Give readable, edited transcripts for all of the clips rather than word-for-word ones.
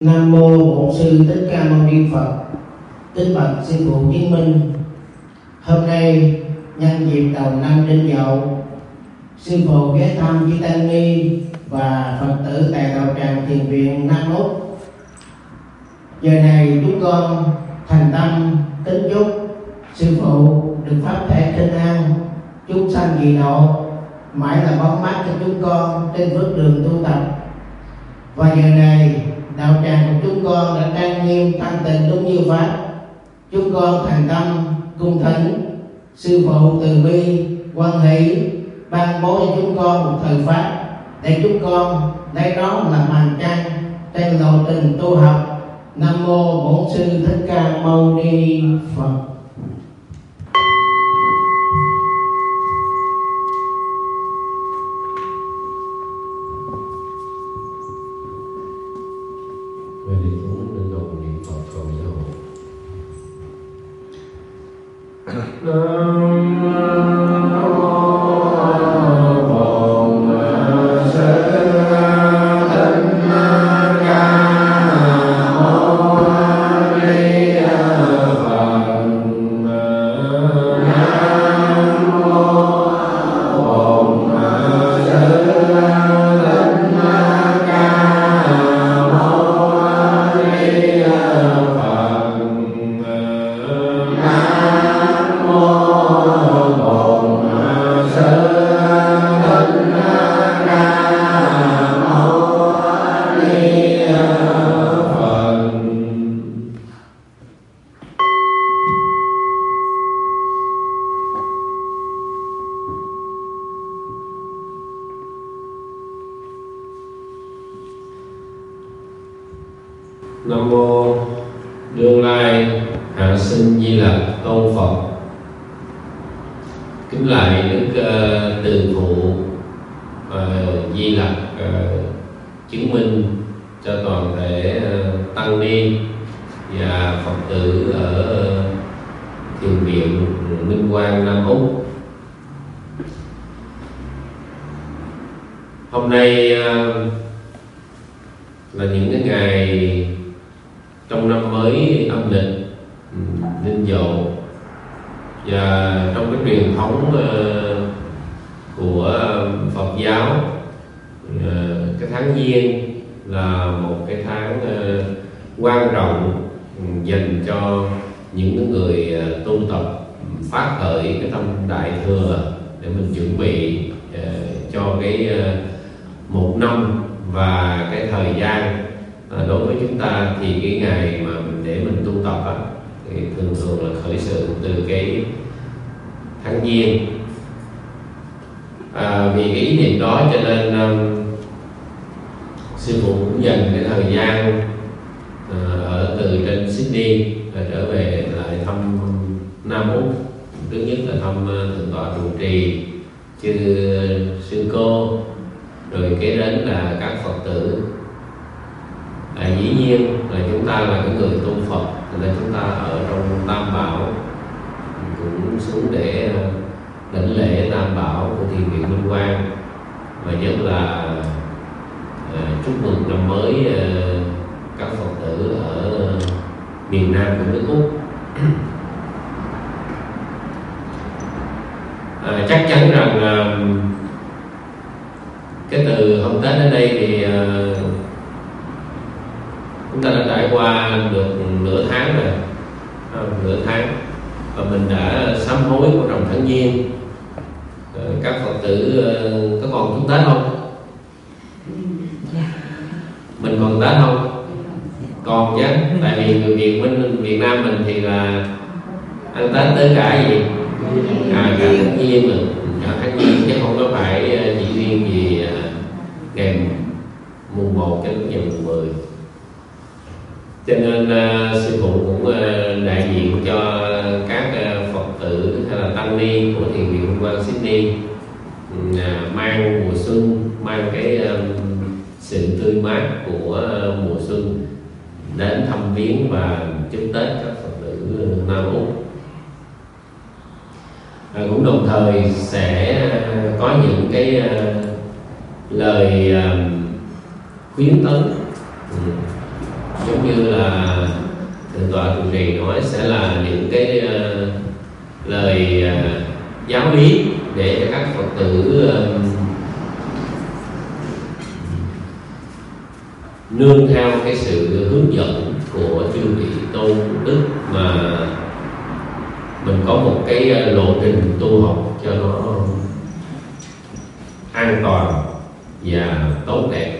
Nam mô Bổn Sư Thích Ca Mâu Ni Phật. Kính bạch sư phụ chứng minh, hôm nay nhân dịp đầu năm Đinh Dậu, sư phụ ghé thăm chư tăng ni và Phật tử tại đạo tràng Thiền viện Nam Úc. Giờ này chúng con thành tâm kính chúc sư phụ được pháp thể kinh an, chúng sanh dị nộ, mãi là bóng mát cho chúng con trên bước đường tu tập. Và giờ này đạo tràng của chúng con đã trang nghiêm thanh tịnh đúng như pháp. Chúng con thành tâm cung thỉnh sư phụ từ bi hoan hỷ ban bố cho chúng con một thời pháp để chúng con lấy đó làm hành trang trên lộ trình tu học. Nam mô Bổn Sư Thích Ca Mâu Ni Phật. Nam mô Đương Lai Hạ Sinh Di Lặc Tôn Phật. Kính lạy Đức Từ Phụ Di Lặc chứng minh cho toàn thể tăng ni và Phật tử ở Thiền viện Minh Quang Nam Úc. Hôm nay là những cái ngày trong năm mới âm lịch Đinh Dậu, và trong cái truyền thống của Phật giáo, cái tháng Giêng là một cái tháng quan trọng dành cho những người tu tập phát khởi cái tâm đại thừa để mình chuẩn bị cho cái một năm và cái thời gian. Đối với chúng ta thì cái ngày mà để mình tu tập á, thì thường là khởi sự từ cái tháng Giêng. Vì cái ý niệm đó cho nên sư phụ cũng dành cái thời gian ở từ trên Sydney trở về lại thăm Nam Úc. Thứ nhất là thăm thượng tọa trụ trì chư sư cô, rồi kế đến là các Phật tử. Dĩ nhiên là chúng ta là những người tu Phật, nên chúng ta ở trong Tam Bảo cũng xuống để đảnh lễ Tam Bảo của Thiền viện Minh Quang, và nhất là chúc mừng năm mới các Phật tử ở miền Nam của nước Úc. Chắc chắn rằng cái từ hôm Tết đến đây thì chúng ta đã trải qua được nửa tháng rồi, nửa tháng, và mình đã sám hối của trong tháng Giêng. Các Phật tử có còn chúng Tết không? Mình còn Tết không? Còn chứ, tại vì người Việt Nam mình thì là ăn Tết tới cả gì? Cả tháng Giêng rồi, cả tháng Giêng chứ không có phải chỉ riêng gì ngày mùng 1 cho đến ngày mùng 10. Cho nên sư phụ cũng đại diện cho các Phật tử hay là tăng ni của Thiền viện Minh Quang Sydney mang mùa xuân, mang cái sự tươi mát của mùa xuân đến thăm viếng và chúc Tết các Phật tử Nam Úc. Cũng đồng thời sẽ có những cái lời khuyến tấn giống như là Thượng tọa trụ trì nói sẽ là những cái lời giáo lý để cho các Phật tử nương theo cái sự hướng dẫn của chư vị tôn đức, mà mình có một cái lộ trình tu học cho nó an toàn và tốt đẹp.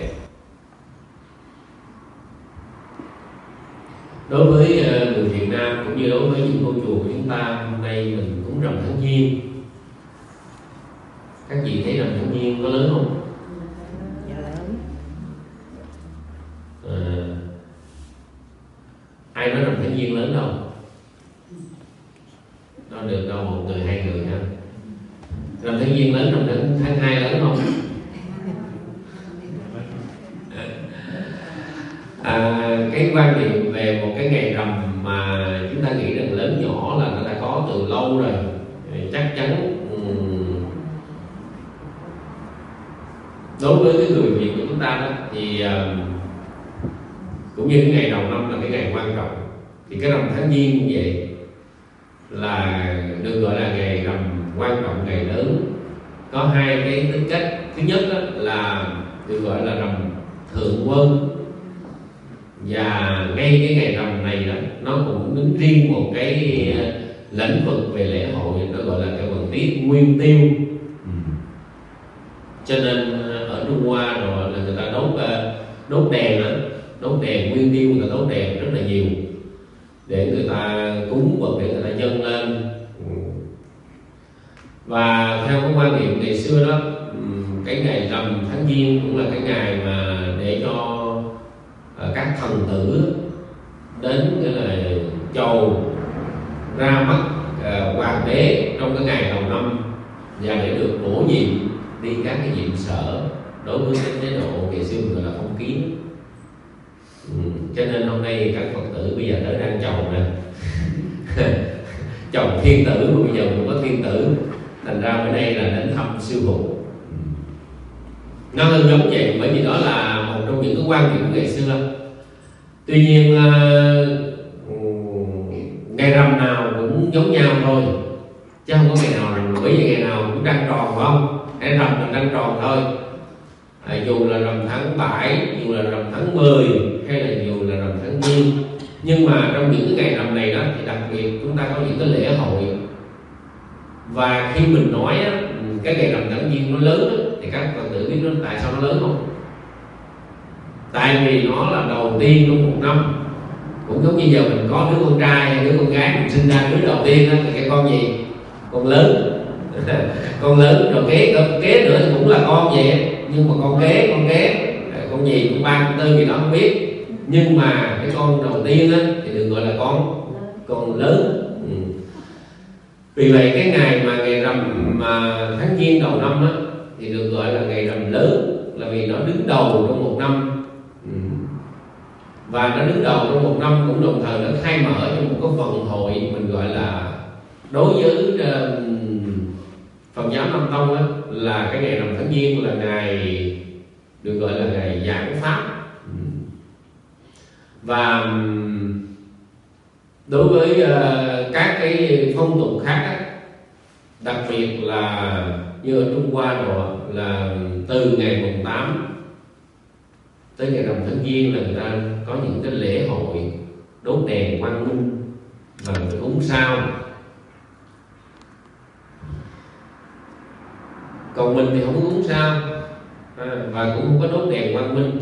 Đối với người Việt Nam cũng như đối với những ngôi chùa của chúng ta, hôm nay mình cúng rằm tháng Giêng. Các vị thấy rằm tháng Giêng có lớn không? Dạ lớn. Ai nói rằm tháng Giêng lớn đâu? Đâu được đâu, một người hai người ha. Rằm tháng Giêng lớn, rằm tháng 2 lớn không? Cái quan niệm về một cái ngày rằm mà chúng ta nghĩ rằng lớn nhỏ là nó đã có từ lâu rồi. Chắc chắn đối với cái người Việt của chúng ta đó, thì cũng như cái ngày đầu năm là cái ngày quan trọng, thì cái rằm tháng Giêng như vậy là được gọi là ngày rằm quan trọng, ngày lớn. Có hai cái tính cách. Thứ nhất đó là được gọi là rằm thượng quân, và ngay cái ngày rằm này đó nó cũng đứng riêng một cái lĩnh vực về lễ hội, nó gọi là cái phần tiết nguyên tiêu. Cho nên ở Trung Hoa rồi là người ta đốt đèn đó, đốt đèn nguyên tiêu, người ta đốt đèn rất là nhiều để người ta cúng vật, để người ta dâng lên. Và theo cái quan niệm ngày xưa đó, cái ngày rằm tháng Giêng cũng là cái ngày mà để cho các thần tử đến cái là chầu ra mắt hoàng đế trong cái ngày đầu năm, và để được bổ nhiệm đi các cái nhiệm sở. Đối với cái chế độ ngày xưa gọi là phong kiến. Cho nên hôm nay các Phật tử bây giờ tới đang chầu nè chầu thiên tử, mà bây giờ cũng có thiên tử, thành ra bữa nay là đến thăm sư phụ. Nó hơn giống vậy, bởi vì đó là một trong những cái quan điểm của ngày xưa. Tuy nhiên ngày rằm nào cũng giống nhau thôi, chứ không có ngày nào rằm, bởi vì ngày nào cũng trăng tròn, phải không? Hay rằm là trăng tròn thôi. Dù là rằm tháng 7, dù là rằm tháng 10, hay là dù là rằm tháng Giêng. Nhưng mà trong những cái ngày rằm này đó thì đặc biệt chúng ta có những cái lễ hội. Và khi mình nói á, cái ngày rằm tháng Giêng nó lớn á, thì các Phật tử biết nó tại sao nó lớn không? Tại vì nó là đầu tiên trong một năm. Cũng giống như giờ mình có đứa con trai hay đứa con gái, mình sinh ra đứa đầu tiên đó, thì cái con gì? Con lớn con lớn, rồi kế nữa thì cũng là con vậy. Nhưng mà con con gì, con ba, con tư gì đó không biết. Nhưng mà cái con đầu tiên á, thì được gọi là con lớn. Vì vậy cái ngày mà ngày rằm mà tháng Giêng đầu năm á, thì được gọi là ngày rằm lớn, là vì nó đứng đầu trong một năm. Và nó đứng đầu trong một năm, cũng đồng thời nó khai mở cho một cái vận hội mình gọi là, đối với Phật giáo Nam Tông á, là cái ngày rằm tháng Giêng là ngày được gọi là ngày giảng pháp. Và đối với các cái phong tục khác á, đặc biệt là như ở Trung Hoa rồi, là từ ngày mùng 8 tới ngày rằm tháng Giêng là người ta có những cái lễ hội đốt đèn quang minh và người ta cúng sao. Còn mình thì không có cúng sao và cũng không có đốt đèn quang minh,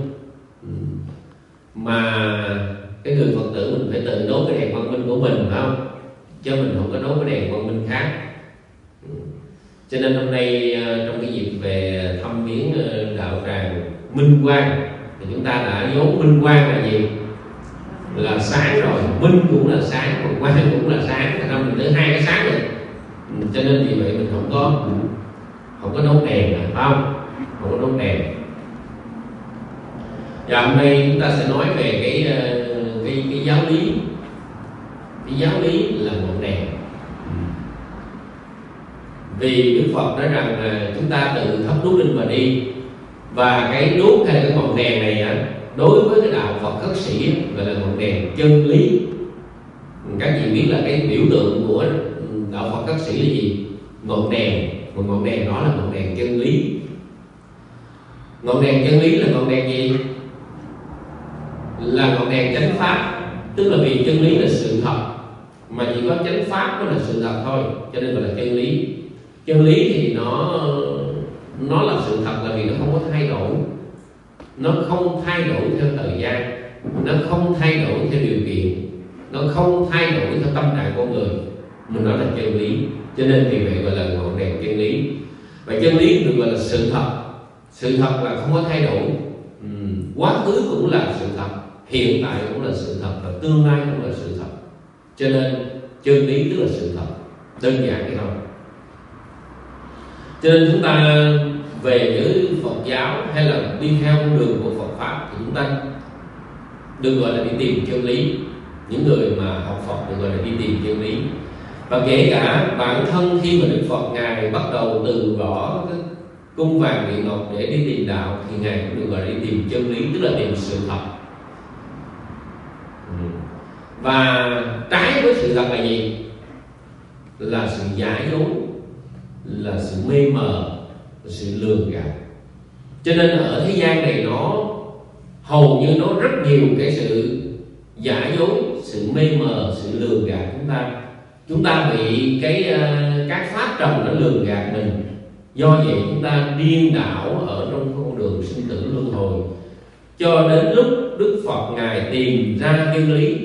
mà cái người Phật tử mình phải tự đốt cái đèn quang minh của mình, phải không? Chứ mình không có đốt cái đèn quang minh khác. Cho nên hôm nay trong cái dịp về thăm viếng đạo tràng Minh Quang, thì chúng ta đã vốn Minh Quang là gì? Là sáng rồi, minh cũng là sáng, còn quang cũng là sáng, thành ra mình tới hai cái sáng rồi. Cho nên vì vậy mình không có đốt đèn, phải không? Không có đốt đèn. Và hôm nay chúng ta sẽ nói về cái giáo lý. Cái giáo lý là ngọn đèn. Vì Đức Phật nói rằng chúng ta tự thắp đuốc lên và đi, và cái đuốc hay là cái ngọn đèn này á, đối với cái đạo Phật khất sĩ gọi là ngọn đèn chân lý. Các chị biết là cái biểu tượng của đạo Phật khất sĩ là gì? Ngọn đèn, một ngọn đèn đó là ngọn đèn chân lý. Ngọn đèn chân lý là ngọn đèn gì? Là ngọn đèn chánh pháp. Tức là vì chân lý là sự thật, mà chỉ có chánh pháp mới là sự thật thôi, cho nên gọi là chân lý. Chân lý thì nó là sự thật là vì nó không có thay đổi. Nó không thay đổi theo thời gian, nó không thay đổi theo điều kiện, nó không thay đổi theo tâm trạng con người. Mình nói là chân lý, cho nên vì vậy gọi là ngọn đèn chân lý. Và chân lý được gọi là sự thật. Sự thật là không có thay đổi. Quá khứ cũng là sự thật, hiện tại cũng là sự thật, và tương lai cũng là sự thật. Cho nên chân lý tức là sự thật, đơn giản vậy thôi. Cho nên chúng ta về với Phật giáo hay là đi theo con đường của Phật pháp thì chúng ta được gọi là đi tìm chân lý. Những người mà học Phật được gọi là đi tìm chân lý. Và kể cả bản thân khi mà Đức Phật Ngài bắt đầu từ bỏ cái cung vàng điện ngọc để đi tìm đạo, thì Ngài cũng được gọi là đi tìm chân lý, tức là tìm sự thật. Và trái với sự thật là gì? Là sự giả dối, là sự mê mờ, là sự lường gạt. Cho nên ở thế gian này nó hầu như nó rất nhiều cái sự giả dối, sự mê mờ, sự lường gạt chúng ta bị các pháp trần nó lường gạt mình. Do vậy chúng ta điên đảo ở trong con đường sinh tử luân hồi, cho đến lúc Đức Phật Ngài tìm ra chân lý.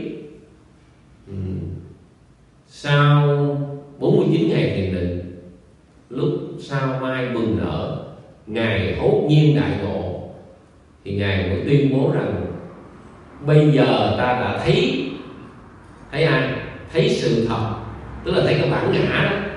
Sau 49 ngày thiền định, lúc sao mai bừng nở, Ngài hốt nhiên đại ngộ, thì Ngài mới tuyên bố rằng bây giờ ta đã thấy ai? Thấy sự thật, tức là thấy cái bản ngã đó.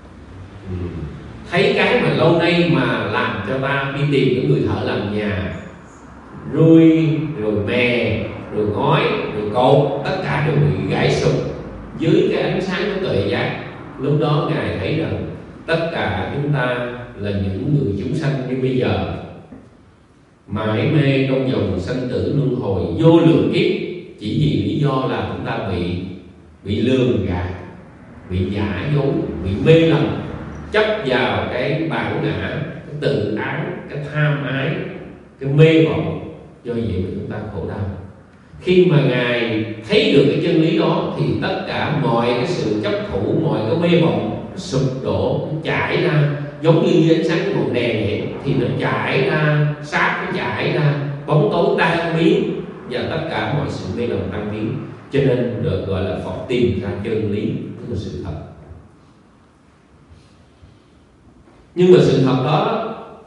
Thấy cái mà lâu nay mà làm cho ta đi tìm những người thợ làm nhà, rui, rồi mè, rồi ngói, rồi cột, tất cả đều bị gãy sụp dưới cái ánh sáng của tuệ giác. Lúc đó Ngài thấy rằng tất cả chúng ta là những người chúng sanh như bây giờ, mãi mê trong dòng sanh tử luân hồi vô lượng kiếp, chỉ vì lý do là chúng ta bị lường gạt, bị giả dối, bị mê lầm, chấp vào cái bản ngã, cái tự ái, cái tham ái, cái mê vọng. Do vậy mà chúng ta khổ đau. Khi mà Ngài thấy được cái chân lý đó thì tất cả mọi cái sự chấp thủ, mọi cái mê vọng sụp đổ, nó chảy ra giống như ánh sáng của ngọn đèn vậy, thì nó chảy ra, sát nó chảy ra, bóng tối tan biến, và tất cả mọi sự mê lầm tan biến. Cho nên được gọi là Phật tìm ra chân lý, tức là sự thật. Nhưng mà sự thật đó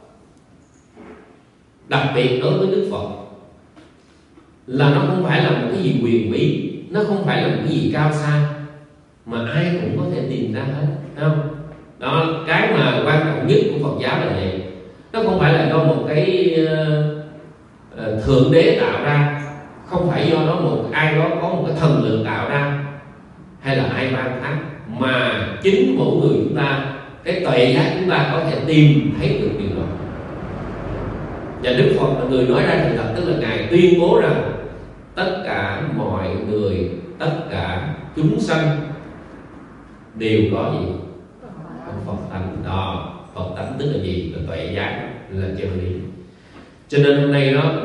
đặc biệt đối với Đức Phật là nó không phải là một cái gì quyền bí, nó không phải là một cái gì cao xa, mà ai cũng có thể tìm ra hết, thấy không? Đó, cái mà quan trọng nhất của Phật giáo là vậy. Nó không phải là do một cái thượng đế tạo ra, không phải do đó một ai đó có một cái thần lực tạo ra, hay là ai ban phát, mà chính mỗi người chúng ta, cái tuệ giác chúng ta có thể tìm thấy được điều đó. Và Đức Phật là người nói ra sự thật, tức là Ngài tuyên bố rằng tất cả mọi người, tất cả chúng sanh đều có gì? Phật tánh. Đó, Phật tánh tức là gì? Là tuệ giác, là chân lý. Cho nên hôm nay đó,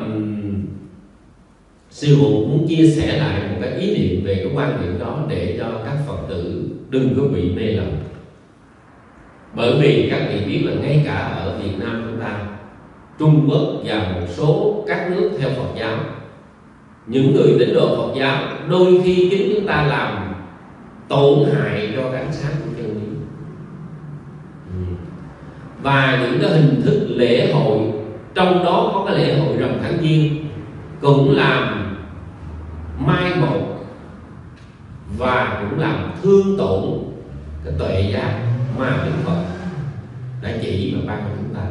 sư phụ muốn chia sẻ lại một cái ý niệm về cái quan điểm đó để cho các Phật tử đừng có bị mê lầm. Bởi vì các vị biết là ngay cả ở Việt Nam chúng ta, Trung Quốc và một số các nước theo Phật giáo, những người tín đồ Phật giáo đôi khi chính chúng ta làm tổn hại cho cái ánh sáng của chân lý. Và những cái hình thức lễ hội, trong đó có cái lễ hội rằm tháng Giêng, cũng làm mai một và cũng làm thương tổn cái tuệ giác mà Đức Phật đã chỉ và ban cho chúng ta.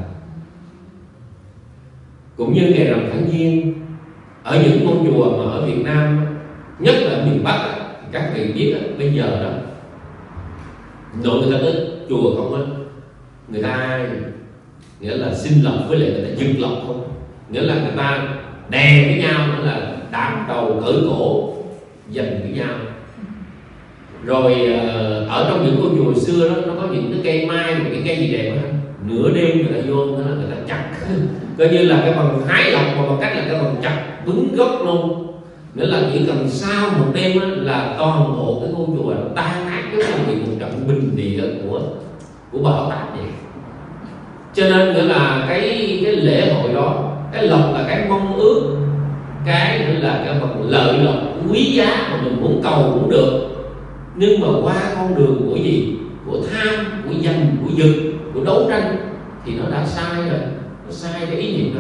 Cũng như ngày rằm tháng Giêng, ở những ngôi chùa mà ở Việt Nam, nhất là ở miền Bắc, các vị biết bây giờ đó, nội người ta tới chùa không á, người ta nghĩa là xin lộc với lại người ta dừng lộc không, nghĩa là người ta đè với nhau nữa là đạp đầu cởi cổ giành với nhau. Rồi ở trong những ngôi chùa hồi xưa đó, nó có những cái cây mai, một cái cây gì đẹp đó, nửa đêm người ta vô đó, người ta chặt coi như là cái bằng hái lộc, mà bằng cách là cái bằng chặt bứng gốc luôn. Nghĩa là chỉ cần sau một đêm đó, là toàn bộ cái ngôi chùa nó tan nát, cái không bị một trận bình địa của bão táp vậy. Cho nên nghĩa là cái lễ hội đó, cái lộc là cái mong ước, cái nữa là cái phần lợi lộc quý giá mà mình muốn cầu cũng được, nhưng mà qua con đường của gì? Của tham, của giành, của giật, của đấu tranh thì nó đã sai rồi, nó sai cái ý niệm rồi.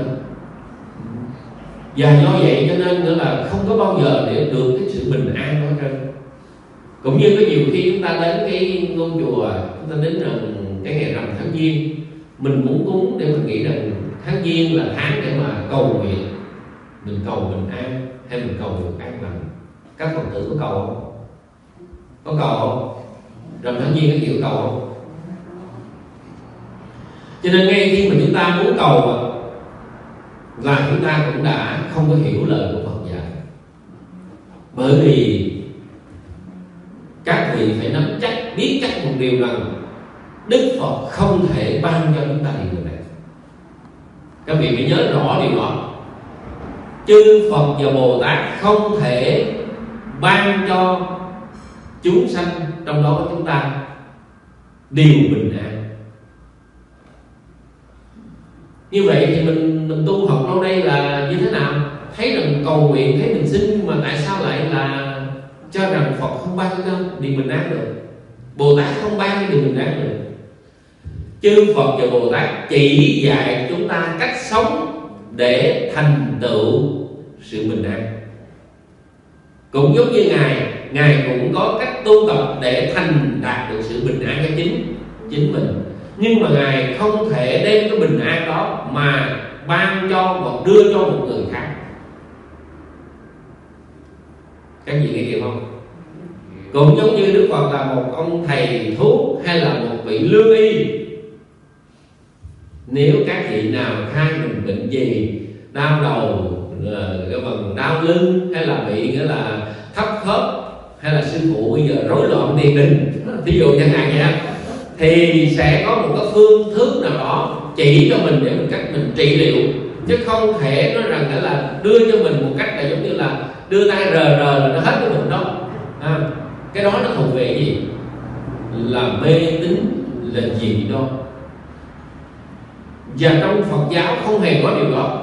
Và do vậy cho nên nữa là không có bao giờ để được cái sự bình an đó trơn. Cũng như có nhiều khi chúng ta đến cái ngôi chùa, chúng ta đến rằng cái ngày rằm tháng Giêng, mình muốn cúng để mình nghĩ rằng tháng Giêng là tháng để mà cầu nguyện, mình cầu bình an hay mình cầu được an lành. Các Phật tử có cầu không? Có cầu không? Rằm tháng Giêng có chịu cầu không? Cho nên ngay khi mà chúng ta muốn cầu là chúng ta cũng đã không có hiểu lời của Phật dạy. Bởi vì các vị phải nắm chắc, biết chắc một điều rằng Đức Phật không thể ban cho chúng ta điều này. Các vị phải nhớ rõ điều đó. Chư Phật và Bồ Tát không thể ban cho chúng sanh, trong đó có chúng ta, điều bình an. Như vậy thì mình tu học lâu đây là như thế nào? Thấy rằng cầu nguyện, thấy mình xin, mà tại sao lại là cho rằng Phật không ban cho điều bình an được, Bồ Tát không ban cho điều bình an được? Chư Phật và Bồ Tát chỉ dạy chúng ta cách sống để thành tựu sự bình an. Cũng giống như Ngài cũng có cách tu tập để thành đạt được sự bình an cho chính mình. Nhưng mà Ngài không thể đem cái bình an đó mà ban cho hoặc đưa cho một người khác. Các vị nghĩ hiểu không? Cũng giống như Đức Phật là một ông thầy thuốc hay là một vị lương y. Nếu các vị nào khai mình bệnh gì, đau đầu, cái phần đau lưng, hay là bị nghĩa là thấp khớp, hay là sư phụ bây giờ rối loạn tiền đình, ví dụ chẳng hạn vậy, thì sẽ có một cái phương thức nào đó chỉ cho mình để mình cách mình trị liệu, chứ không thể nói rằng là đưa cho mình một cách là giống như là đưa tay rờ là nó hết cái bệnh đó. Cái đó nó thuộc về gì? Là mê tín, là dị đoan. Và trong Phật giáo không hề có điều đó.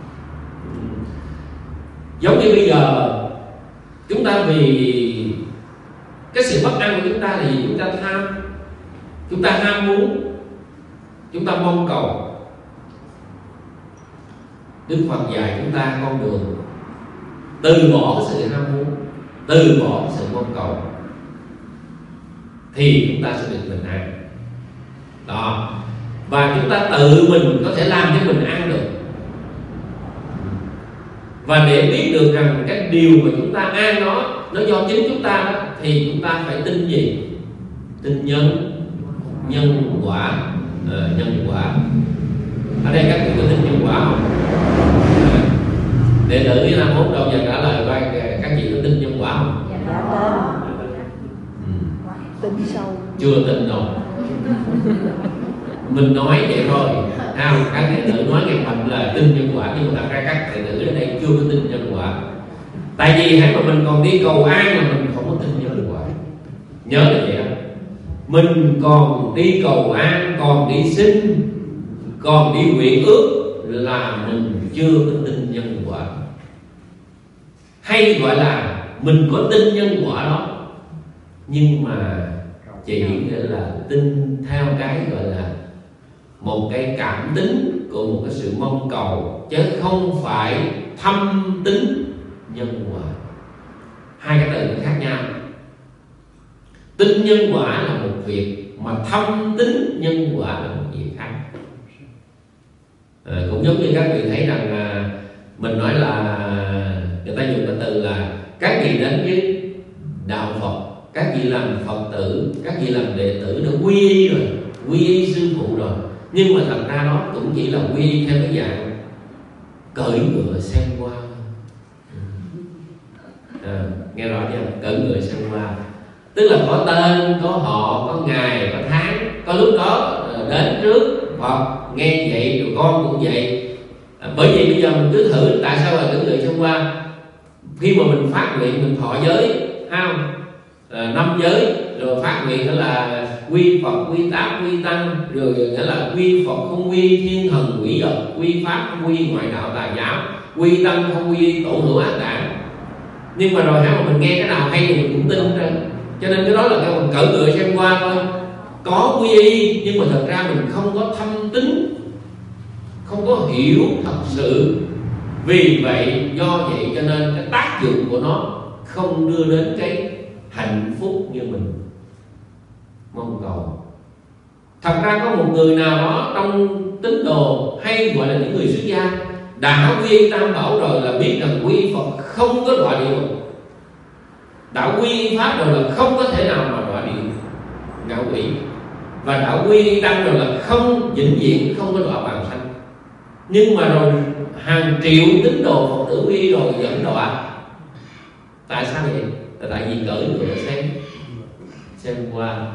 Giống như bây giờ chúng ta vì cái sự bất an của chúng ta là gì? Chúng ta tham, chúng ta ham muốn, chúng ta mong cầu. Đức Phật dạy chúng ta con đường từ bỏ cái sự ham muốn, từ bỏ cái sự mong cầu, thì chúng ta sẽ được bình an đó. Và chúng ta tự mình có thể làm cho mình an được. Và để biết được rằng cái điều mà chúng ta an đó nó do chính chúng ta đó, thì chúng ta phải tin gì? Tin nhân quả. Nhân quả. Ở đây các vị có tin nhân quả không? Đệ tử với Nam Mốt đâu giờ trả lời coi các vị có tin nhân quả không? Dạ tin sâu. Chưa tin đâu. Mình nói vậy thôi. Các đệ tử nói nghe mạnh là tin nhân quả, nhưng mà thật ra các đệ tử ở đây chưa có tin nhân quả. Tại vì hãy mà mình còn đi cầu an mà mình không có tin nhân quả. Nhớ là vậy. Mình còn đi cầu an, còn đi xin, còn đi nguyện ước là mình chưa có tin nhân quả. Hay gọi là mình có tin nhân quả đó, nhưng mà chỉ nghĩa là tin theo cái gọi là một cái cảm tính của một cái sự mong cầu, chứ không phải thâm tính nhân quả. Hai cái từ khác nhau. Tin nhân quả là một việc, mà thâm tính nhân quả là một việc khác. Cũng giống như các vị thấy rằng mình nói là người ta dùng cái từ là các vị đến với đạo Phật, các vị làm Phật tử, các vị làm đệ tử đã quy y rồi, quy y sư phụ rồi, nhưng mà thật ra đó cũng chỉ là quy y theo cái dạng cởi ngựa xem hoa. Nghe rõ chưa? Cởi ngựa xem hoa tức là có tên, có họ, có ngày, có tháng. Có lúc đó đến trước hoặc nghe vậy rồi con cũng vậy. Bởi vì bây giờ mình cứ thử tại sao là cởi ngựa xem hoa. Khi mà mình phát nguyện mình thọ giới không? 5 giới rồi phát nguyện đó là quy Phật, quy Pháp, quy Tăng, rồi nghĩa là quy Phật không quy thiên thần quỷ vật, quy Pháp không quy ngoại đạo tà giáo, quy Tăng không quy tổ hữu ác đảng. Nhưng mà rồi mà mình nghe cái nào hay thì mình cũng tin ra. Cho nên cái đó là cái mình cởi ngựa xem qua thôi. Có quy y nhưng mà thật ra mình không có thâm tín, không có hiểu thật sự. Vì vậy do vậy cho nên cái tác dụng của nó không đưa đến cái hạnh phúc như mình mong cầu. Thật ra có một người nào đó trong tín đồ hay gọi là những người xuất gia đã quy y tam bảo rồi là biết rằng quy Phật không có đọa địa ngục, đã quy y Pháp rồi là không có thể nào mà đọa địa ngạ quỷ, và đã quy y Tăng rồi là không vĩnh viễn không có đọa bàng sanh. Nhưng mà rồi hàng triệu tín đồ Phật tử quy y rồi vẫn đọa. Tại sao vậy? Là tại vì cởi ngựa xem qua.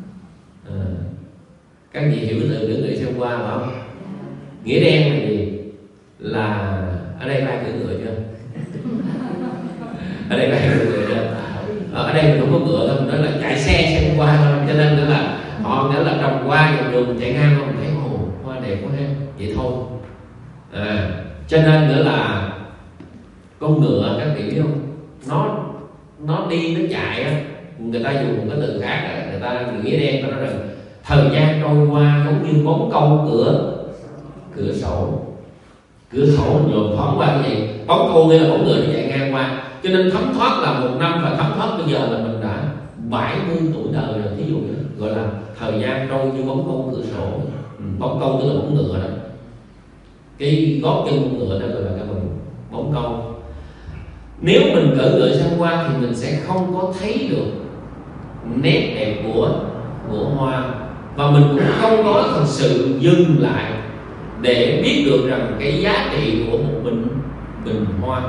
Các vị hiểu từ cởi ngựa xem qua phải không? Nghĩa đen là gì? Là ở đây ai cởi ngựa chưa? Ở đây ai cởi ngựa chưa? Ở đây mình không có ngựa đâu, mình nói là chạy xe xem qua thôi. Cho nên nữa là họ nghĩa là trồng hoa dòng đường chạy ngang không thấy hoa đẹp quá ha, vậy thôi. Cho nên nữa là con ngựa các vị biết không? Nó đi nó chạy á, người ta dùng một cái từ khác, người ta nghĩa đen ta nói rằng thời gian trôi qua giống như bóng câu cửa sổ rồi thoáng qua như vậy. Bóng câu nghĩa là bóng người nó chạy ngang qua, cho nên thấm thoát là 1 năm, và thấm thoát bây giờ là mình đã 70 tuổi đời rồi. Thí dụ như gọi là thời gian trôi như bóng câu cửa sổ. Bóng câu tức là bóng ngựa đó, cái gót chân con ngựa đó gọi là cái bóng câu. Nếu mình cởi ngựa xem qua thì mình sẽ không có thấy được nét đẹp của hoa, và mình cũng không có thật sự dừng lại để biết được rằng cái giá trị của một bình hoa.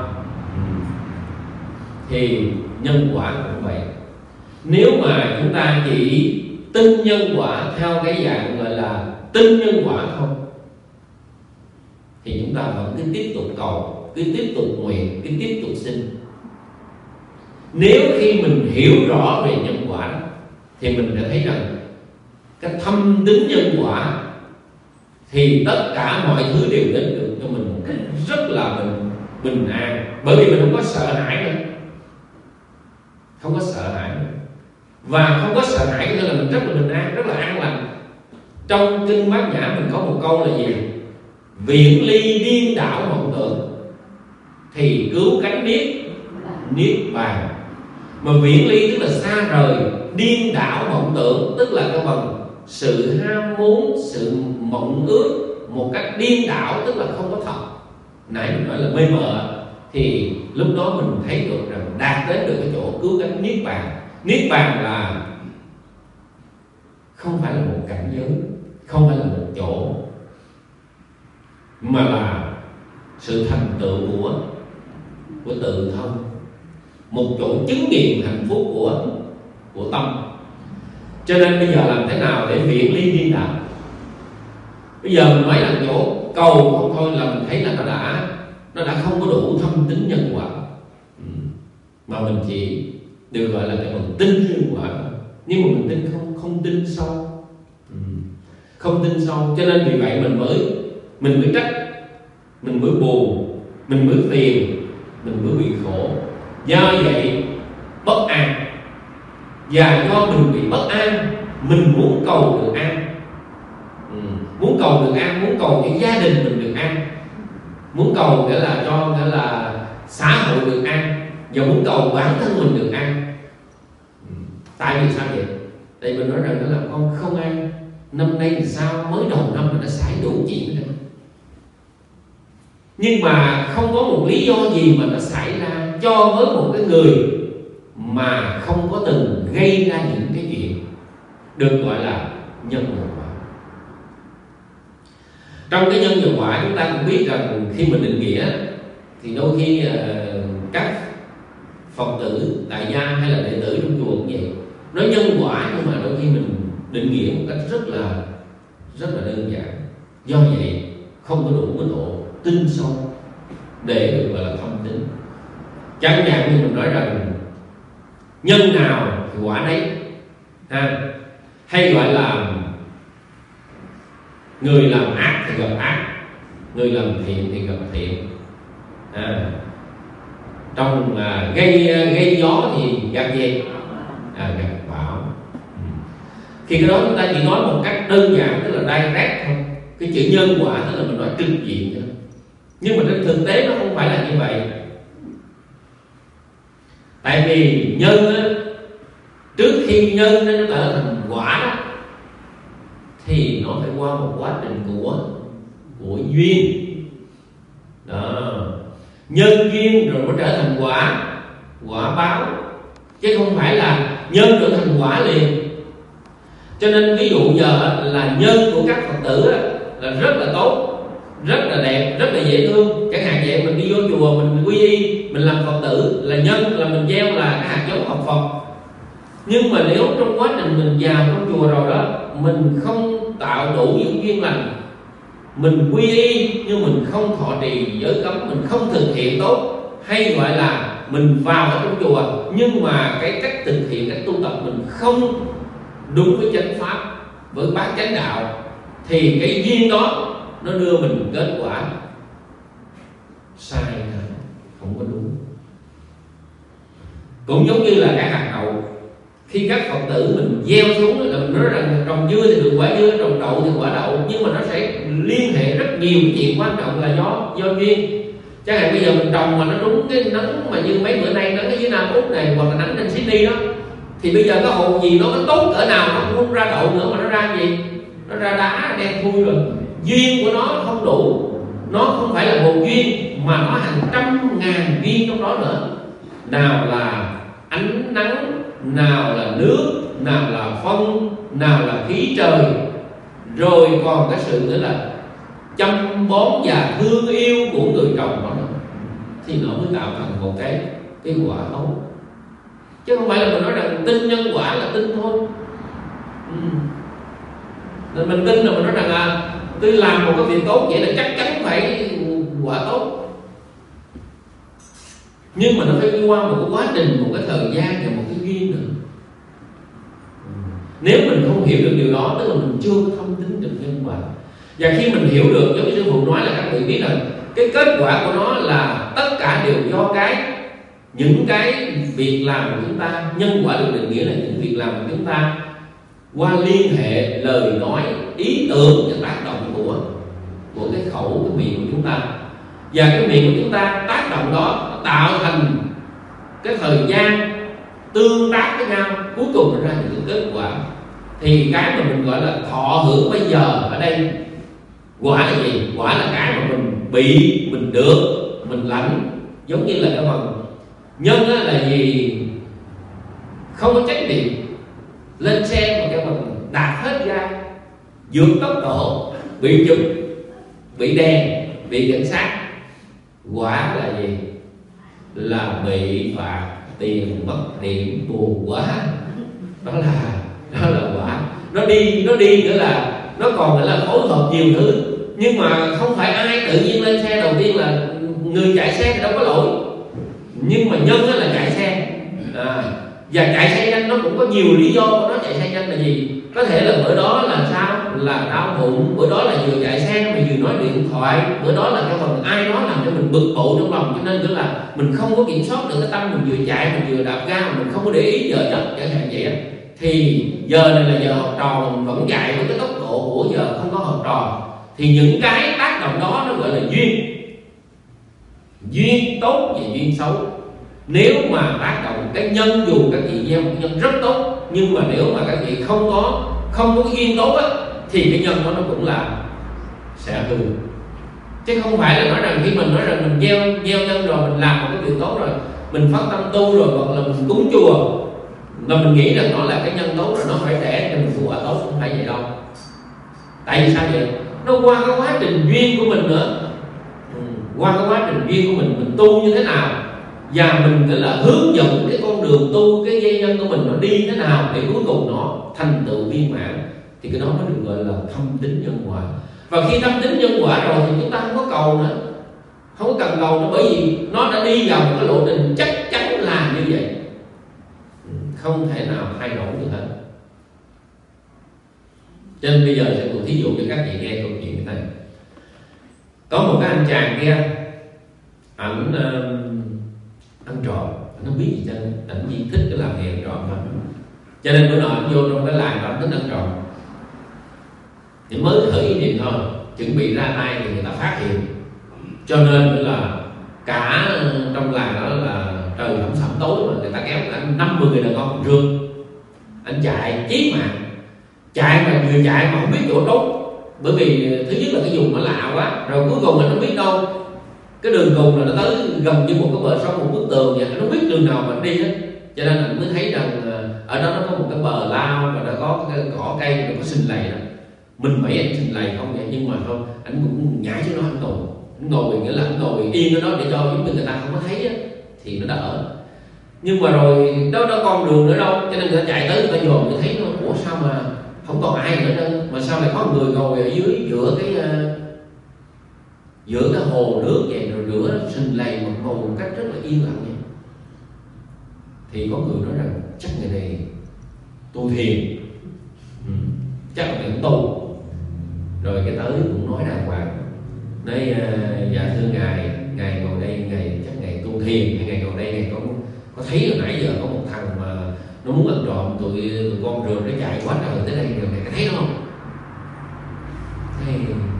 Thì nhân quả cũng vậy. Nếu mà chúng ta chỉ tin nhân quả theo cái dạng gọi là tin nhân quả thôi, thì chúng ta vẫn cứ tiếp tục cầu, cứ tiếp tục nguyện, cứ tiếp tục xin. Nếu khi mình hiểu rõ về nhân quả thì mình sẽ thấy rằng cái thâm tín nhân quả thì tất cả mọi thứ đều đến được cho mình một cách rất là bình an. Bởi vì mình không có sợ hãi nữa, không có sợ hãi nữa. Và không có sợ hãi nghĩa là mình rất là bình an, rất là an lành. Trong kinh Bát Nhã mình có một câu là gì? Viễn ly điên đảo vọng tưởng thì cứu cánh niết bàn. Mà viễn ly tức là xa rời, điên đảo vọng tưởng tức là cái bằng sự ham muốn, sự mộng ước một cách điên đảo, tức là không có thật. Nãy mình nói là mê mờ, thì lúc đó mình thấy được rằng đạt đến được cái chỗ cứu cánh niết bàn. Niết bàn là không phải là một cảnh giới, không phải là một chỗ, mà là sự thành tựu của tự thân, một chỗ chứng nghiệm hạnh phúc của tâm. Cho nên bây giờ làm thế nào để viễn ly điên đảo? Bây giờ mình nói là chỗ cầu không thôi là mình thấy là nó đã không có đủ thâm tín nhân quả, mà mình chỉ được gọi là cái mình tin nhân quả, nhưng mà mình tin không tin sâu, không tin sâu. Cho nên vì vậy mình mới trách, mình mới buồn, mình mới phiền, mình mới bị khổ. Do vậy bất an, và do mình bị bất an, mình muốn cầu được an, muốn cầu được an, muốn cầu cái gia đình mình được an, muốn cầu nghĩa là xã hội được an, và muốn cầu bản thân mình được an. Tại vì sao vậy? Tại mình nói rằng đó là con không an. Năm nay thì sao mới đầu năm mình đã xảy đủ chuyện rồi, nhưng mà không có một lý do gì mà nó xảy ra cho với một cái người mà không có từng gây ra những cái chuyện được gọi là nhân quả. Trong cái nhân và quả chúng ta cũng biết rằng khi mình định nghĩa thì đôi khi các Phật tử tại gia hay là đệ tử trong chùa cũng vậy, nói nhân quả nhưng mà đôi khi mình định nghĩa một cách rất là đơn giản. Do vậy không có đủ cái độ tinh sâu để được gọi là thâm tín. Chẳng hạn như mình nói rằng nhân nào thì quả đấy hay gọi là người làm ác thì gặp ác, người làm thiện thì gặp thiện. Trong gây gió thì gặp gì? Gặp bão. Khi cái đó chúng ta chỉ nói một cách đơn giản, tức là direct thôi. Cái chữ nhân quả tức là mình nói trực diện thôi. Nhưng mà trên thực tế nó không phải là như vậy. Tại vì nhân á, trước khi nhân nó trở thành quả đó, thì nó phải qua một quá trình của duyên đó. Nhân duyên rồi mới trở thành quả báo, chứ không phải là nhân trở thành quả liền. Cho nên ví dụ giờ là nhân của các Phật tử là rất là tốt, rất là đẹp, rất là dễ thương. Chẳng hạn vậy, mình đi vô chùa mình quy y, mình làm Phật tử là nhân, là mình gieo là cái hạt giống học Phật. Nhưng mà nếu trong quá trình mình vào trong chùa rồi đó, mình không tạo đủ những duyên lành, mình quy y nhưng mình không thọ trì giới cấm, mình không thực hiện tốt, hay gọi là mình vào ở trong chùa nhưng mà cái cách thực hiện, cách tu tập mình không đúng với chánh pháp, với bát chánh đạo, thì cái duyên đó nó đưa mình kết quả sai, không có đúng. Cũng giống như là cái hạt đậu, khi các Phật tử mình gieo xuống là mình nói rằng trồng dưa thì được quả dưa, trồng đậu thì quả đậu, nhưng mà nó sẽ liên hệ rất nhiều cái chuyện quan trọng là do duyên. Chẳng hạn bây giờ mình trồng mà nó đúng cái nắng mà như mấy bữa nay nắng ở dưới Nam Úc này, hoặc là nắng trên Sydney đó, thì bây giờ cái hồ gì nó có tốt cỡ nào nó cũng không ra đậu nữa, mà nó ra gì? Nó ra đá đen thui rồi. Duyên của nó không đủ, nó không phải là một duyên mà nó hàng trăm ngàn duyên trong đó nữa. Nào là ánh nắng, nào là nước, nào là phân, nào là khí trời, rồi còn cái sự nữa là chăm bón và thương yêu của người trồng đó, thì nó mới tạo thành một cái quả tốt. Chứ không phải là mình nói rằng tin nhân quả là tin thôi. Nên mình tin là mình nói rằng tôi làm một cái việc tốt vậy là chắc chắn phải quả tốt. Nhưng mà nó phải đi qua một cái quá trình, một cái thời gian và một cái duyên nữa. Nếu mình không hiểu được điều đó, tức là mình chưa có thông tin được nhân quả. Và khi mình hiểu được, giống như sư phụ nói là các vị biết là cái kết quả của nó là tất cả đều do những cái việc làm của chúng ta. Nhân quả được định nghĩa là những việc làm của chúng ta qua liên hệ lời nói, ý tưởng và tác động của cái khẩu, cái miệng của chúng ta. Và cái miệng của chúng ta tác động đó tạo thành cái thời gian tương tác với nhau, cuối cùng nó ra những kết quả. Thì cái mà mình gọi là thọ hưởng bây giờ ở đây, quả là gì? Quả là cái mà mình được, mình lãnh. Giống như là cái phần nhân là gì? Không có trách nhiệm, lên xe mà cái phần đạt hết ga, vượt tốc độ, bị chụp, bị đèn, bị cảnh sát. Quả là gì? Là bị phạt tiền, mất điểm, buồn quá. Đó là quả. Nó đi nữa là nó còn là phối hợp nhiều thứ. Nhưng mà không phải ai tự nhiên lên xe đầu tiên là người chạy xe thì đâu có lỗi. Nhưng mà nhân là chạy xe và chạy xe nhanh nó cũng có nhiều lý do của nó. Chạy xe nhanh là gì? Có thể là bữa đó là sao? Là đau bụng. Bữa đó là vừa chạy xe mà vừa nói điện thoại. Bữa đó là cái phần ai đó làm cho mình bực bội trong lòng, cho nên tức là mình không có kiểm soát được cái tâm. Mình vừa chạy, mình vừa đạp ga, mình không có để ý giờ giấc chẳng hạn vậy. Thì giờ này là giờ học trò, mình vẫn chạy với cái tốc độ của giờ không có học trò. Thì những cái tác động đó nó gọi là duyên tốt và duyên xấu. Nếu mà tác động cái nhân, dù các vị gieo một nhân rất tốt, nhưng mà nếu mà các vị không có duyên tốt á, thì cái nhân đó nó cũng là sẽ hư. Chứ không phải là nói rằng khi mình nói rằng mình gieo nhân rồi, mình làm một cái việc tốt rồi, mình phát tâm tu rồi, hoặc là mình cúng chùa là mình nghĩ rằng nó là cái nhân tốt rồi, nó phải để cho mình thu quả tốt. Không phải vậy đâu. Tại vì sao vậy? nó qua cái quá trình duyên của mình nữa. Qua cái quá trình duyên của mình tu như thế nào, và mình gọi là hướng dẫn cái con đường tu, cái dây nhân của mình nó đi thế nào để cuối cùng nó thành tựu viên mãn, thì cái đó mới được gọi là thâm tín nhân quả. Và khi thâm tín nhân quả rồi thì chúng ta không có cầu nữa, không có cần cầu nữa, bởi vì nó đã đi vào một cái lộ trình chắc chắn là như vậy, không thể nào thay đổi được hết. Cho nên bây giờ sẽ một thí dụ cho các chị nghe câu chuyện như thế này. Có một cái anh chàng kia, ảnh ăn trộm, anh không biết gì cho nên ảnh chỉ thích cái làm nghề ăn trộm thôi. Cho nên bữa nọ anh vô trong cái làng đó, anh thích ăn trộm, thì mới khởi ý niệm thôi, chuẩn bị ra tay thì người ta phát hiện. Cho nên là cả trong làng đó là trời thẩm sẩm tối mà người ta kéo anh 50 người đàn ông rương. Anh chạy chí mạng, chạy mà vừa chạy mà không biết chỗ trốn, bởi vì thứ nhất là cái vùng nó lạ quá, rồi cuối cùng mình không biết đâu, cái đường cùng là nó tới gần như một cái bờ sông, một bức tường vậy, nó không biết đường nào mà đi hết. Cho nên anh mới thấy rằng ở đó nó có một cái bờ lao và nó có cái cỏ cây, nó có sình lầy đó. Mình mấy anh sình lầy không vậy, nhưng mà không, anh cũng nhảy xuống đó anh ngồi, nghĩa là anh ngồi yên ở đó để cho giống như người ta không có thấy á, thì nó đỡ. Nhưng mà rồi đó con đường nữa đâu, cho nên người ta chạy tới người ta dòm, người thấy nó ủa sao mà không còn ai nữa đâu, mà sao lại có một người ngồi ở dưới giữa cái hồ nước vậy, rồi rửa sình lầy mà ngồi một cách rất là yên lặng vậy. Thì có người nói rằng chắc người này tu thiền, chắc là người tu. Rồi cái tới cũng nói đàng hoàng, nói dạ thưa ngài ngồi đây, ngài chắc ngài tu thiền, hay ngài ngồi đây ngài có thấy hồi nãy giờ có một thằng mà nó muốn ăn trộm tụi con rừng, nó chạy quá trời tới đây rồi, ngài có thấy nó không? Thế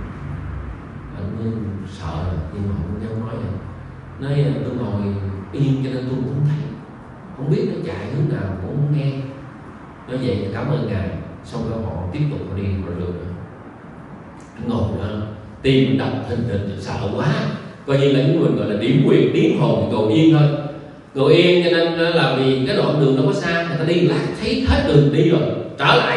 anh sợ nhưng mà không dám nói rồi. Nói tôi ngồi yên cho nên tôi cũng không thấy, không biết nó chạy hướng nào cũng không nghe. Nói vậy cảm ơn ngài. Xong rồi họ tiếp tục họ đi vào rừng. Anh ngồi đó, tim đập thình sợ quá, coi như là những người gọi là điểm quyền điếng hồn, ngồi yên thôi. Ngồi yên cho nên là vì cái đoạn đường nó có xa, người ta đi lạc thấy hết đường đi rồi trở lại.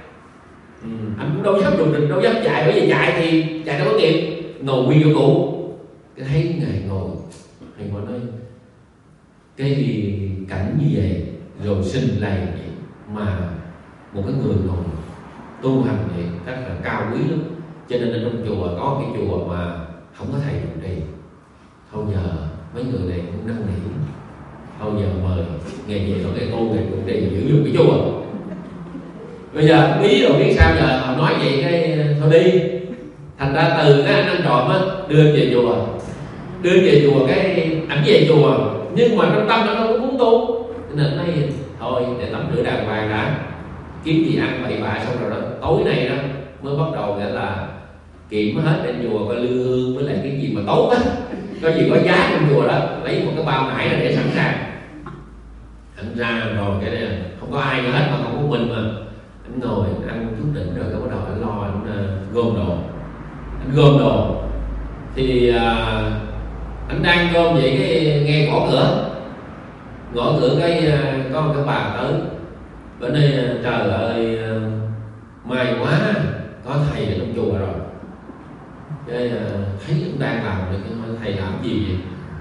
Anh cũng đâu dám đụng định, đâu dám chạy, bởi vì chạy thì chạy đâu có kịp, ngồi nguyên chỗ cũ. Cái thấy ngài ngồi, thầy ngồi nói cái gì cảnh như vậy rồi sinh lầy vậy mà một cái người ngồi tu hành vậy rất là cao quý lắm. Cho nên ở trong chùa có cái chùa mà không có thầy trụ trì, thôi giờ mấy người này cũng năn nỉ, thôi giờ mời ngày về có cái tu ngày trụ trì giữ dụng cái chùa. Bây giờ bí rồi biết sao giờ, họ nói vậy cái thôi đi. Thành ra từ cái anh ăn trộm á đưa về chùa cái ảnh về chùa, nhưng mà trong tâm nó đâu có muốn tu, nên nói thôi để tắm rửa đàng hoàng đã, kiếm gì ăn bậy bạ xong rồi đó tối nay đó mới bắt đầu nghĩa là kiểm hết trên chùa coi lư hương với lại cái gì mà tốt á, có gì có giá trong chùa đó, lấy một cái bao nải ra để sẵn sàng. Anh ra rồi cái này không có ai nữa hết mà không có mình mà anh ngồi anh ăn chút đỉnh rồi cái bắt đầu anh lo anh gom đồ thì anh đang gom vậy cái nghe gõ cửa cái có một cái bà tới bữa nay trời ơi may quá có thầy ở trong chùa rồi. Cái thấy ông đang làm được cái thầy làm gì vậy,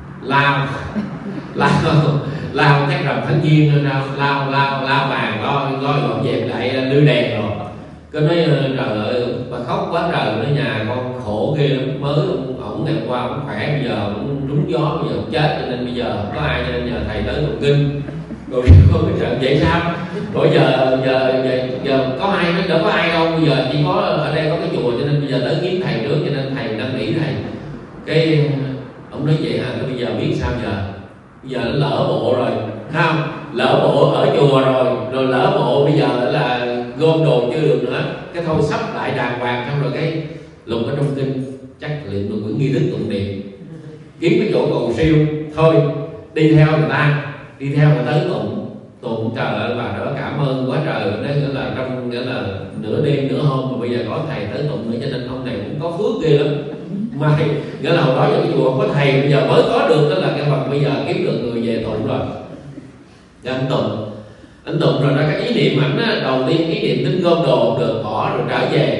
lao chắc rằm tháng giêng lao bàn lo dọn dẹp lại đưa đèn rồi. Cái nói trời ơi bà khóc quá trời, nói nhà con khổ ghê lắm, mới ổng ngày qua ổng khỏe, bây giờ ổng trúng gió, bây giờ ổng chết, cho nên bây giờ không có ai, cho nên nhờ thầy tới tụng kinh. Rồi con cái chuyện vậy sao? Rồi giờ có ai, nó đâu có ai đâu, bây giờ chỉ có ở đây có cái chùa, cho nên bây giờ tới kiếm thầy trước, cho nên thầy năn nỉ thầy. Cái ông nói vậy hả? Cái bây giờ biết sao giờ? Bây giờ nó lỡ bộ rồi, thấy không? Lỡ bộ ở chùa rồi lỡ bộ bây giờ là gom đồ chưa được nữa, cái thôi sắp lại đàng hoàng xong rồi cái lục ở trong kinh chắc luyện được những nghi thức tụng niệm, kiếm cái chỗ cầu siêu thôi đi theo người ta tới tụng trời ơi bà đó cảm ơn quá trời. Đấy nghĩa là trong nghĩa là nửa đêm nửa hôm mà bây giờ có thầy tới tụng nữa, cho nên ông này cũng có phước ghê lắm. Mà nghĩa là hồi đó giờ cái chùa không có thầy, bây giờ mới có được, đó là cái phần bây giờ kiếm được người về tụng rồi. Thì anh tụng rồi ra cái ý niệm ảnh á, đầu tiên ý niệm tính gom đồ được bỏ rồi trở về,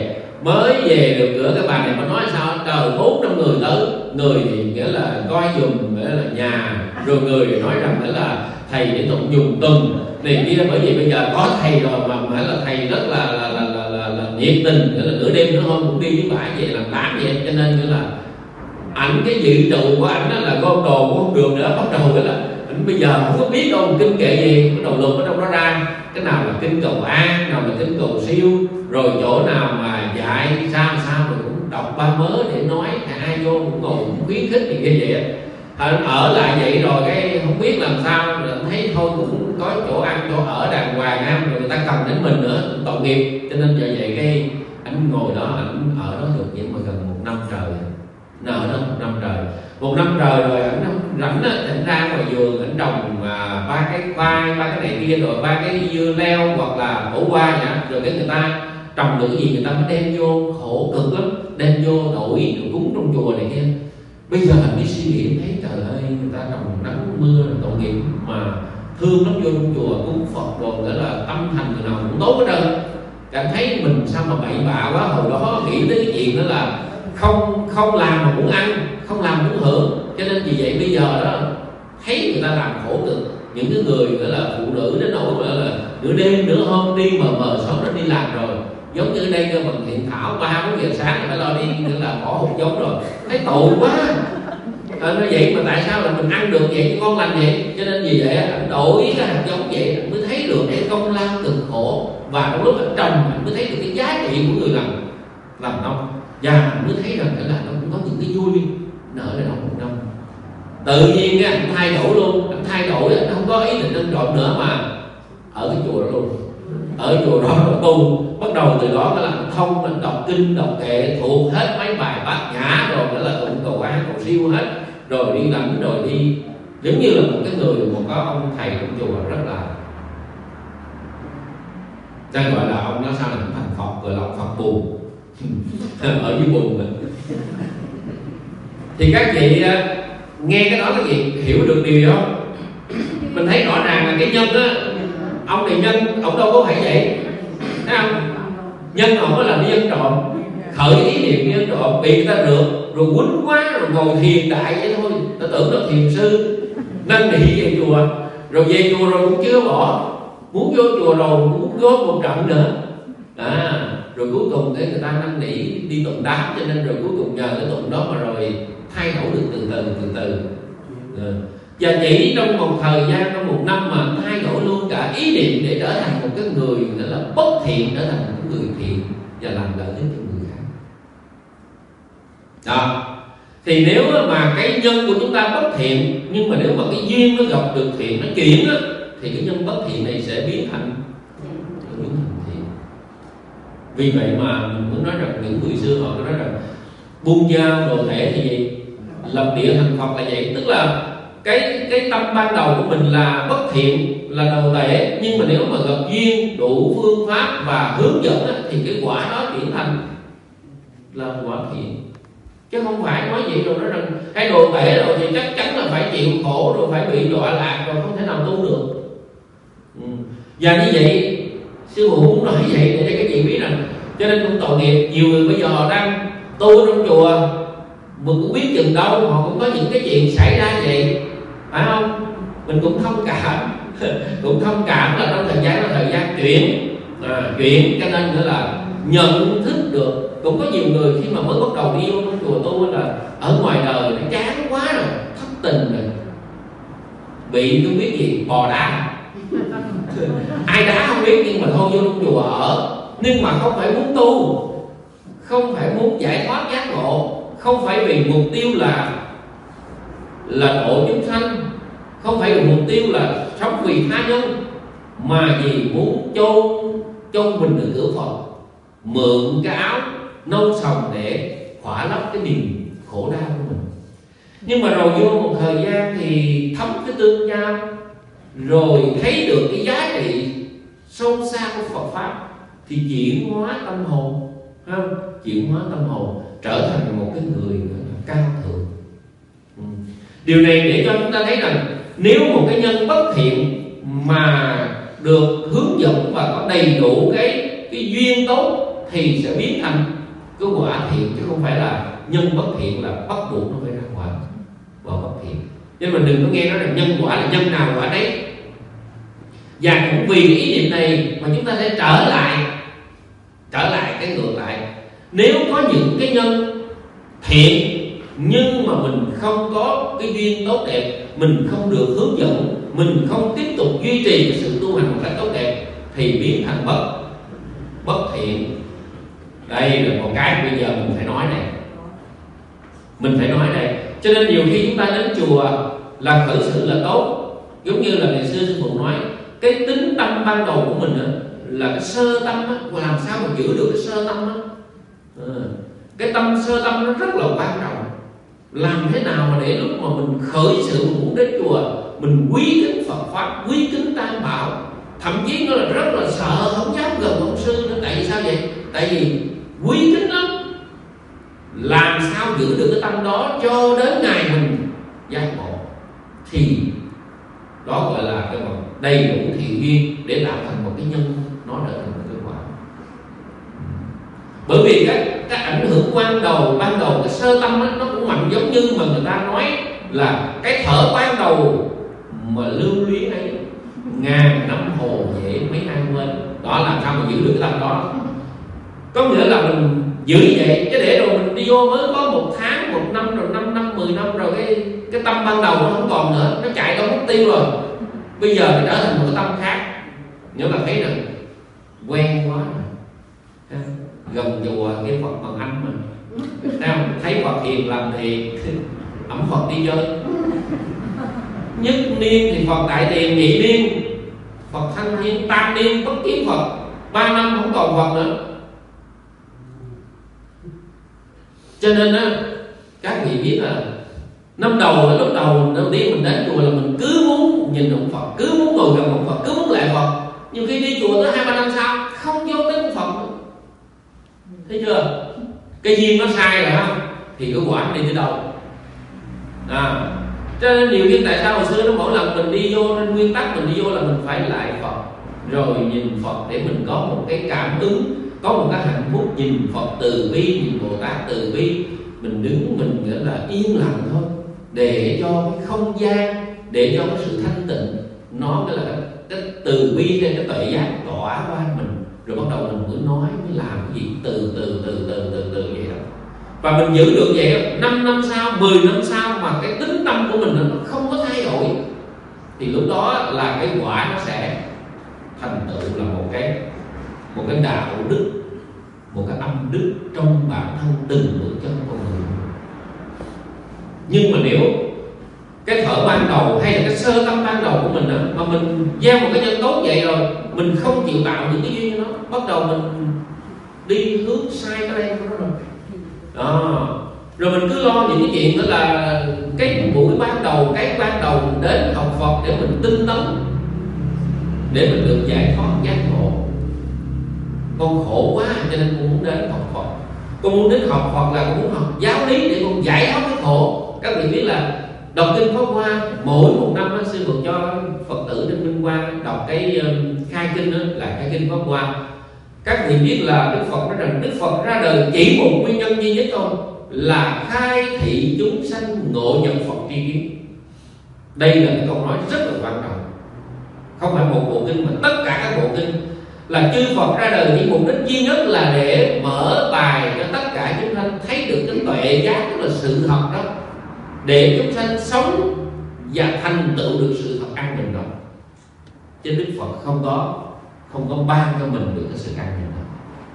mới về được cửa cái bà này mới nói sao trời 4-5 người tới, người thì nghĩa là coi dùm nghĩa là nhà, rồi người thì nói rằng nghĩa là thầy để tụng dùng tuần này kia, bởi vì bây giờ có thầy rồi mà phải là thầy rất là nhiệt tình, nghĩa là nửa đêm nửa hôm cũng đi với bả về làm đám vậy, cho nên nghĩa là ảnh cái dự trụ của ảnh là gom đồ cũng không được nữa, bắt đầu nghĩa là ảnh bây giờ không có biết đâu kinh kệ gì, cái đầu lục ở đâu đó ra, cái nào là kinh cầu an, nào là kinh cầu siêu, rồi chỗ nào mà dạy sao rồi cũng đọc ba mớ để nói, ai vô cũng ngồi cũng khuyến khích thì như vậy. Ở lại vậy rồi cái không biết làm sao, rồi thấy thôi cũng có chỗ ăn chỗ ở đàng hoàng, rồi người ta cần đến mình nữa, tội nghiệp, cho nên giờ vậy cái anh ngồi đó, anh ở đó được nhưng mà gần 1 năm trời, ở đó 1 năm trời, 1 năm trời rồi anh rảnh á, anh ra ngoài vườn anh trồng 3 cái khoai, 3 cái này kia, rồi 3 cái dưa leo hoặc là khổ qua vậy, rồi cái người ta trồng được cái gì người ta mới đem vô, khổ cực lắm, đem vô đổi cúng trong chùa này kia. Bây giờ anh đi suy nghĩ thấy trời ơi, người ta trồng nắng mưa là tội nghiệp mà thương lắm, vô trong chùa cúng Phật rồi nghĩa là tâm thành người nào cũng tốt hết trơn. Cảm thấy mình sao mà bậy bạ quá, hồi đó nghĩ tới cái chuyện đó là không làm mà muốn ăn, không làm muốn hưởng, cho nên vì vậy bây giờ đó thấy người ta làm khổ cực, những cái người nghĩa là phụ nữ đến nỗi mà là nửa đêm nửa hôm đi mờ sớm nó đi làm rồi, giống như ở đây cơ bằng Thiện Thảo 3-4 giờ sáng phải lo đi nghĩa là bỏ hột giống rồi, thấy tội quá. Nó vậy mà tại sao là mình ăn được vậy chứ con lành vậy, cho nên vì vậy anh đổi cái hạt giống vậy anh mới thấy được cái công lao cực khổ, và trong lúc anh trồng anh mới thấy được cái giá trị của người làm nông, và anh mới thấy rằng là nó cũng có những cái vui nở ra trong 1 năm. Tự nhiên cái anh thay đổi luôn, anh thay đổi, anh không có ý định ăn trộm nữa mà ở cái chùa đó luôn, ở chùa đó tu, bắt đầu từ đó là thông, anh đọc kinh đọc kệ thuộc hết mấy bài bát nhã, rồi nữa là tụng cầu an cầu siêu hết, rồi đi lãnh, rồi đi giống như là một cái người, một cái ông thầy trong chùa rất là đang gọi là ông đó sao là thành Phật, gọi là ông Phật buồn ở dưới buồn mình. Thì các chị nghe cái đó các chị hiểu được điều gì không? Mình thấy rõ ràng là cái nhân á, ông này nhân, ông đâu có phải vậy, thấy không? Nhân ông có làm đi ăn trộm, khởi ý niệm đi ăn trộm, bị người ta rượt rồi quýnh quá, rồi ngồi thiền đại vậy thôi, ta tưởng nó thiền sư năn nỉ về chùa, rồi về chùa rồi cũng chưa bỏ, muốn vô chùa rồi muốn góp một trận nữa, rồi cuối cùng để người ta năn nỉ đi tụng đám, cho nên rồi cuối cùng nhờ cái tụng đó mà rồi thay đổi được từ từ. Và chỉ trong một thời gian, trong 1 năm mà thay đổi luôn cả ý niệm để trở thành một cái người nữa là bất thiện, trở thành một người thiện và làm lợi ích cho người khác. Đó. Thì nếu mà cái nhân của chúng ta bất thiện, nhưng mà nếu mà cái duyên nó gặp được thiện, nó chuyển á, thì cái nhân bất thiện này sẽ biến thành thiện. Vì vậy mà mình muốn nói rằng những người xưa họ nói rằng buông dao đồ thể thì gì? Lập địa thành Phật là vậy, tức là cái tâm ban đầu của mình là bất thiện, là đầu tệ, nhưng mà nếu mà gặp duyên đủ phương pháp và hướng dẫn thì cái quả đó chuyển thành là quả thiện. Chứ không phải nói vậy rồi nói rằng cái đồ tệ rồi thì chắc chắn là phải chịu khổ, rồi phải bị đọa lạc, rồi không thể nào tu được. Và như vậy sư phụ muốn nói vậy để cho các chị biết rằng, cho nên cũng tội nghiệp nhiều người bây giờ đang tu trong chùa mình cũng biết chừng đâu họ cũng có những cái chuyện xảy ra vậy, phải không? Mình cũng thông cảm cũng thông cảm là trong thời gian đó thời gian chuyển, cho nên nữa là nhận thức được. Cũng có nhiều người khi mà mới bắt đầu đi vô trong chùa tu là ở ngoài đời nó chán quá rồi, thất tình rồi, bị không biết gì bò đá ai đá không biết, nhưng mà thôi vô trong chùa ở, nhưng mà không phải muốn tu, không phải muốn giải thoát giác ngộ, không phải vì mục tiêu là độ chúng sanh, không phải vì mục tiêu là sống vì tha nhân, mà vì muốn chôn mình ở cửa Phật, mượn cái áo nâu sòng để khỏa lấp cái niềm khổ đau của mình. Nhưng mà rồi vô một thời gian thì thấm cái tương giao, rồi thấy được cái giá trị sâu xa của Phật pháp, thì chuyển hóa tâm hồn, không? Chuyển hóa tâm hồn trở thành một cái người cao thượng. Điều này để cho chúng ta thấy rằng nếu một cái nhân bất thiện mà được hướng dẫn và có đầy đủ cái duyên tốt thì sẽ biến thành cái quả thiện, chứ không phải là nhân bất thiện là bắt buộc nó phải ra quả bất thiện. Nên mình đừng có nghe nói là nhân quả là nhân nào quả đấy. Và cũng vì cái ý niệm này mà chúng ta sẽ trở lại cái ngược lại. Nếu có những cái nhân thiện nhưng mà mình không có cái duyên tốt đẹp, mình không được hướng dẫn, mình không tiếp tục duy trì cái sự tu hành một cách tốt đẹp thì biến thành bất thiện. Đây là một cái bây giờ mình phải nói này. Cho nên nhiều khi chúng ta đến chùa là khởi sự là tốt, giống như là ngày xưa sư phụ nói, cái tính tâm ban đầu của mình là cái sơ tâm á, làm sao mà giữ được cái sơ tâm á. Cái tâm sơ tâm nó rất là quan trọng. Làm thế nào mà để lúc mà mình khởi sự mình muốn đến chùa, mình quý kính Phật pháp, quý kính Tam Bảo, thậm chí nó là rất là sợ, không dám gần ông sư nữa. Tại vì sao vậy? Tại vì quý kính lắm. Làm sao giữ được cái tâm đó cho đến ngày mình giác ngộ thì đó gọi là cái đầy đủ thiện duyên để tạo thành một cái nhân, nó trở thành một cái quả. Bởi vì cái ảnh hưởng ban đầu cái sơ tâm đó, nó cũng mạnh, giống như mà người ta nói là cái thở ban đầu mà lưu luyến ấy, ngàn năm hồ dễ mấy ai quên. Đó, làm sao mà giữ được cái tâm đó. Có nghĩa là mình giữ vậy, chứ để rồi mình đi vô mới có 1 tháng, 1 năm, rồi 5 năm, 10 năm rồi cái tâm ban đầu nó không còn nữa, nó chạy đâu mất tiêu rồi. Bây giờ nó trở thành một cái tâm khác. Nếu mà thấy rằng quen quá rồi, gần chùa cái Phật bằng anh mà, thấy Phật hiền làm thì ẩm Phật đi chơi. Nhất niên thì Phật đại tiền, nhị niên Phật thanh niên, tam niên bất kiến Phật, 3 năm không còn Phật nữa. Cho nên á, các vị biết là lúc đầu tiên mình đến chùa là mình cứ muốn nhìn ông Phật, cứ muốn ngồi gần ông Phật, cứ muốn lại Phật. Nhiều khi đi chùa tới 2-3 năm sau không vô tới ông Phật nữa. Thấy chưa? Cái duyên nó sai rồi không? Thì cái quả đi tới đâu? Cho nên điều kiện tại sao hồi xưa nó mỗi lần mình đi vô, nên nguyên tắc mình đi vô là mình phải lại Phật, rồi nhìn Phật để mình có một cái cảm ứng, có một cái hạnh phúc, nhìn Phật từ bi, nhìn Bồ Tát từ bi. Mình đứng mình nghĩa là yên lặng thôi, để cho cái không gian, để cho cái sự thanh tịnh nó cái là cái từ bi trên cái tuệ giác tỏa qua mình, rồi bắt đầu mình mới nói, mới làm cái gì từ từ vậy đó. Và mình giữ được vậy đó, 5 năm sau, 10 năm sau mà cái tính tâm của mình nó không có thay đổi thì lúc đó là cái quả nó sẽ thành tựu là một cái đạo đức, một cái âm đức trong bản thân từng bước chân con người. Nhưng mà nếu cái thở ban đầu hay là cái sơ tâm ban đầu của mình đó, mà mình gieo một cái nhân tốt vậy rồi, mình không chịu tạo những cái duyên cho nó, bắt đầu mình đi hướng sai cái đây của nó rồi. Rồi mình cứ lo những cái chuyện đó là cái buổi ban đầu, cái ban đầu mình đến học Phật để mình tinh tấn, để mình được giải thoát giác ngộ. Con khổ quá cho nên con muốn đến học Phật. Con muốn đến học Phật là con muốn học giáo lý để con giải thoát cái khổ. Các vị biết là đọc kinh Pháp Hoa mỗi một năm sư phụ cho Phật tử trên Minh Quang đọc cái khai kinh đó, là khai kinh Pháp Hoa. Các vị biết là Đức Phật nói rằng Đức Phật ra đời chỉ một nguyên nhân duy nhất thôi, là khai thị chúng sanh ngộ nhận Phật tri kiến. Đây là cái câu nói rất là quan trọng. Không phải một bộ kinh mà tất cả các bộ kinh là chư Phật ra đời chỉ mục đích duy nhất là để mở bài cho tất cả chúng sanh thấy được cái tuệ giác, tức là sự thật đó, để chúng sanh sống và thành tựu được sự thật an bình đó. Chứ Đức Phật không có ban cho mình được cái sự an bình đó.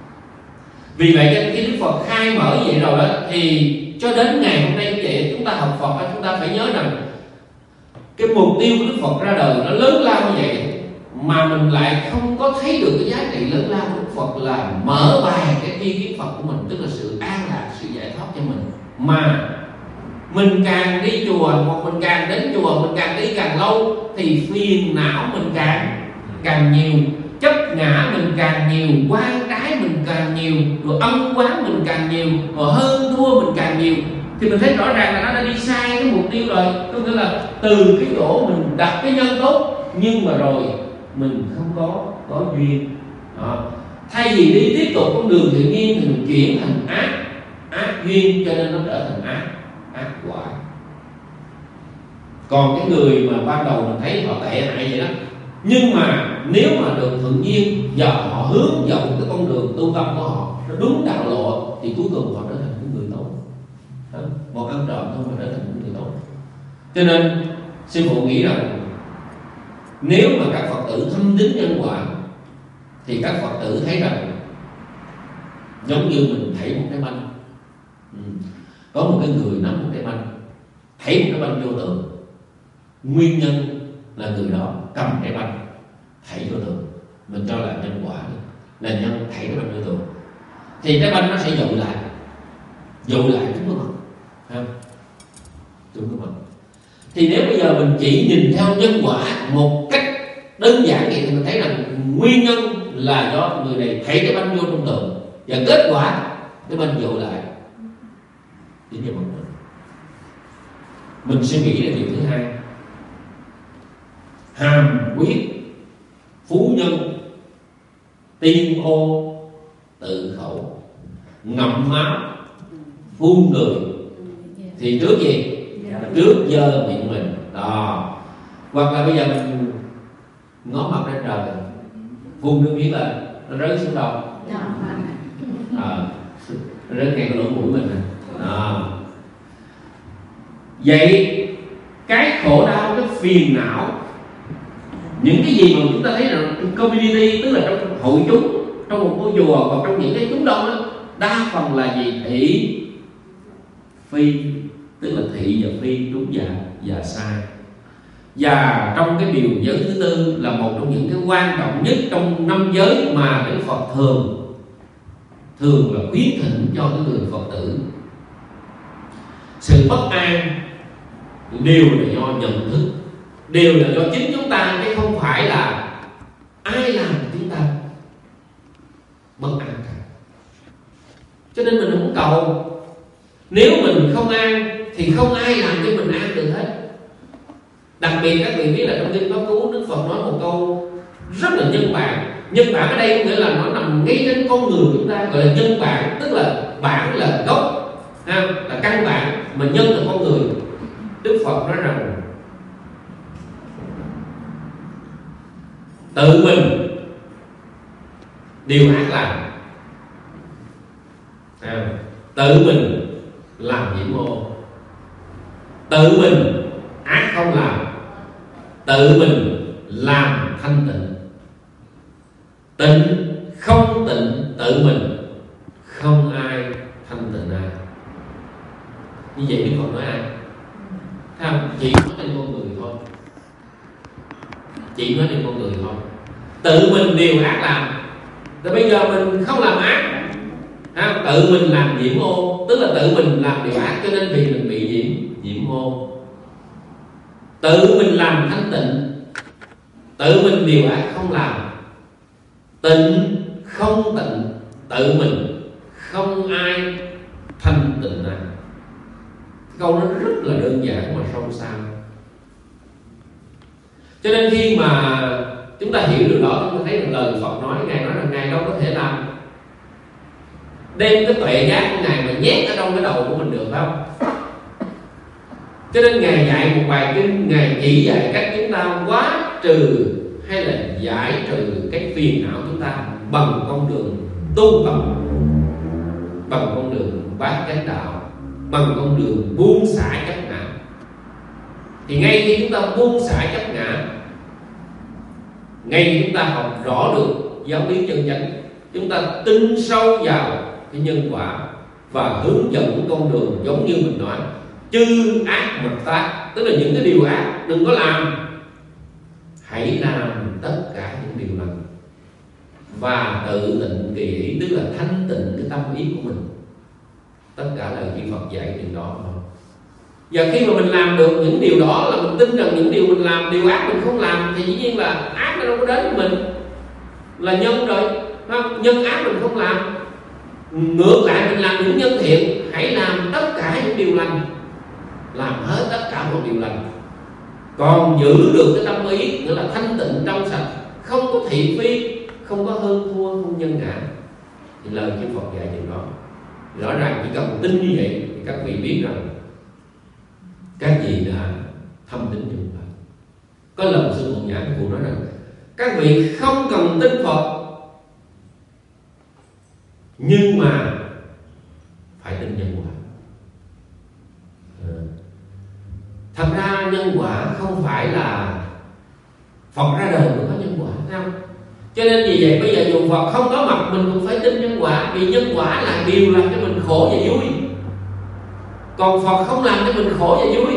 Vì vậy khi Đức Phật khai mở vậy rồi đó, thì cho đến ngày hôm nay vậy, chúng ta học Phật chúng ta phải nhớ rằng cái mục tiêu của Đức Phật ra đời nó lớn lao như vậy, mà mình lại không có thấy được cái giá trị lớn lao của Đức Phật là mở bài cái tri kiến Phật của mình, tức là sự an lạc, sự giải thoát cho mình. Mà mình càng đi chùa, hoặc mình càng đến chùa, mình càng đi càng lâu thì phiền não mình càng nhiều, chấp ngã mình càng nhiều, quan trái mình càng nhiều, rồi ân oán mình càng nhiều, rồi hơn thua mình càng nhiều, thì mình thấy rõ ràng là nó đã đi sai cái mục tiêu rồi. Có nghĩa là từ cái chỗ mình đặt cái nhân tốt, nhưng mà rồi mình không có duyên đó. Thay vì đi tiếp tục con đường tự nhiên thì mình chuyển thành ác duyên, cho nên nó trở thành ác quả. Còn cái người mà ban đầu mình thấy họ tệ hại vậy đó, nhưng mà nếu mà được tự nhiên và họ hướng dẫn cái con đường tu tâm của họ nó đúng đạo lộ thì cuối cùng họ trở thành những người tốt. Một ăn trộm thôi mà trở thành những người tốt. Cho nên sư phụ nghĩ rằng nếu mà các Phật tử thâm tín nhân quả thì các Phật tử thấy rằng giống như mình thảy một cái banh, có một cái người nắm một cái banh, thảy một cái banh vô tượng. Nguyên nhân là người đó cầm cái banh thảy vô tượng, mình cho là nhân quả, là nhân thảy cái banh vô tượng, thì cái banh nó sẽ dội lại trúng cái mặt, trúng cái mặt. Thì nếu bây giờ mình chỉ nhìn theo nhân quả một cách đơn giản vậy thì mình thấy rằng nguyên nhân là do người này thảy cái banh vô trong tượng, và kết quả cái banh dội lại đến vào mặt mình suy nghĩ là điều thứ hai: hàm quyết phú nhân, tiên ô tự khẩu, ngậm máu phun người. Thì trước gì? Trước dơ miệng mình đó. Hoặc là bây giờ mình ngó mặt lên trời, phun nước miếng lên, nó rớt xuống đâu? Nó rớt ngay cái lỗ mũi mình này. Vậy cái khổ đau, cái phiền não, những cái gì mà chúng ta thấy là community, tức là trong hội chúng, trong một ngôi chùa, còn trong những cái chúng đông đó, đa phần là gì? Thị phi, tức là thị và phi, đúng và sai. Và trong cái điều giới thứ tư là một trong những cái quan trọng nhất trong 5 giới mà Đức Phật thường là khuyến thỉnh cho cái người Phật tử. Sự bất an đều là do nhận thức, đều là do chính chúng ta, chứ không phải là ai làm chúng ta bất an cả. Cho nên mình không cầu. Nếu mình không an thì không ai làm cho mình an được hết. Đặc biệt các vị biết là trong kinh Pháp Cú, Đức Phật nói một câu rất là nhân bản. Nhân bản ở đây có nghĩa là nó nằm ngay trên con người chúng ta, gọi là nhân bản, tức là bản là gốc, là căn bản, mà nhân là con người. Đức Phật nói rằng tự mình điều ác làm, tự mình làm nhiễm ô, tự mình ác không làm, tự mình làm thanh tịnh. Tịnh không tịnh tự mình, không ai thanh tịnh ai. Như vậy Đức Phật nói ai? Không, chỉ nói trên con người thôi. Chỉ nói trên con người thôi. Tự mình điều ác làm, rồi bây giờ mình không làm ác, tự mình làm nhiễm ô, tức là tự mình làm điều ác, cho nên vì mình bị nhiễm ô. Tự mình làm thanh tịnh, tự mình điều ác không làm. Tịnh không tịnh tự mình, không ai thanh tịnh ai. Câu nó rất là đơn giản mà sâu xa. Cho nên khi mà chúng ta hiểu được đó, chúng ta thấy rằng lời Phật nói, Ngài nói rằng Ngài đâu có thể làm đem cái tuệ giác của Ngài mà nhét ở trong cái đầu của mình được, phải không? Cho nên Ngài dạy một bài kinh, Ngài chỉ dạy cách chúng ta hóa trừ hay là giải trừ cái phiền não chúng ta bằng con đường tu tập, bằng con đường bát chánh đạo, bằng con đường buông xả chấp ngã. Thì ngay khi chúng ta buông xả chấp ngã, ngay khi chúng ta học rõ được giáo lý chân chánh, chúng ta tin sâu vào cái nhân quả và hướng dẫn con đường giống như mình nói, chư ác mặc tác, tức là những cái điều ác đừng có làm, hãy làm tất cả những điều lành và tự tịnh kỳ ý, tức là thanh tịnh cái tâm ý của mình. Tất cả lời Chư Phật dạy điều đó thôi. Và khi mà mình làm được những điều đó, là mình tin rằng những điều mình làm, điều ác mình không làm, thì dĩ nhiên là ác nó đâu có đến với mình, là nhân rồi, không? Nhân ác mình không làm. Ngược lại mình làm những nhân thiện, hãy làm tất cả những điều lành, làm hết tất cả mọi điều lành. Còn giữ được cái tâm ý, nghĩa là thanh tịnh trong sạch, không có thị phi, không có hơn thua, không nhân ngã. Thì lời Chư Phật dạy điều đó. Rõ ràng chỉ cần tin như vậy thì các vị biết rằng các vị đã thâm tín trong Phật. Có lần sư phụ giảng, cụ nói rằng các vị không cần tin Phật, nhưng mà phải tin nhân quả. Thật ra nhân quả không phải là Phật ra đời mới có nhân quả, thấy không? Cho nên vì vậy bây giờ dù Phật không có mặt mình cũng phải tin nhân quả, vì nhân quả là điều làm cho mình khổ và vui. Còn Phật không làm cho mình khổ và vui.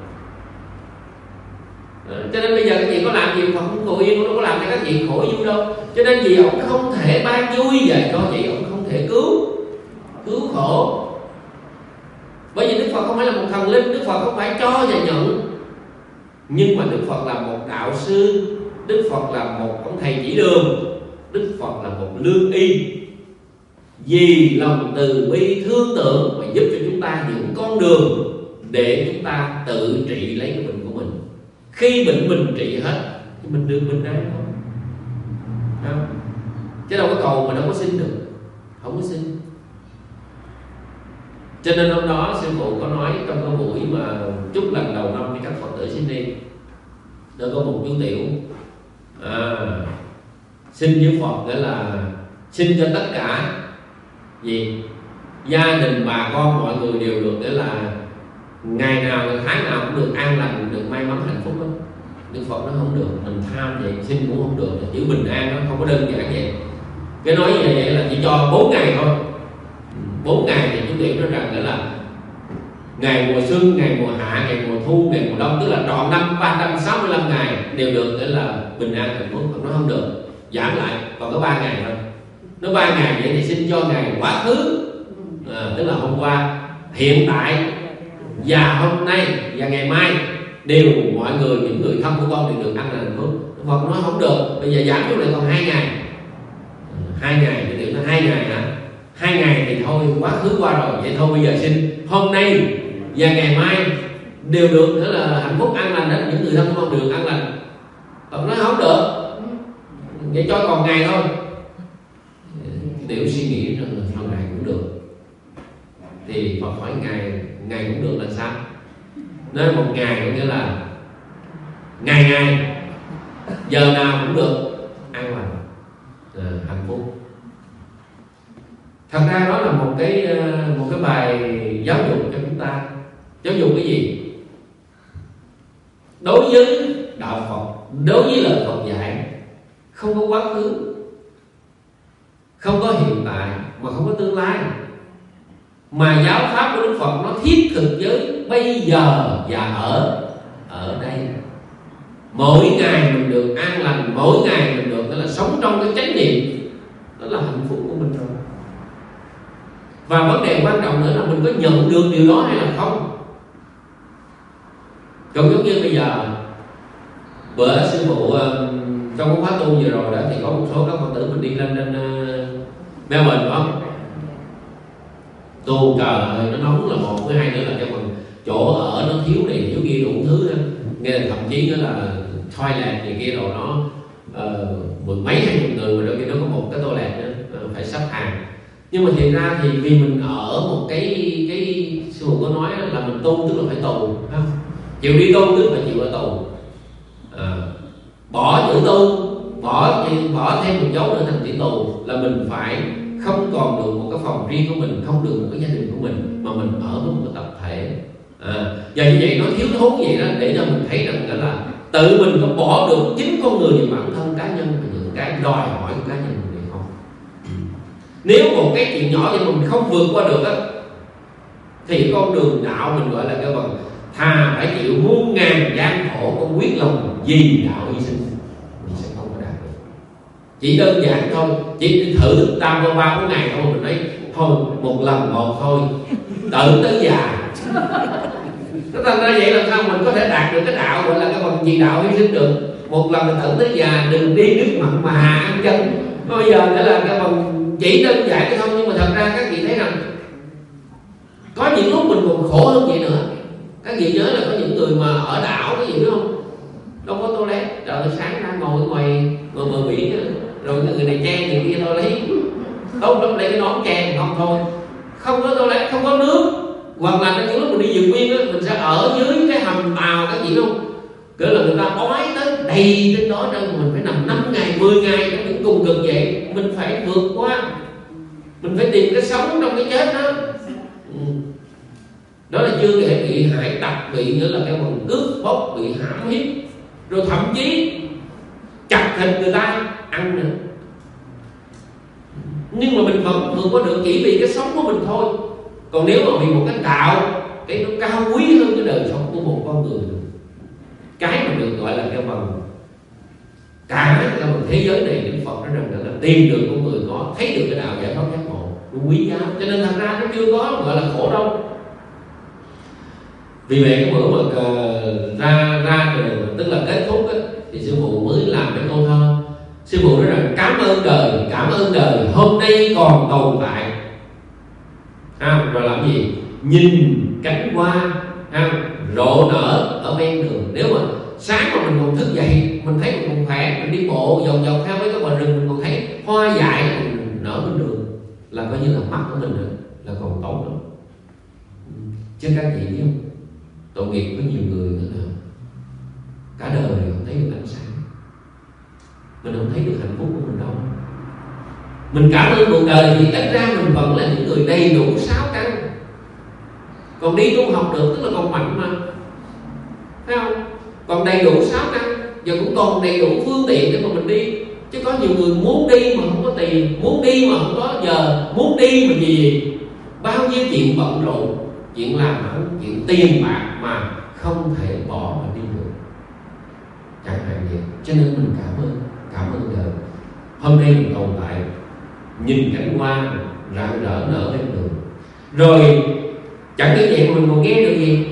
Cho nên bây giờ các vị có làm gì Phật cũng ngồi yên, không có làm cho các vị khổ vui đâu. Cho nên vì ông không thể ban vui vậy, do vậy ông không thể cứu khổ. Bởi vì Đức Phật không phải là một thần linh, Đức Phật không phải cho và nhận. Nhưng mà Đức Phật là một đạo sư, Đức Phật là một ông thầy chỉ đường, Đức Phật là một lương y. Vì lòng từ bi thương tưởng và giúp cho chúng ta những con đường để chúng ta tự trị lấy cái bệnh của mình. Khi bệnh mình trị hết thì mình được bình an thôi, không? Chứ đâu có cầu mà đâu có xin được, không có xin. Cho nên hôm đó sư phụ có nói trong cái buổi mà chúc lần đầu năm đi các Phật tử xin đi, nó có một chú tiểu xin với Phật, nghĩa là xin cho tất cả gì gia đình bà con mọi người đều được, nghĩa là ngày nào tháng nào cũng được an lành, được may mắn hạnh phúc đó. Đức Phật nó không được, mình tham vậy xin cũng không được, chữ bình an nó không có đơn giản vậy. Cái nói như vậy là chỉ cho 4 ngày thôi. 4 ngày thì chú tiểu nói rằng là ngày mùa xuân, ngày mùa hạ, ngày mùa thu, ngày mùa đông, tức là trọn năm 365 ngày đều được, nghĩa là bình an hạnh phúc. Nó không được, giảm lại còn có 3 ngày thôi. Nó 3 ngày vậy thì xin cho ngày quá khứ, tức là hôm qua, hiện tại và hôm nay và ngày mai đều mọi người, những người thân của con đều được ăn lành hạnh phúc. Phật nói không được, bây giờ giảm xuống lại còn 2 ngày. 2 ngày thì nó 2 ngày hả? 2 ngày thì thôi, quá khứ qua rồi, vậy thôi bây giờ xin hôm nay và ngày mai đều được, nữa là hạnh phúc an lành đó, những người thân của con được an lành. Phật nói không được, vậy cho còn ngày thôi. Tiểu suy nghĩ rằng là phần này cũng được. Thì Phật hỏi ngày cũng được là sao? Nói 1 ngày có nghĩa là ngày giờ nào cũng được an lành, hạnh phúc. Thật ra đó là một cái bài giáo dục cho chúng ta. Giáo dục cái gì? Đối với đạo Phật, đối với lời Phật dạy, không có quá khứ, không có hiện tại, mà không có tương lai. Mà giáo pháp của Đức Phật nó thiết thực với bây giờ và ở đây. Mỗi ngày mình được an lành, mỗi ngày mình được đó là sống trong cái chánh niệm, đó là hạnh phúc của mình rồi. Và vấn đề quan trọng nữa là mình có nhận được điều đó hay là không. Cũng giống như bây giờ bữa sư phụ trong cái khóa tu vừa rồi đó, thì có một số các Phật tử mình đi lên Melbourne phải không? Tu trời ơi, nó nóng là một, cái hai nữa là cái phần chỗ ở nó thiếu này thiếu kia đủ thứ đó. Nghe thậm chí nó là toilet này kia rồi nó mười mấy 20 người mà đôi khi nó có một cái toilet nữa, phải sắp hàng. Nhưng mà thiệt ra thì vì mình ở một cái sư phụ có nói là mình tu tức là phải tù, không? Chịu đi tu tức là chịu ở tù. Bỏ chữ tu, bỏ thêm một dấu nữa thành chữ tù, là mình phải không còn được một cái phòng riêng của mình, không được một cái gia đình của mình, mà mình ở với một cái tập thể. Và như vậy nó thiếu thốn vậy đó, để cho mình thấy rằng là tự mình có bỏ được chính con người và bản thân cá nhân và những cái đòi hỏi của cá nhân mình hay không. Nếu một cái chuyện nhỏ vậy mình không vượt qua được á, thì con đường đạo mình gọi là cái bằng thà phải chịu muôn ngàn gian khổ, con quyết lòng vì đạo hy sinh, mình sẽ không có đạt được. Chỉ đơn giản thôi, chỉ thử tam vô 3 ngày thôi, mình nói thôi một lần một thôi, tự tới già. Nó thành ra vậy làm sao mình có thể đạt được cái đạo gọi là cái bằng vì đạo hy sinh được. Một lần mình tự tới già, đừng đi nước mặn mà hà ăn chân. Bây giờ đã là cái bằng chỉ đơn giản cái thôi, nhưng mà thật ra các vị thấy rằng có những lúc mình còn khổ hơn vậy nữa. Các vị nhớ là có những người mà ở đảo cái gì biết không, đâu có toilet, trời sáng ra ngồi ngoài bờ biển, rồi người này che người kia thôi lấy tốt lắm lấy cái nón che, không thôi không có toilet, không có nước, hoặc là những lúc mình đi vườn nguyên á, mình sẽ ở dưới cái hầm tàu cái gì không, cỡ là người ta ói tới đầy trên đó, nên mình phải nằm 5 ngày 10 ngày trong những cùng cực vậy. Mình phải vượt qua, mình phải tìm cái sống trong cái chết đó. Đó là chưa kể bị hải tặc, bị nữa là cái phần cướp bóc, bị hãm hiếp, rồi thậm chí chặt thịt người ta ăn nữa. Nhưng mà mình vẫn vượt qua được chỉ vì cái sống của mình thôi. Còn nếu mà vì một cái đạo, cái nó cao quý hơn cái đời sống của một con người, cái mà được gọi là cái phần cả cái phần thế giới này, Đức Phật nói rằng là tìm được con người có thấy được cái đạo giải thoát giác ngộ, nó quý giá. Cho nên thành ra nó chưa có gọi là khổ đâu. Vì vậy cái bữa mà ra tức là kết thúc ấy, thì sư phụ mới làm cái câu thơ. Sư phụ nói rằng cảm ơn đời hôm nay còn tồn tại. Rồi làm gì? Nhìn cánh hoa rộ nở ở ven đường. Nếu mà sáng mà mình còn thức dậy, mình thấy mình còn khỏe, mình đi bộ vòng vòng theo mấy cái bờ rừng, mình còn thấy hoa dại nở bên đường, là coi như là mắt của mình nữa, là còn tốt lắm. Chứ các chị biết không, tội nghiệp có nhiều người nữa là cả đời này không thấy được ánh sáng, mình không thấy được hạnh phúc của mình đâu. Mình cảm ơn cuộc đời vì ít ra mình vẫn là những người đầy đủ 6 căn, còn đi tu học được, tức là còn mạnh mà, thấy không? Còn đầy đủ 6 căn, giờ cũng còn đầy đủ phương tiện để mà mình đi. Chứ có nhiều người muốn đi mà không có tiền, muốn đi mà không có giờ, muốn đi mà gì bao nhiêu chuyện bận rộn, chuyện làm ăn, chuyện tiền bạc mà không thể bỏ mà đi được, chẳng hạn vậy. Cho nên mình cảm ơn đời hôm nay mình tồn tại, nhìn cảnh hoa rạng rỡ nở bên đường. Rồi chẳng những vậy mình còn nghe được gì?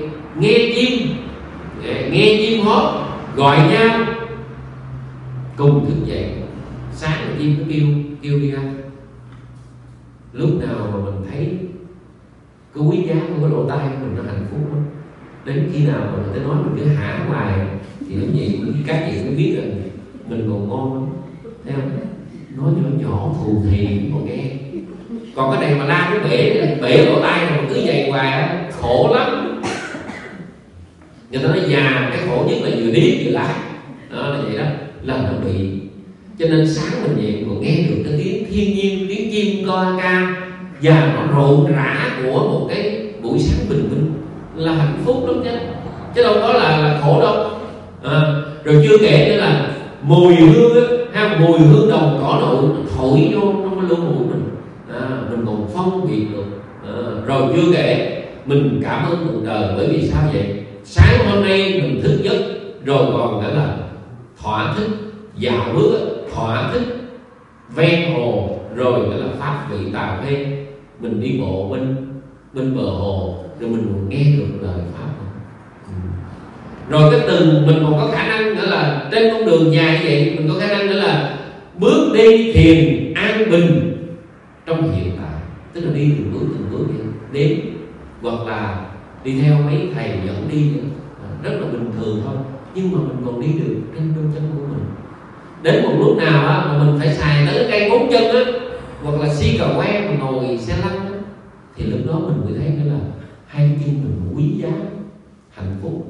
Nghe chim hót gọi nhau cùng thức dậy. Sáng là chim nó kêu đi ăn. Lúc nào mà mình thấy cái quý giá của cái lỗ tai của mình nó hạnh phúc lắm. Đến khi nào mà người ta nói mình cứ hả hoài thì lúc vậy các chị cũng biết rồi, mình còn ngon lắm, thấy không? Nói nhỏ thù thì cũng còn nghe. Còn cái này mà la cái bể lỗ tai mà cứ dày hoài á, khổ lắm. Người ta nói già cái khổ nhất là vừa điếc vừa lái, đó là vậy đó, là nó bị. Cho nên sáng mình dậy còn nghe được cái tiếng thiên nhiên, tiếng chim ca và nó rộn rã của một cái buổi sáng bình minh là hạnh phúc lắm chứ đâu có là khổ đâu. Rồi chưa kể nữa là mùi hương á, mùi hương đồng cỏ nội thổi vô trong cái lỗ mũi mình, mình còn phân biệt được. Rồi chưa kể mình cảm ơn cuộc đời, bởi vì sao vậy? Sáng hôm nay mình thức giấc rồi còn nữa là thỏa thích dạo bước, thỏa thích ven hồ, rồi nữa là pháp vị tà phê, mình đi bộ bên bờ hồ, rồi mình nghe được lời pháp. Rồi cái từng mình còn có khả năng nữa là trên con đường dài như vậy, mình có khả năng nữa là bước đi thiền an bình trong hiện tại, tức là đi từng bước đến, hoặc là đi theo mấy thầy dẫn đi, rất là bình thường thôi, nhưng mà mình còn đi được trên đôi chân của mình. Đến một lúc nào á mà mình phải xài tới cây 4 chân á, hoặc là xi cà que mà ngồi xe lăn á, thì lúc đó mình mới thấy cái là hai chân mình quý giá, hạnh phúc.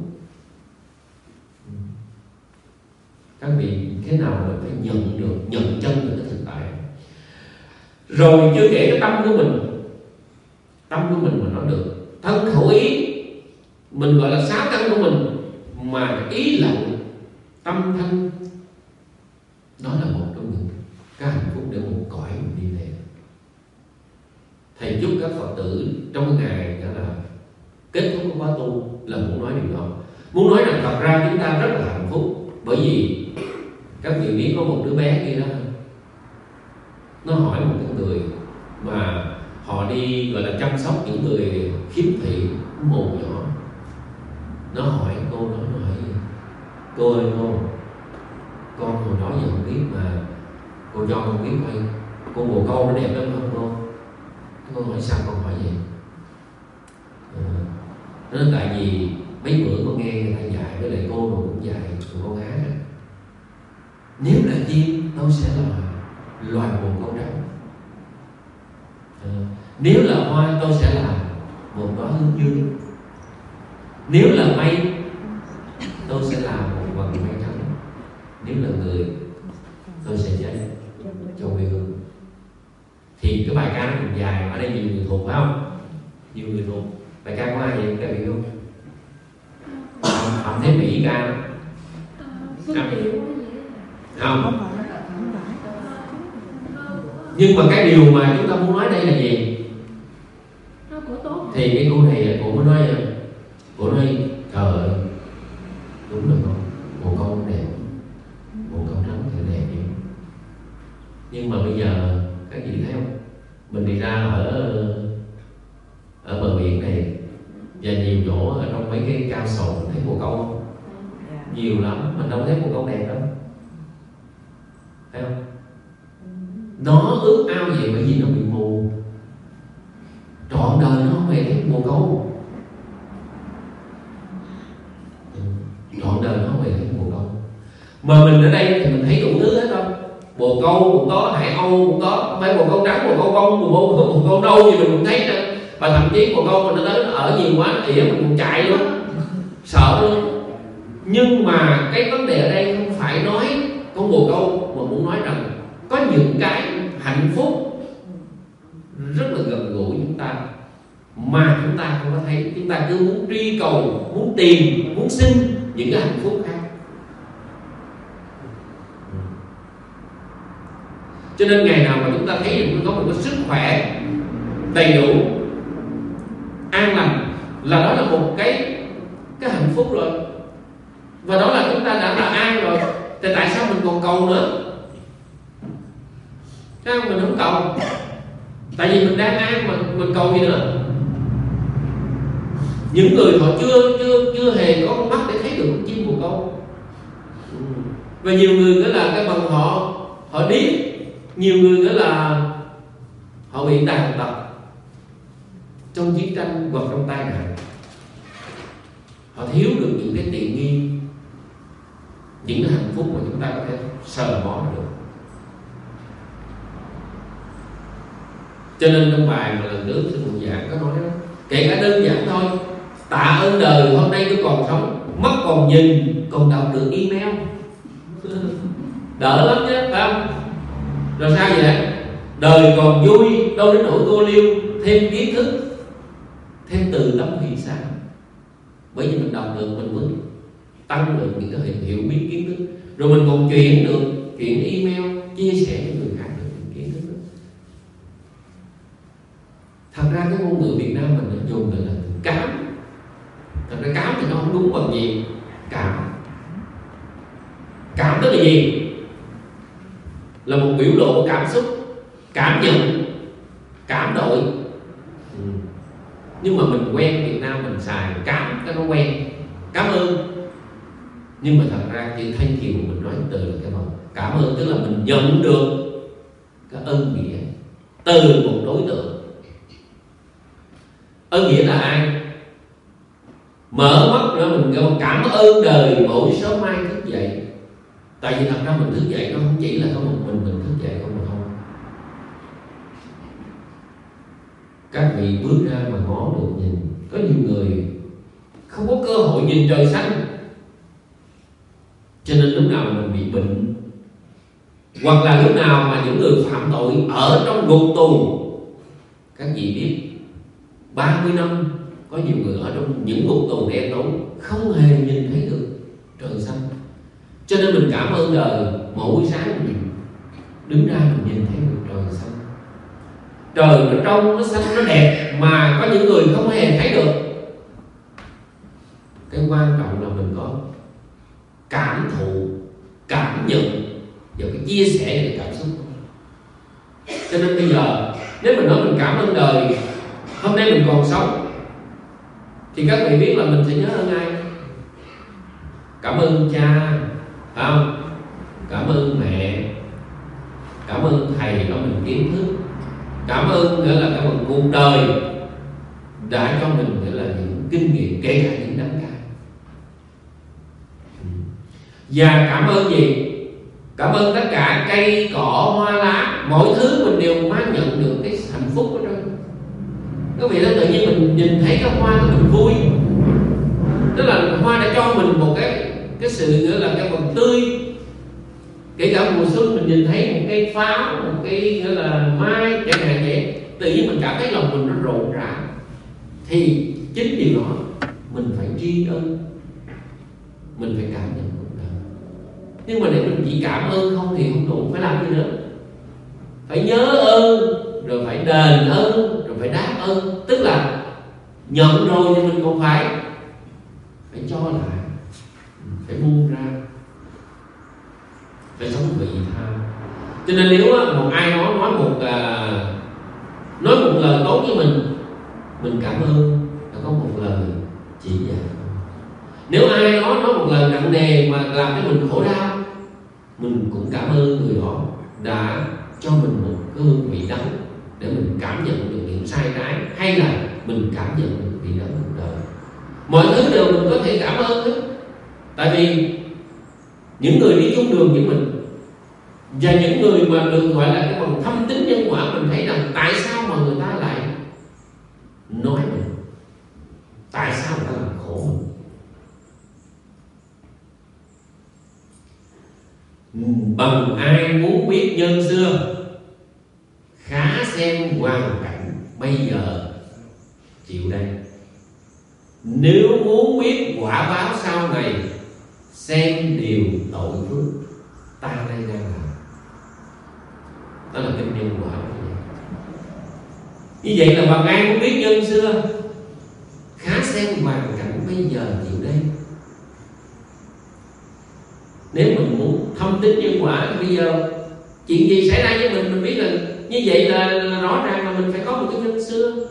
Các vị thế nào mình phải nhận chân được cái thực tại. Rồi chưa kể cái tâm của mình mà nó được thân khẩu ý, mình gọi là 6 căn của mình, mà ý lặng tâm thân, đó là một trong những cái hạnh phúc để một cõi mình đi về. Thầy chúc các Phật tử trong ngày đó là kết thúc của khóa tu là muốn nói điều đó, muốn nói rằng thật ra chúng ta rất là hạnh phúc, bởi vì các vị biết có một đứa bé kia đó, nó hỏi một cái người mà họ đi gọi là chăm sóc những người khiếm thị mù nhỏ. Nó hỏi cô, nó hỏi cô ơi con hồi đó giờ không biết mà cô cho con biết coi cô bồ câu nó đẹp lắm không cô? Cô hỏi sao con hỏi vậy? Nó nói tại vì mấy bữa con nghe người ta dạy, với lại cô rồi cũng dạy con há, nếu là chim đâu sẽ loài bồ câu trắng. Nếu là hoa tôi sẽ là một đóa hương dương, nếu là mây tôi sẽ là một vầng mây trắng, nếu là người tôi sẽ cháy cho quê hương. Thì cái bài ca nó cũng dài, ở đây nhiều người thuộc phải không? Nhiều người thuộc. Bài ca của ai vậy các vị không? Phạm Thế Mỹ ca đó. Không. Nhưng mà cái điều mà chúng ta muốn nói đây là gì? Thì cái cô này cô mới nói, cô nói trời ơi, đúng rồi con, bồ câu đẹp, bồ câu trắng thì đẹp vậy. Nhưng mà bây giờ các vị thấy không? Mình đi ra ở bờ biển này và nhiều chỗ ở trong mấy cái cao sầu thấy bồ câu không? Nhiều lắm, mình đâu thấy bồ câu đẹp đâu, thấy không? Nó ước ao vậy bởi vì nó bị mù, trọn đời nó không hề thấy bồ câu, trọn đời nó không hề thấy bồ câu. Mà mình ở đây thì mình thấy đủ thứ hết đâu. Bồ câu cũng có, hải âu cũng có, mấy bồ câu trắng, bồ câu bông, bồ câu nâu gì mình cũng thấy nữa. Và thậm chí bồ câu mà nó tới nó ở nhiều quá, ỉa mình cũng chạy luôn, sợ luôn. Nhưng mà cái vấn đề ở đây không phải nói con bồ câu, mà muốn nói rằng có những cái hạnh phúc rất là gần gũi chúng ta mà chúng ta không có thấy. Chúng ta cứ muốn truy cầu, muốn tìm, muốn xin những cái hạnh phúc khác. Cho nên ngày nào mà chúng ta thấy được có một cái sức khỏe đầy đủ, an lành, là đó là một cái hạnh phúc rồi. Và đó là chúng ta đã là an rồi. Thì tại sao mình còn cầu nữa? Thấy không? Mình không cầu, tại vì mình đang an mà mình cầu gì nữa? Những người họ chưa hề có con mắt để thấy được chim bồ câu. Và nhiều người nữa là cái bằng họ điếc, nhiều người nữa là họ bị tàn tật trong chiến tranh hoặc trong tai nạn. Họ thiếu được những cái tiện nghi, những cái hạnh phúc mà chúng ta có thể sờ mó được. Cho nên trong bài mà lần trước sư phụ giảng có nói đó, kể cả đơn giản thôi, tạ ơn đời hôm nay tôi còn sống, mắt còn nhìn, còn đọc được email, đỡ lắm chứ, phải không? Rồi sao vậy? Đời còn vui, đâu đến nỗi cô liêu, thêm kiến thức, thêm từ tâm hỷ xả. Bởi vì mình đọc được mình mới tăng được những cái hiểu biết kiến thức, rồi mình còn chuyển được, chuyển email, chia sẻ với người khác được những kiến thức đó. Thật ra cái ngôn ngữ Việt Nam mình nó dùng là cám. Thật ra cám thì nó không đúng bằng gì. Cảm tức là gì? Là một biểu lộ của cảm xúc, cảm nhận, cảm đổi. Nhưng mà mình quen Việt Nam mình xài cám, cái nó quen, cảm ơn. Nhưng mà thật ra chỉ thanh kiều mình nói từ là cái bằng cảm ơn, tức là mình nhận được cái ơn nghĩa từ một đối tượng. Ơn nghĩa là ai? Mở mắt ra mình kêu cảm ơn đời mỗi sớm mai thức dậy. Tại vì thật ra mình thức dậy nó không chỉ là có một mình thức dậy không mà thôi. Các vị bước ra mà ngó được nhìn, có nhiều người không có cơ hội nhìn trời xanh, cho nên lúc nào mình bị bệnh, hoặc là lúc nào mà những người phạm tội ở trong ngục tù. Các vị biết 30 năm có nhiều người ở trong những ngục tù đen tối không hề nhìn thấy được trời xanh. Cho nên mình cảm ơn đời, mỗi buổi sáng mình đứng ra mình nhìn thấy được trời xanh. Trời nó trong, nó xanh, nó đẹp mà có những người không hề thấy được. Cái quan trọng là mình có cảm thụ, cảm nhận và cái chia sẻ về cảm xúc. Cho nên bây giờ nếu mình nói mình cảm ơn đời, hôm nay mình còn sống, thì các vị biết là mình sẽ nhớ ơn ai? Cảm ơn cha, phải không? Cảm ơn mẹ, cảm ơn thầy cho mình kiến thức, cảm ơn nghĩa là cảm ơn cuộc đời đã cho mình nghĩa là những kinh nghiệm, kể cả những đắng cay. Và cảm ơn gì? Cảm ơn tất cả cây cỏ hoa lá, mọi thứ mình đều mang nhận được cái hạnh phúc ở đó. Quý vị tự nhiên mình nhìn thấy cái hoa đó mình vui, tức là hoa đã cho mình một cái sự nữa là cái vòng tươi. Kể cả mùa xuân mình nhìn thấy một cây pháo, một cây nữa là mai chẳng hạn vậy, tự nhiên mình cảm thấy lòng mình nó rộn rã. Thì chính điều đó mình phải tri ân, mình phải cảm nhận cuộc đời. Nhưng mà nếu mình chỉ cảm ơn không thì không đủ, phải làm gì nữa? Phải nhớ ơn, rồi phải đền ơn, rồi phải đáp ơn. Tức là nhận rồi thì mình còn phải cho lại, phải buông ra, phải sống vị tha. Cho nên nếu một ai đó nói một lời tốt với mình cảm ơn, là có một lời chỉ dạy. Nếu ai đó nói một lời nặng nề mà làm cho mình khổ đau, mình cũng cảm ơn người đó đã cho mình một cái hương vị đắng để mình cảm nhận được những sai trái, hay là mình cảm nhận được vị đắng cuộc đời. Mọi thứ đều mình có thể cảm ơn hết. Tại vì những người đi chung đường với mình và những người mà được gọi là cái phần thâm tín nhân quả, mình thấy rằng tại sao mà người ta lại nói mình, tại sao người ta làm khổ mình. Bằng ai muốn biết nhân xưa, khá xem hoàn cảnh bây giờ chịu đây. Nếu muốn biết quả báo sau này, xem điều tội phước ta đây đang làm. Đó là kinh nhân quả. Như vậy là bằng ai muốn biết nhân xưa, khá xem hoàn cảnh bây giờ chịu đây. Nếu mình muốn thâm tín nhân quả, bây giờ chuyện gì xảy ra với mình biết là như vậy là rõ ràng là mình phải có một cái nhân xưa.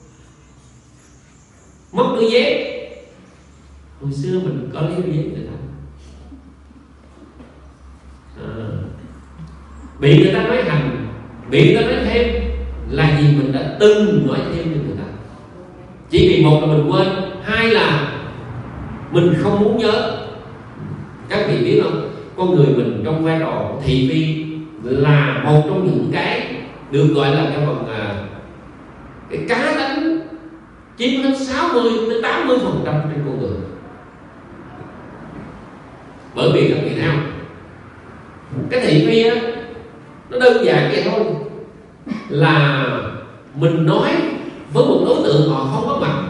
Mất đôi dép, hồi xưa mình có lấy đôi dép người ta, bị người ta nói hành, bị người ta nói thêm, là vì mình đã từng nói thêm với người ta. Chỉ vì một là mình quên, hai là mình không muốn nhớ. Các vị biết không, con người mình trong vai trò thị phi là một trong những cái được gọi là cái phần cái cá đánh chiếm đến 60 tới 80% trên con người. Bởi vì các vị thấy không, cái thị phi á, nó đơn giản vậy thôi, là mình nói với một đối tượng họ không có mặt,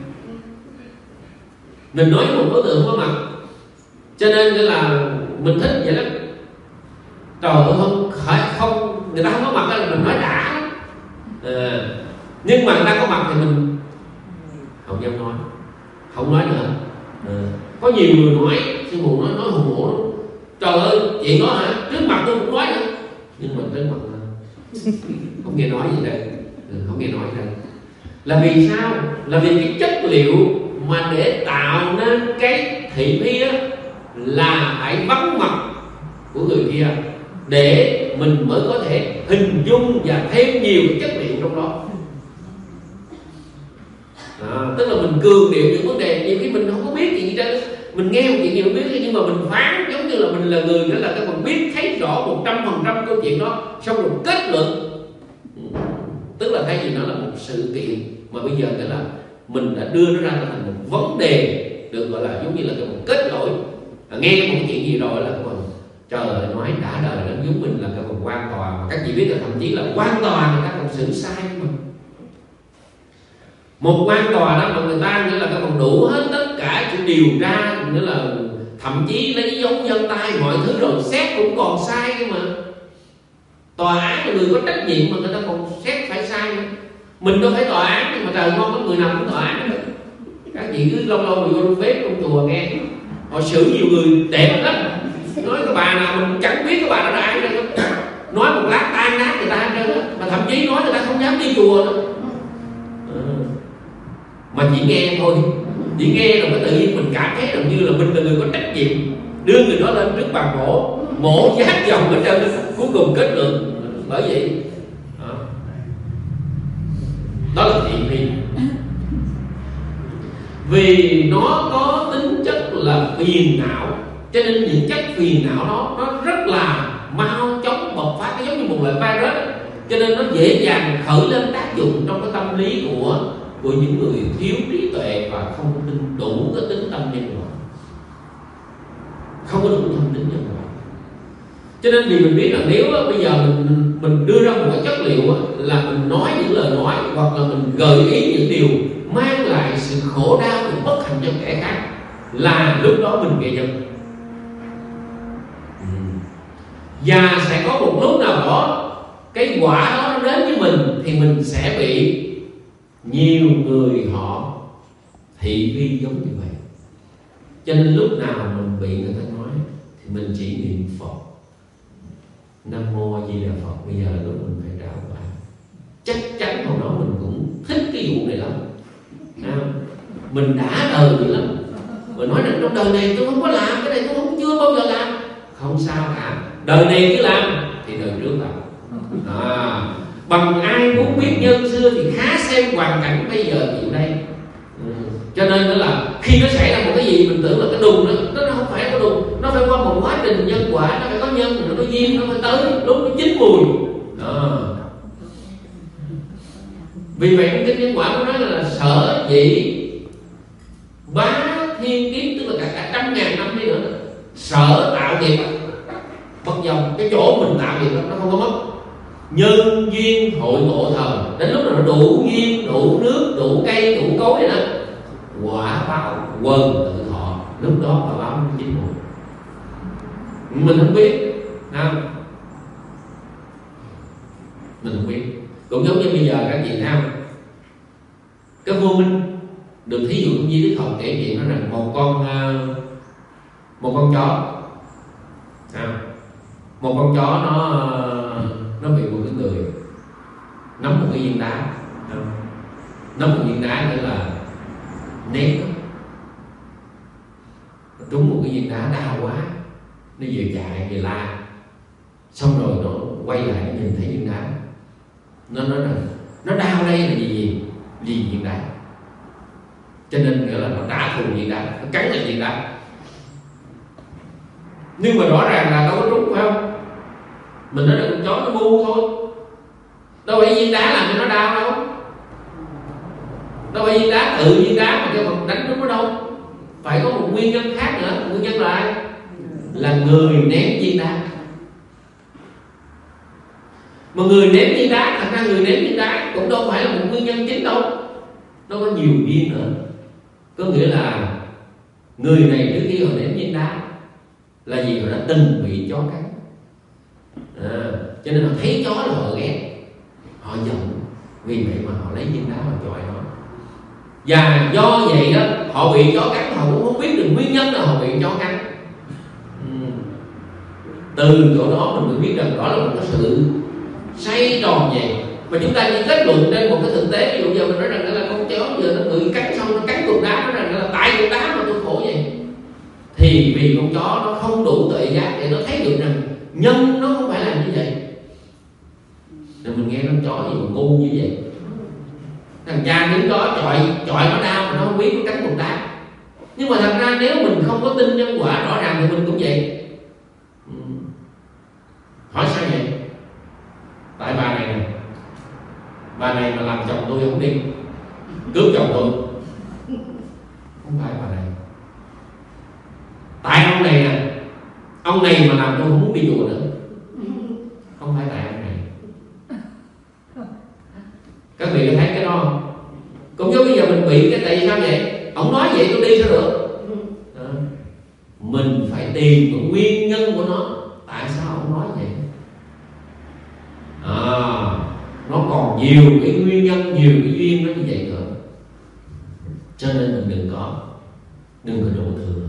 mình nói với một đối tượng không có mặt, cho nên là mình thích vậy đó. Trời ơi, không người ta không có mặt là mình nói đã lắm. Nhưng mà người ta có mặt thì mình không dám nói, không nói nữa. Có nhiều người nói, sư phụ nói hùng hổ lắm. Trời ơi, chuyện đó hả? Trước mặt tôi cũng nói nữa, nhưng mà trước mặt không nghe nói gì đây, không nghe nói gì đây. Là vì sao? Là vì cái chất liệu mà để tạo nên cái thị phi á, là phải vắng mặt của người kia để mình mới có thể hình dung và thêm nhiều cái chất liệu trong đó. Tức là mình cường điệu những vấn đề nhiều khi mình không có biết gì hết, mình nghe một chuyện gì không biết, nhưng mà mình phán giống như là mình là người đó, là cái mình biết thấy rõ 100% câu chuyện đó, xong rồi kết luận. Tức là thay vì nó là một sự kiện mà bây giờ cái là mình đã đưa nó ra thành một vấn đề được gọi là giống như là cái một kết lỗi. Nghe một chuyện gì rồi là mình trời ơi, nói đã đời nó giống mình là cái phần quan tòa, mà các chị biết là thậm chí là quan tòa người ta còn xử sai mà. Một quan tòa đó mà người ta nghĩa là cái phần đủ hết tất cả sự điều tra, nghĩa là thậm chí lấy dấu vân tay mọi thứ rồi xét cũng còn sai cơ mà. Tòa án là người có trách nhiệm mà người ta còn xét phải sai nữa. Mình đâu phải tòa án, nhưng mà trời ngon có người nào cũng tòa án nữa. Các chị cứ lâu lâu vô bếp trong chùa nghe họ xử nhiều người đẹp lắm, nói cái bà nào mình chẳng biết cái bà đó là ai đâu, nói một lát tan nát người ta hết trơn, mà thậm chí nói người ta không dám đi chùa nữa. Mà chỉ nghe thôi, chỉ nghe rồi tự nhiên mình cảm thấy rằng như là mình là người có trách nhiệm đưa người đó lên trước bàn mổ giác dòng ở trên, cuối cùng kết luận. Bởi vậy đó là thị phi, vì nó có tính chất là phiền não Cho nên những chất phiền não nó rất là mau chóng bộc phát, nó giống như một loại virus đó. Cho nên nó dễ dàng khởi lên tác dụng trong cái tâm lý của những người thiếu trí tuệ và không có đủ cái tính tâm nhân loại, không có đủ tâm tính nhân loại. Cho nên vì mình biết là nếu bây giờ mình đưa ra một cái chất liệu là mình nói những lời nói hoặc là mình gợi ý những điều mang lại sự khổ đau và bất hạnh cho kẻ khác, là lúc đó mình gây nhân. Và sẽ có một lúc nào đó cái quả đó nó đến với mình thì mình sẽ bị nhiều người họ thị phi giống như vậy. Cho nên lúc nào mình bị người ta nói thì mình chỉ niệm Phật, Nam Mô A Di Đà Phật. Bây giờ là lúc mình phải trả quả. Chắc chắn hồi đó mình cũng thích cái vụ này lắm. Mình đã đời dữ lắm. Mình nói rằng trong đời này tôi không có làm cái này, tôi chưa bao giờ làm. Không sao cả, đời này cứ làm thì đời trước làm. Bằng ai muốn biết nhân xưa thì khá xem hoàn cảnh bây giờ chịu đây. Cho nên đó là khi nó xảy ra một cái gì mình tưởng là cái đùng nó không phải cái đùng, nó phải qua một quá trình nhân quả, nó phải có nhân rồi nó có duyên, nó phải tới lúc nó chín mùi đó. Vì vậy cái nhân quả của nó là sở dĩ bá thiên kiếp, tức là cả 100.000 năm đi nữa, sở tạo nghiệp bất dòng. Cái chỗ mình tạo nghiệp nó không có mất. Nhân duyên hội ngộ thời, đến lúc nào nó đủ duyên, đủ nước, đủ cây, đủ cối đó, quả báo quần tự thọ, lúc đó quả báo nó chín mùi. Mình không biết, không? Mình không biết. Cũng giống như bây giờ các chị thấy không? Cái vua Minh được thí dụ trong Di Đức Hồng kể chuyện nó rằng một con chó, một con chó nó bị một cái người nắm một cái viên đá, nắm một viên đá nữa là ném nó trúng một cái viên đá, đau quá, nó vừa chạy vừa la, xong rồi nó quay lại nó nhìn thấy viên đá, nó nói rằng nó đau đây là vì viên đá, cho nên nghĩa là nó trả thù viên đá, nó cắn lại viên đá. Nhưng mà rõ ràng là đâu có trúng, phải không? Mình nói là con chó nó ngu thôi, đâu phải viên đá làm cho nó đau đâu, đâu phải viên đá tự viên đá mà cho mình đánh trúng nó đâu. Phải có một nguyên nhân khác nữa. Nguyên nhân là ai? Là người ném viên đá. Mà người ném viên đá, thật ra người ném viên đá cũng đâu phải là một nguyên nhân chính đâu, nó có nhiều viên nữa. Có nghĩa là người này trước khi họ ném viên đá là gì? Họ đã từng bị chó cắn, cho nên họ thấy chó là họ ghét, họ giận, vì vậy mà họ lấy viên đá họ chọi nó. Và do vậy đó, họ bị chó cắn, họ cũng không biết được nguyên nhân là họ bị chó cắn. Từ chỗ đó mình mới biết rằng đó là một cái sự xoay tròn vậy. Mà chúng ta chỉ kết luận trên một cái thực tế. Ví dụ giờ mình nói rằng là con chó giờ nó bị cắn xong nó cắn cục đá, nó rằng là tại cục đá mà tôi khổ vậy, thì vì con chó nó không đủ tuệ giác để nó thấy được rằng nhân nó không phải làm như vậy. Nên mình nghe con chó gì mà ngu như vậy, thằng cha đứng đó chọi nó đau mà nó không biết nó cắn cục đá. Nhưng mà thật ra nếu mình không có tin nhân quả rõ ràng thì mình cũng vậy. Hỏi sao vậy? Tại bà này nè, bà này mà làm chồng tôi không đi, cướp chồng tôi. Không phải bà này. Tại ông này nè, ông này mà làm tôi không muốn đi chùa nữa. Không phải tại ông này. Các vị có thấy cái đó không? Cũng giống bây giờ mình bị cái tại sao vậy? Ông nói vậy tôi đi sao được? Đó. Mình phải tìm cái nguyên nhân của nó. Tại sao ông nói vậy? Nó còn nhiều cái nguyên nhân, nhiều cái duyên nó như vậy nữa. Cho nên mình đừng có đổ thừa.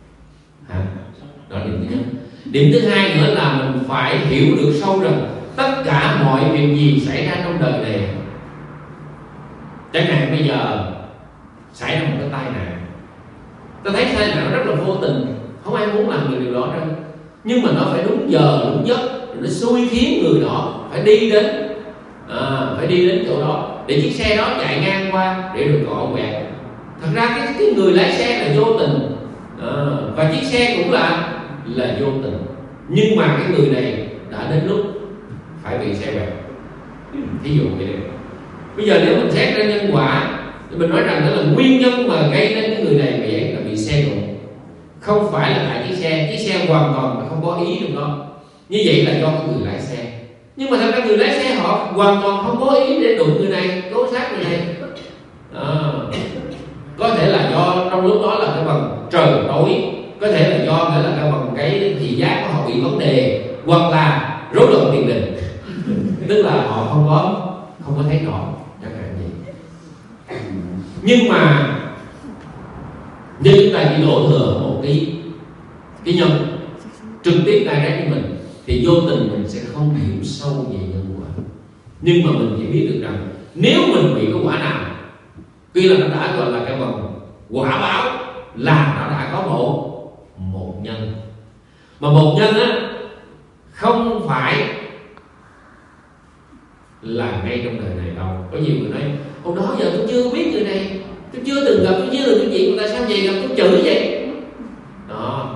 Đó là điểm thứ nhất. Điểm thứ hai nữa là mình phải hiểu được sâu rằng tất cả mọi việc gì xảy ra trong đời này, chẳng hạn bây giờ xảy ra một cái tai nạn, ta thấy tai nạn rất là vô tình, không ai muốn làm điều đó đâu, nhưng mà nó phải đúng giờ đúng giấc, nó xui khiến người đó phải đi đến chỗ đó để chiếc xe đó chạy ngang qua để được cọ quẹt. Thật ra cái người lái xe là vô tình, Và chiếc xe cũng là vô tình. Nhưng mà cái người này đã đến lúc phải bị xe quẹt. Thí dụ vậy đấy. Bây giờ nếu mình xét ra nhân quả thì mình nói rằng đó là nguyên nhân mà gây đến cái người này vậy là bị xe đụng, không phải là tại chiếc xe hoàn toàn là không có ý trong đó. Như vậy là do cái người lái xe. Nhưng mà thật ra người lái xe họ hoàn toàn không có ý để đụng người này, cố sát người này. Có thể là do trong lúc đó là cái bằng trời tối, có thể là do nghĩa là cái bằng cái thị giác của họ bị vấn đề, hoặc là rối loạn tiền đình, tức là họ không có thấy rõ chẳng hạn gì. Nhưng mà nếu chúng ta chỉ đổ thừa một cái nhân trực tiếp tai ra cho mình thì vô tình mình sẽ không hiểu sâu về nhân quả. Nhưng mà mình chỉ biết được rằng nếu mình bị cái quả nào, tuy là nó đã gọi là cái bằng quả báo, là nó đã có một nhân. Mà một nhân á không phải là ngay trong đời này đâu. Có nhiều người nói hồi đó giờ tôi chưa biết người này, tôi chưa từng gặp, tôi chưa từng cái chuyện, người ta sao vậy, gặp tôi chửi vậy đó.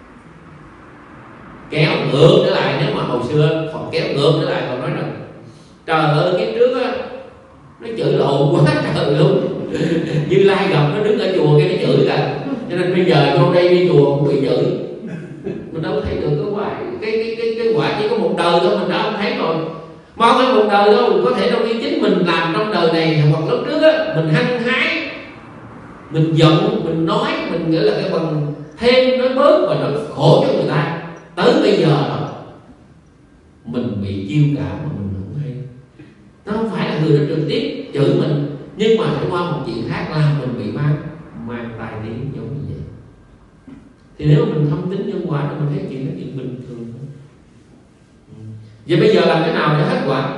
Kéo ngược trở lại, nếu mà hồi xưa họ kéo ngược trở lại còn nói rằng trời ơi kiếp trước á nó chửi lộn quá trời luôn. Như Lai gặp nó đứng ở chùa cái nó chửi cả, cho nên bây giờ vô đây đi chùa cũng bị chửi. Mình đâu thấy được cái quả chỉ có một đời thôi, mình đã không thấy rồi. Mà không phải một đời đâu, có thể đâu khi chính mình làm trong đời này hoặc lúc trước á, mình hăng hái, mình giận, mình nói, mình nghĩa là cái bằng thêm nói bớt và nó khổ cho người ta. Tới bây giờ đó mình bị chiêu cảm mà mình không hay. Nó không phải là người đã trực tiếp chửi mình, nhưng mà phải qua một chuyện khác làm mình bị mang tai tiếng giống như vậy. Thì nếu mình thâm tín nhân quả thì mình thấy chuyện đó chuyện bình thường thôi. Vậy bây giờ làm thế nào để hết quả?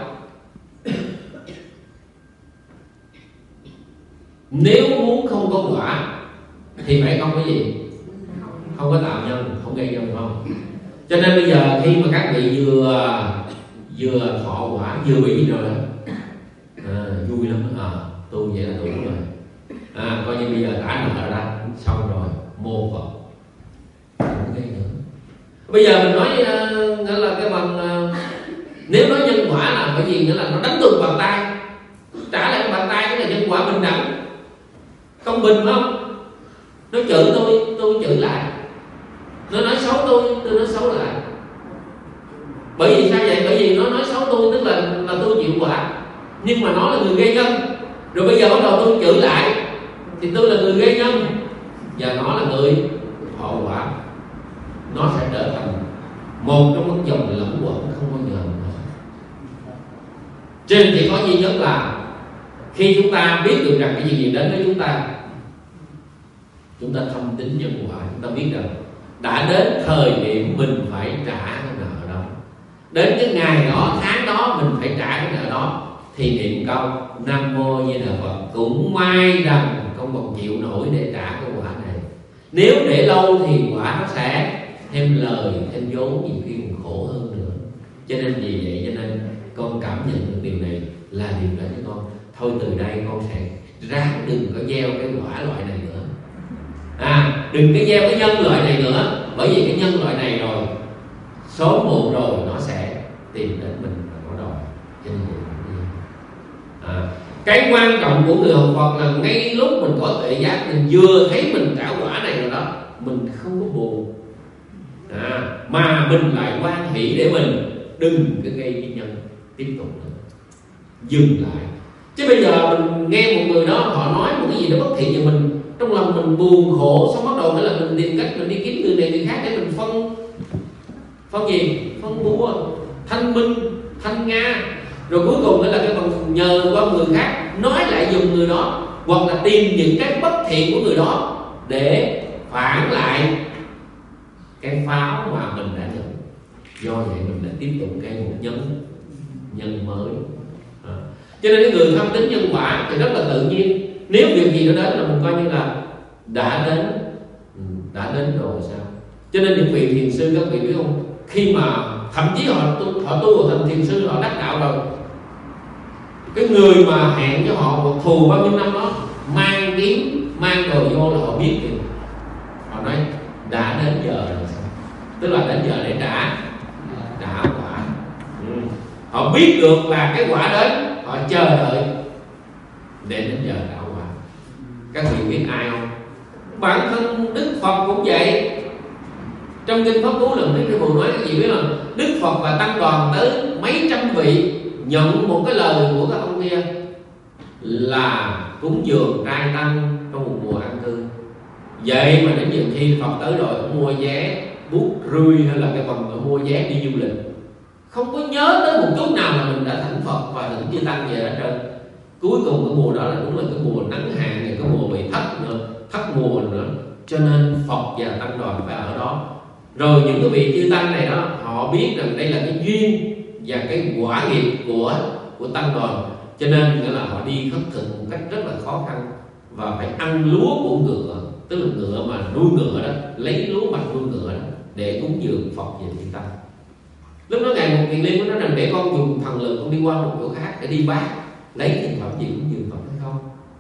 Nếu muốn không có quả thì phải không có gì? Không có tạo nhân, không gây nhân, không? Cho nên bây giờ khi mà các vị vừa thọ quả, vừa bị gì rồi đó, vui lắm. Tu vậy là đủ rồi. Coi như bây giờ đã nợ ra, xong rồi, mô Phật, không gây nữa. Bây giờ mình nói nghĩa là cái bằng nếu nói nhân quả là cái gì, nghĩa là nó đánh tôi bàn tay, trả lại bàn tay, cái là nhân quả bình đẳng, công bình phải không? Nó chửi tôi chửi lại, nó nói xấu tôi nói xấu lại. Bởi vì sao vậy? Bởi vì nó nói xấu tôi tức là tôi chịu quả, nhưng mà nó là người gây nhân. Rồi bây giờ bắt đầu tôi chửi lại thì tôi là người gây nhân và nó là người thọ quả. Nó sẽ trở thành một trong những dòng lẫn quẩn không bao giờ nữa. Cho nên chỉ có duy nhất là khi chúng ta biết được rằng cái gì đến với chúng ta thâm tín nhân quả, chúng ta biết rằng đã đến thời điểm mình phải trả cái nợ đó, đến cái ngày đó, tháng đó mình phải trả cái nợ đó, thì niệm câu Nam Mô Di Đà Phật cũng may rằng không còn chịu nổi để trả cái quả này. Nếu để lâu thì quả nó sẽ thêm lời, thêm vốn, nhiều khi còn khổ hơn nữa. Cho nên vì vậy cho nên con cảm nhận được điều này là điều đó cho con. Thôi từ đây con sẽ ráng đừng có gieo cái quả loại này nữa, đừng có gieo cái nhân loại này nữa. Bởi vì cái nhân loại này rồi số muộn rồi nó sẽ tìm đến mình và nó đòi. Cho nên cái quan trọng của người học Phật là ngay lúc mình có tuệ giác, mình vừa thấy mình trả quả này rồi đó, mình không có buồn, mà mình lại hoan hỷ để mình đừng có gây cái nhân tiếp tục nữa, dừng lại. Chứ bây giờ mình nghe một người đó họ nói một cái gì đó bất thiện về mình, trong lòng mình buồn khổ, xong bắt đầu nữa là mình tìm cách mình đi kiếm người này người khác để mình phân gì, phân bua, thanh minh, thanh nga. Rồi cuối cùng là cái phần nhờ qua người khác nói lại dùng người đó, hoặc là tìm những cái bất thiện của người đó để phản lại cái pháo mà mình đã nhận. Do vậy mình đã tiếp tục gây một nhân mới. Cho nên cái người thâm tín nhân quả thì rất là tự nhiên. Nếu việc gì nó đến là mình coi như là đã đến rồi sao. Cho nên những vị thiền sư, các vị biết không, khi mà thậm chí họ tu thành thiền sư, họ đắc đạo rồi, cái người mà hẹn cho họ một thù bao nhiêu năm đó mang kiếm mang đồ vô là họ biết kìa. Họ nói đã đến giờ rồi sao? Tức là đến giờ để trả quả. Họ biết được là cái quả đến, họ chờ đợi để đến giờ trả quả. Các vị biết ai không? Bản thân Đức Phật cũng vậy. Trong kinh Pháp Cú Lần Thuyết Sư Phụ nói, các vị biết là Đức Phật và tăng đoàn tới mấy trăm vị nhận một cái lời của các ông kia là cúng dường trai tăng trong một mùa an cư. Vậy mà đến giờ khi Phật tới rồi, mua vé bút rươi hay là cái phần mua vé đi du lịch, không có nhớ tới một chút nào là mình đã thỉnh Phật và thỉnh chư tăng về hết trơn. Cuối cùng cái mùa đó là đúng là cái mùa nắng hạn này, cái mùa bị thất mùa nữa. Cho nên Phật và tăng đoàn phải ở đó. Rồi những cái vị chư tăng này đó, họ biết rằng đây là cái duyên và cái quả nghiệp của tăng đoàn, cho nên nghĩa là họ đi khất thực một cách rất là khó khăn và phải ăn lúa của ngựa, tức là ngựa mà nuôi ngựa đó, lấy lúa mạch nuôi ngựa đó để cúng dường Phật và chư tăng. Lúc đó Ngài Một Kiền Liên có nói rằng để con dùng thần lực con đi qua một chỗ khác để đi bác lấy tiền phẩm gì cúng dường Phật hay không?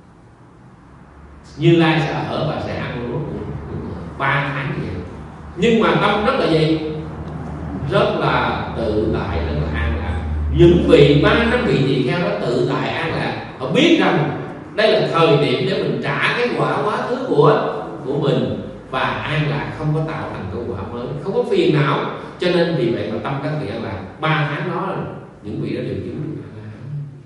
Như Lai sẽ ở và sẽ ăn lúa của 3 tháng vậy. Nhưng mà tâm rất là gì? Rất là tự tại, rất là an lạc. Những vị 300 vị tỳ kheo đó tự tại an lạc, họ biết rằng đây là thời điểm để mình trả cái quả quá khứ của mình và an lạc, không có tạo thành cái quả mới, không có phiền não. Cho nên vì vậy mà tâm các vị an lạc. 3 tháng đó những vị đó đều chứng được an lạc.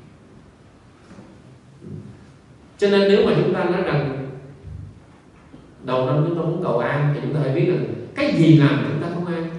Cho nên nếu mà chúng ta nói rằng đầu năm chúng ta muốn cầu an thì chúng ta phải biết rằng cái gì làm chúng ta không an.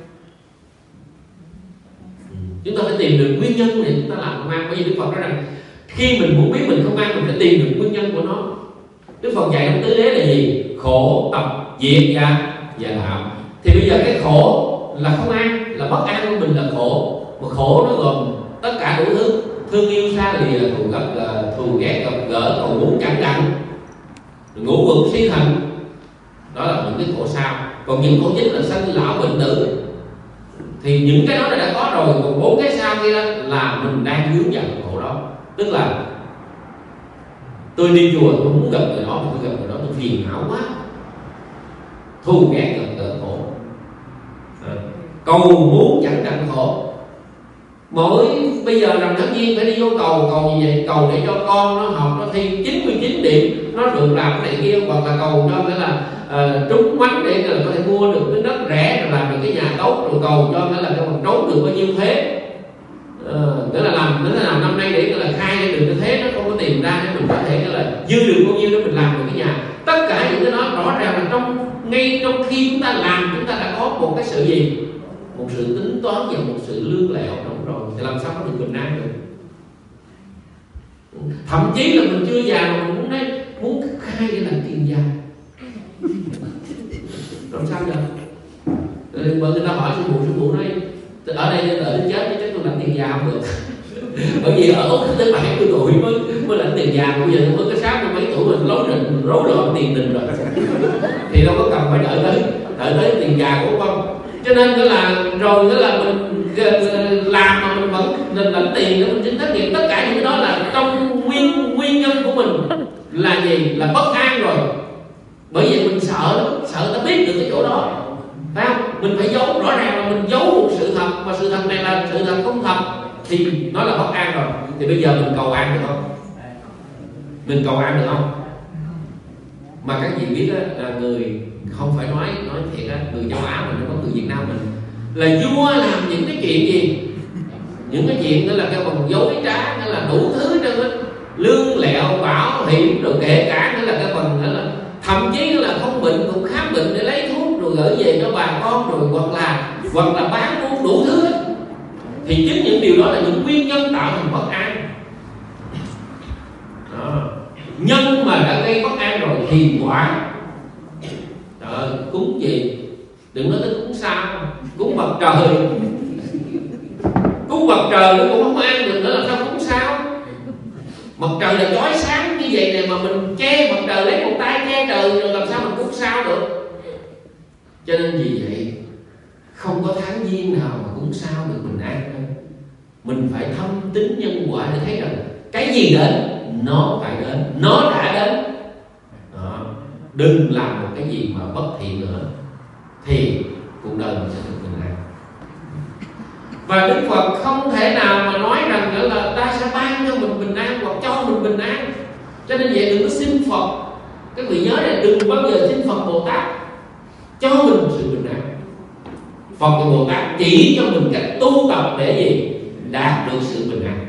Chúng ta phải tìm được nguyên nhân để chúng ta làm không an. Bởi vì Đức Phật nói rằng khi mình muốn biết mình không an, mình phải tìm được nguyên nhân của nó. Đức Phật dạy trong tứ đế là gì? Khổ, tập, diệt và đạo. Thì bây giờ cái khổ là không an, là bất an của mình là khổ. Mà khổ nó gồm tất cả đủ thứ: thương yêu xa lìa, thù ghét gặp gỡ, cầu muốn chẳng đặng, ngũ vực si thần. Đó là những cái khổ sau. Còn những khổ chính là sanh lão bệnh tử. Thì những cái đó đã có rồi. Còn 4 cái sau kia là mình đang vướng vào khổ đó. Tức là tôi đi chùa tôi muốn gặp người đó, mà tôi gặp người đó tôi phiền não quá, thù ghét gặp gỡ khổ, cầu muốn chẳng đặng khổ. Mỗi bây giờ rằng tất nhiên phải đi vô cầu như vậy, cầu để cho con nó học nó thi 99 điểm nó được làm cái này kia, hoặc là cầu cho nghĩa là trúng mánh để là có thể mua được cái đất rẻ rồi làm được cái nhà tốt, rồi cầu cho nghĩa là cái bằng trốn được bao nhiêu thế, nghĩa là làm năm nay để là khai được cái thế nó không có tìm ra để mình có thể nghĩa là dư được bao nhiêu để mình làm được cái nhà. Tất cả những cái đó rõ ràng là ngay trong khi chúng ta làm, chúng ta đã có một cái sự gì, một sự tính toán và một sự lương lẹo trong rồi, thì làm sao có được bình an được. Thậm chí là mình chưa già mà mình muốn khai để làm tiền già, làm sao vậy? Bởi người ta hỏi sư phụ nói ở đây đợi đến chết chứ chắc tôi làm tiền già không được. Bởi vì ở Úc tới 70 tuổi mới làm tiền già, bây giờ mới có 60 mấy tuổi mình rối loạn tiền đình rồi thì đâu có cần phải đợi tới tiền già của con. Cho nên là rồi đó là mình làm mà mình vẫn lãnh tiền để mình chính thất nghiệp. Tất cả những cái đó là trong nguyên nhân của mình là gì? Là bất an rồi. Bởi vì mình sợ ta biết được cái chỗ đó, phải không? Mình phải giấu, rõ ràng là mình giấu một sự thật, mà sự thật này là sự thật không thật thì nó là bất an rồi. Thì bây giờ mình cầu an được không? Mình cầu an được không? Mà các vị biết đó, là người không phải nói thiệt á, người châu Á mình, nó có người Việt Nam mình là vua làm những cái chuyện gì, những cái chuyện đó là cái bằng dối trá, đó là đủ thứ đó, lương lẹo bảo hiểm, rồi kể cả đó là cái phần đó là thậm chí là không bệnh cũng khám bệnh để lấy thuốc rồi gửi về cho bà con, rồi hoặc là bán buôn đủ thứ ấy. Thì chính những điều đó là những nguyên nhân tạo thành bất an đó. Nhân mà đã gây bất an rồi thì quả. Trời, cúng gì? Đừng nói tới cúng sao, cúng mặt trời. Cúng mặt trời nó cũng không ăn được nữa, là sao cúng sao? Mặt trời là chói sáng như vậy này mà mình che mặt trời, lấy một tay che trời rồi làm sao mình cúng sao được? Cho nên vì vậy không có tháng giêng nào mà cúng sao được mình ăn đâu. Mình phải thâm tín nhân quả để thấy rằng cái gì đến nó phải đến, nó đã đến đó. Đừng làm một cái gì mà bất thiện nữa thì cuộc đời mình sẽ được bình an. Và Đức Phật không thể nào mà nói rằng nữa là ta sẽ ban cho mình bình an hoặc cho mình bình an. Cho nên vậy đừng có xin Phật. Các vị nhớ là đừng bao giờ xin Phật Bồ Tát cho mình sự bình an. Phật và Bồ Tát chỉ cho mình cách tu tập để gì? Đạt được sự bình an.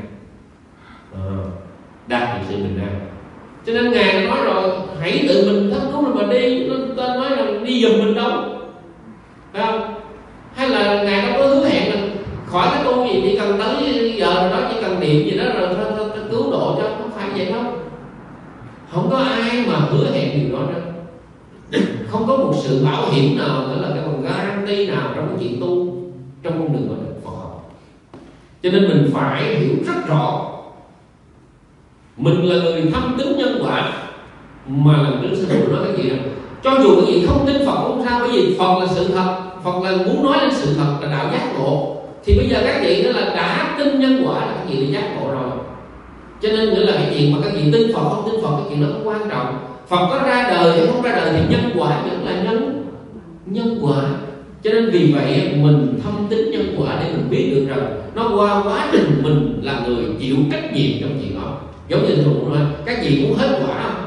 Đạt được sự bình an. Cho nên Ngài nói rồi, hãy tự mình thắp cứu mà đi. Ta nói là đi giùm mình đâu, phải không? Hay là Ngài đâu có hứa hẹn là khỏi cái tu gì, chỉ cần tới giờ rồi đó, chỉ cần niệm gì đó rồi thôi cứu độ cho. Không phải vậy đâu. Không có ai mà hứa hẹn điều đó đâu. Không có một sự bảo hiểm nào, nữa là cái bằng guarantee nào trong cái chuyện tu, trong con đường của Phật học. Cho nên mình phải hiểu rất rõ mình là người thâm tín nhân quả. Mà lần trước sư phụ nói cái gì đó, cho dù cái gì không tin Phật cũng không sao, bởi vì Phật là sự thật. Phật là muốn nói đến sự thật, là đạo giác ngộ. Thì bây giờ các vị đó là đã tin nhân quả, là các vị đã giác ngộ rồi. Cho nên nữa là cái chuyện mà các vị tin Phật không tin Phật, cái chuyện đó không quan trọng. Phật có ra đời hay không ra đời thì nhân quả vẫn là nhân quả. Cho nên vì vậy mình thâm tín nhân quả để mình biết được rằng nó qua quá trình mình là người chịu trách nhiệm trong chuyện đó. Giống như tôi nói, các vị muốn hết quả không?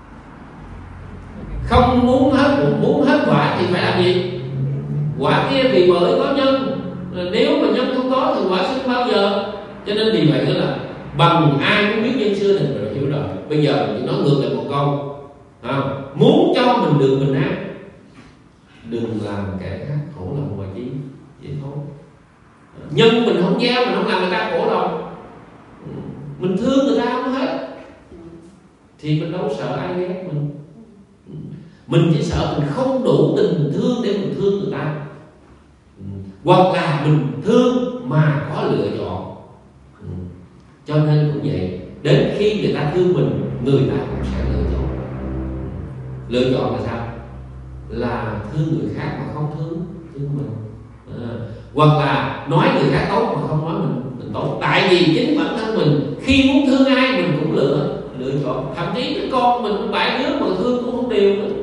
Không muốn hết quả thì phải làm gì? Quả kia vì bởi có nhân. Nếu mà nhân không có thì quả sinh bao giờ? Cho nên vì vậy đó là bằng ai cũng biết nhân xưa thì mình hiểu rồi. Bây giờ mình chỉ nói ngược lại một câu, muốn cho mình được bình an, đừng làm kẻ khác khổ lòng mà chi, vậy thôi. Nhân mình không gieo, mình không làm người ta khổ lòng, mình thương người ta không hết, thì mình đâu sợ ai ghét mình. Mình chỉ sợ mình không đủ tình thương để mình thương người ta, hoặc là mình thương mà có lựa chọn. Cho nên cũng vậy, đến khi người ta thương mình, người ta cũng sẽ lựa chọn. Lựa chọn là sao? Là thương người khác mà không thương mình. Hoặc là nói người khác tốt mà không nói mình tốt. Tại vì chính bản thân mình khi muốn thương ai mình cũng lựa chọn. Thậm chí cái con mình 7 đứa mà thương cũng không đều nữa.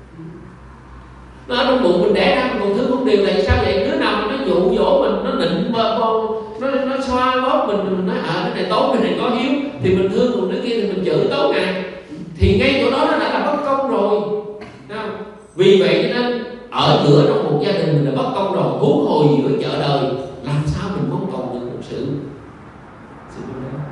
Nó ở trong bụng mình đẻ ra mình còn thương không đều, tại sao vậy? Đứa nào mà nó dụ dỗ mình, nó nịnh nó xoa bóp mình nói cái này tốt, cái này có hiếu, thì mình thương, còn đứa kia thì mình chửi tốt nè, thì ngay chỗ đó nó đã là bất công rồi. Vì vậy cho nên ở giữa trong một gia đình mình là bất công rồi, huống hồ gì ở chợ đời, làm sao mình mong cầu được một sự bình an?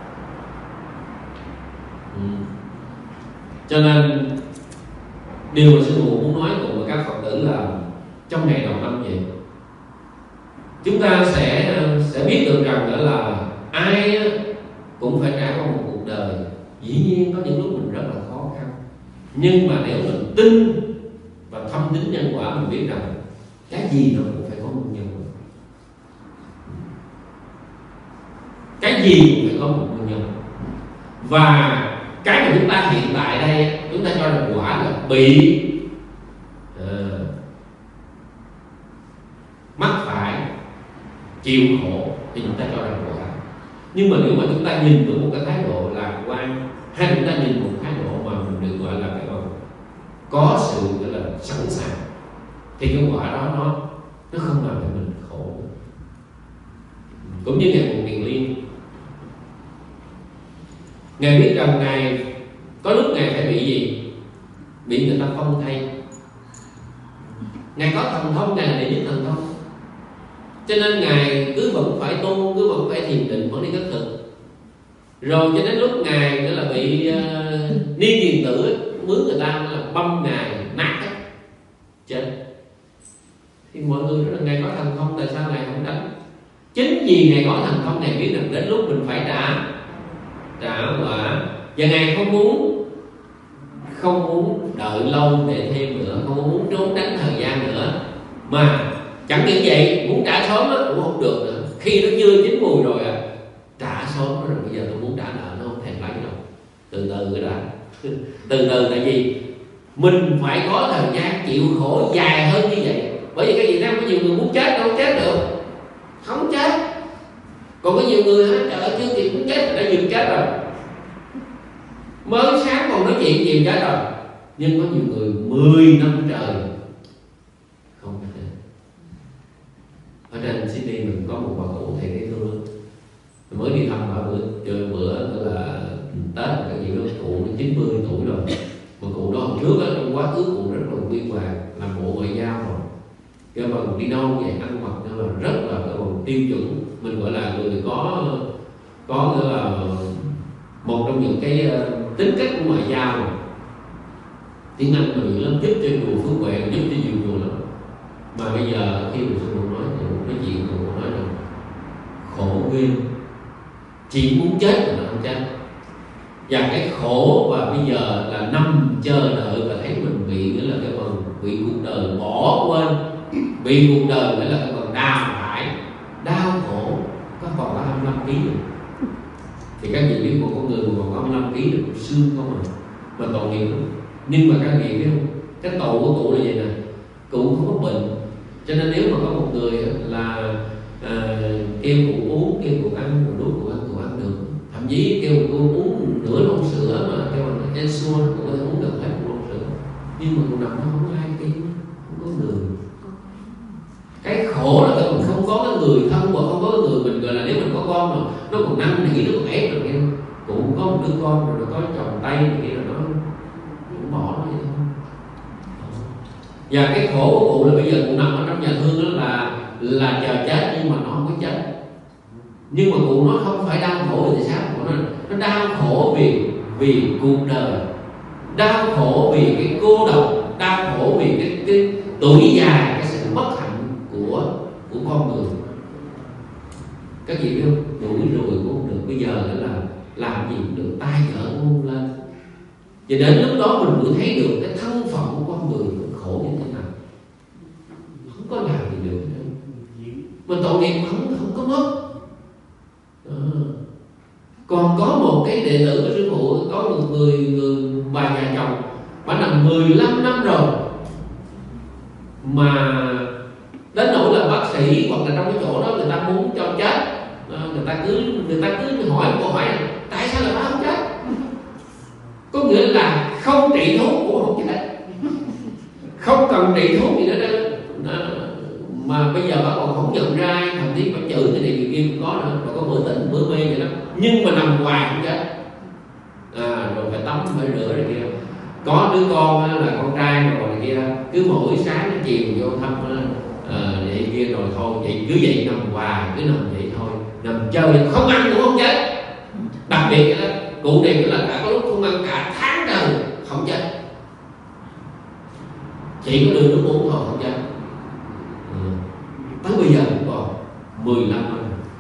Cho nên điều mà sư phụ muốn nói cùng với các Phật tử là trong ngày đầu năm vậy, chúng ta sẽ biết được rằng đó là ai cũng phải trải qua một cuộc đời. Dĩ nhiên có những lúc mình rất là khó khăn, nhưng mà nếu mình tin và thâm tín nhân quả, mình biết rằng cái gì nó cũng phải có nguyên nhân. Cái gì cũng phải có một nguyên nhân. Và cái mà chúng ta hiện tại đây, chúng ta cho rằng quả là bị mắc phải chịu khổ thì chúng ta cho rằng quả. Nhưng mà nếu mà chúng ta nhìn với một cái thái độ lạc quan, hay chúng ta nhìn một thái độ mà mình được gọi là cái có sự gọi là sẵn sàng, thì cái quả đó nó không làm cho mình khổ. Cũng như Ngài Phụng Kiền Liên, Ngài biết rằng Ngài có lúc Ngài phải bị gì? Bị người ta phong thay. Ngài có thần thông, Ngài là đệ nhất thần thông, cho nên Ngài cứ vẫn phải tu, cứ vẫn phải thiền định, vẫn đi khất thực. Rồi cho đến lúc Ngài nữa là bị Niên Kiền Tử mướn người ta là băm Ngài nát hết chết, thì mọi người nói là Ngài có thần thông, tại sao Ngài không đánh? Chính vì Ngài có thần thông, Ngài biết rằng đến lúc mình phải trả quả, và Ngài không muốn đợi lâu để thêm nữa, không muốn trốn tránh thời gian nữa. Mà chẳng những vậy, muốn trả sớm đó cũng không được nữa. Khi nó chưa chín mùi rồi trả sớm rồi, bây giờ tôi muốn trả nợ nó không thèm lấy đâu. Từ cái đã. Từ tại vì mình phải có thời gian chịu khổ dài hơn như vậy. Bởi vì cái gì đó có nhiều người muốn chết đâu chết được, không chết. Còn có nhiều người trời ơi chưa kịp muốn chết đã dừng chết rồi, mới sáng còn nói chuyện chiều chết rồi. Nhưng có nhiều người 10 năm trời không mà bữa là Tết cái gì đó cụ nó 90 tuổi rồi, mà cụ đó hồi trước đó, trong quá khứ cụ rất là huy hoàng, làm bộ ngoại giao rồi, cái bằng đi đâu vậy, ăn mặc nó là rất là cái bằng tiêu chuẩn, mình gọi là người có là một trong những cái tính cách của ngoại giao rồi. Tiếng Anh mà nhiều lắm, giúp cho chùa Phước Huệ, giúp cho nhiều chùa lắm. Mà bây giờ khi mình sư phụ nói chuyện, cụ nói rằng khổ ghê, chỉ muốn chết mà nó không chết. Và cái khổ và bây giờ là nằm chờ đợi và thấy mình bị, nghĩa là cái phần bị cuộc đời bỏ quên, bị cuộc đời nghĩa là cái phần đào thải, đau khổ. Có còn có 25 kg rồi. Thì các vị biết một con người còn có 25 kg được xương không mà tội nghiệp lắm. Nhưng mà các vị biết không, cái tội của cụ là vậy nè, cụ không có bệnh, cho nên nếu mà có một người là kêu cụ uống, kêu cụ ăn, cụ ăn được, thậm chí kêu cụ uống nửa lon sữa mà kêu là Ensure, cụ có thể uống được hết một lon sữa, nhưng mà cụ nằm nó không có ai kia, không có người. Cái khổ là mình không có cái người thân và không có cái người mình gọi là nếu mình có con mà nó còn năn nỉ, nó còn ép rồi nghe, cụ có một đứa con rồi nó có chồng tay này kia rồi nó cũng bỏ nó vậy thôi. Và cái khổ của cụ là bây giờ cụ nằm ở trong nhà thương đó là chờ chết, nhưng mà nó không có chết. Nhưng mà cụ nó không phải đau khổ vì sao? Nó đau khổ vì cuộc đời, đau khổ vì cái cô độc, đau khổ vì cái tuổi già, cái sự bất hạnh của con người. Các vị biết không? Tuổi rồi cũng không được, bây giờ là làm gì cũng được, tai vợ cũng không lên. Và đến lúc đó mình mới thấy được cái thân phận của con người khổ như thế nào. Không có làm gì được nữa. Mà tội nghiệp không có mất. Còn có một cái đệ tử của sư phụ, có một người bà già chồng, bà nằm 15 năm rồi, mà đến nỗi là bác sĩ hoặc là trong cái chỗ đó người ta muốn cho chết, người ta cứ hỏi một câu hỏi này, tại sao là bà không chết? Có nghĩa là không trị thuốc cũng không chết, không cần trị thuốc gì nữa đó. Mà bây giờ bà còn không nhận ra ai, thậm chí bà chửi cái này người kia cũng có nữa, bà có bữa tỉnh bữa mê vậy đó, nhưng mà nằm hoài không chết. Rồi phải tắm phải rửa này kia. Có đứa con là con trai rồi này kia, cứ mỗi sáng chiều vô thăm vậy kia rồi thôi, vậy cứ vậy nằm hoài, cứ nằm vậy thôi, nằm chơi không ăn cũng không chết. Đặc biệt đó, cụ này là đã có lúc không ăn cả tháng trời không chết, chỉ có đưa nước uống thôi không chết. Tới bây giờ cũng còn 15 năm.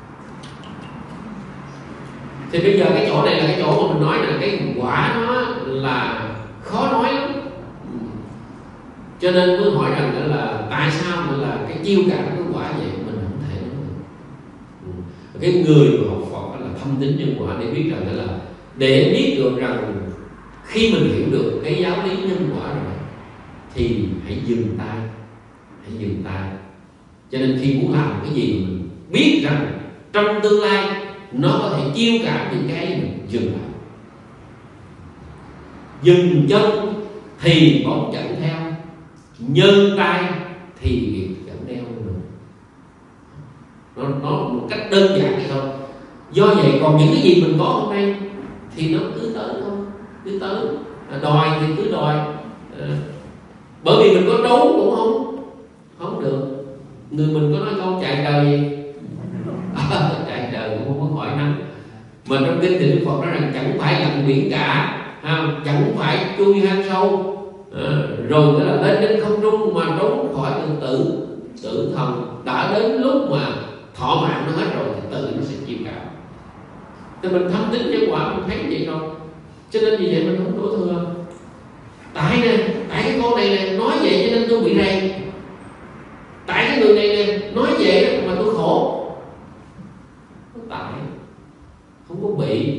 Thì bây giờ cái chỗ này là cái chỗ mà mình nói là cái quả nó là khó nói lắm. Cho nên mới hỏi rằng là tại sao mà là cái chiêu cảm cái quả vậy mình không thể nói được. Cái người mà học Phật là thâm tín nhân quả để biết rằng là để biết được rằng khi mình hiểu được cái giáo lý nhân quả rồi thì hãy dừng tay. Cho nên khi muốn làm cái gì mình biết rằng trong tương lai nó có thể chiêu cảm những cái mình dừng lại. Dừng chân thì bóng chẳng theo, nhân tay thì việc chẳng đeo nữa. Nó một cách đơn giản vậy thôi. Do vậy còn những cái gì mình có hôm nay thì nó cứ tới thôi, cứ tới. Đòi thì cứ đòi. Bởi vì mình có trốn cũng không được. Người mình có nói câu chạy trời gì? Chạy trời cũng không có khỏi nắng. Mà trong kinh thì Đức Phật nói rằng chẳng phải lặn biển cả, chẳng phải chui hang sâu, rồi nghĩa là lên trên không trung mà trốn khỏi tự thần. Đã đến lúc mà thọ mạng nó hết rồi thì tự nó sẽ chịu cảm. Thì mình thâm tín nhân quả mình thấy vậy rồi, cho nên vì vậy mình không đổ thừa. Tại cái con này nè nói vậy cho nên tôi bị rầy. Tại cái người này nè nói vậy mà tôi khổ. Tại không có bị,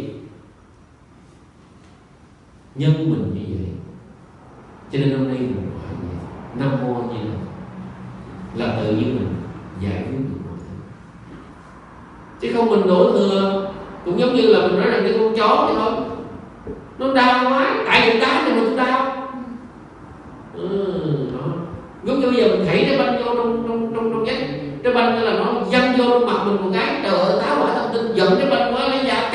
nhân mình như vậy. Cho nên hôm nay mình hỏi vậy, Nam Mô như là tự nhiên mình giải quyết được mọi thứ. Chứ không mình đổ thừa. Cũng giống như là mình nói rằng cái con chó vậy thôi, nó đau quá, tại vì đá thì mình đau. Giống như bây giờ mình thảy cái banh vô trong vách, cái banh là nó văng vô trong mặt mình một cái, trời ơi táo hỏa tâm tinh, giận cái banh quá lấy dao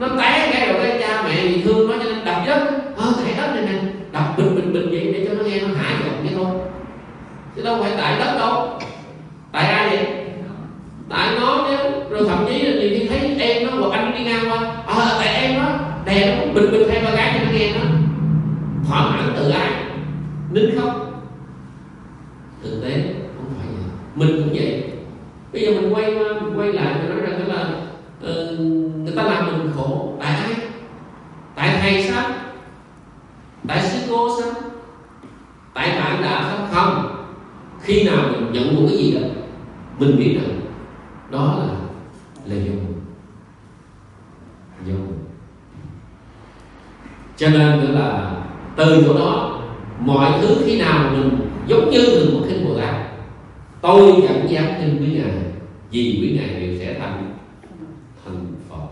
nó té cái rồi cái cha mẹ bị thương nó cho nên đập đất, tại đất này nè, đập bình vậy để cho nó nghe nó hả giọng cái thôi, chứ đâu phải tại đất đâu. Tại ai vậy? Tại nó chứ. Rồi thậm chí là khi thấy em nó hoặc anh nó đi ngang qua, tại em nó đè nó bình hai ba cái cho nó nghe nó thỏa mãn từ ai? Nín khóc. Thực tế không phải vậy, mình cũng vậy. Bây giờ mình quay lại mình nói rằng là người ta làm mình khổ tại ai? Tại thầy sao? Tại sư cô sao? Tại bạn đã sao? Không. Khi nào mình nhận một cái gì đó, mình biết rằng đó là do mình. Cho nên là từ chỗ đó, mọi thứ khi nào mình giống như được một kinh Bồ Tát, tôi chẳng dám tin với Ngài, vì với Ngài đều sẽ thành Phật.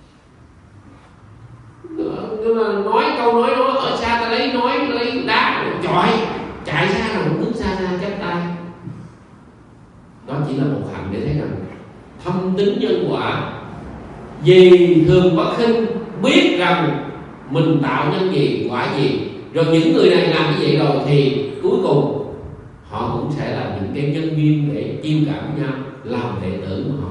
Nói câu nói đó ở xa ta lấy đá rồi chạy xa rồi bước xa chắp tay. Đó chỉ là một hành để thấy rằng thâm tín nhân quả. Vì thường bất khinh biết rằng mình tạo nhân gì quả gì, rồi những người này làm như vậy rồi thì cuối cùng họ cũng sẽ là những cái nhân duyên để chiêu cảm nhau làm đệ tử của họ.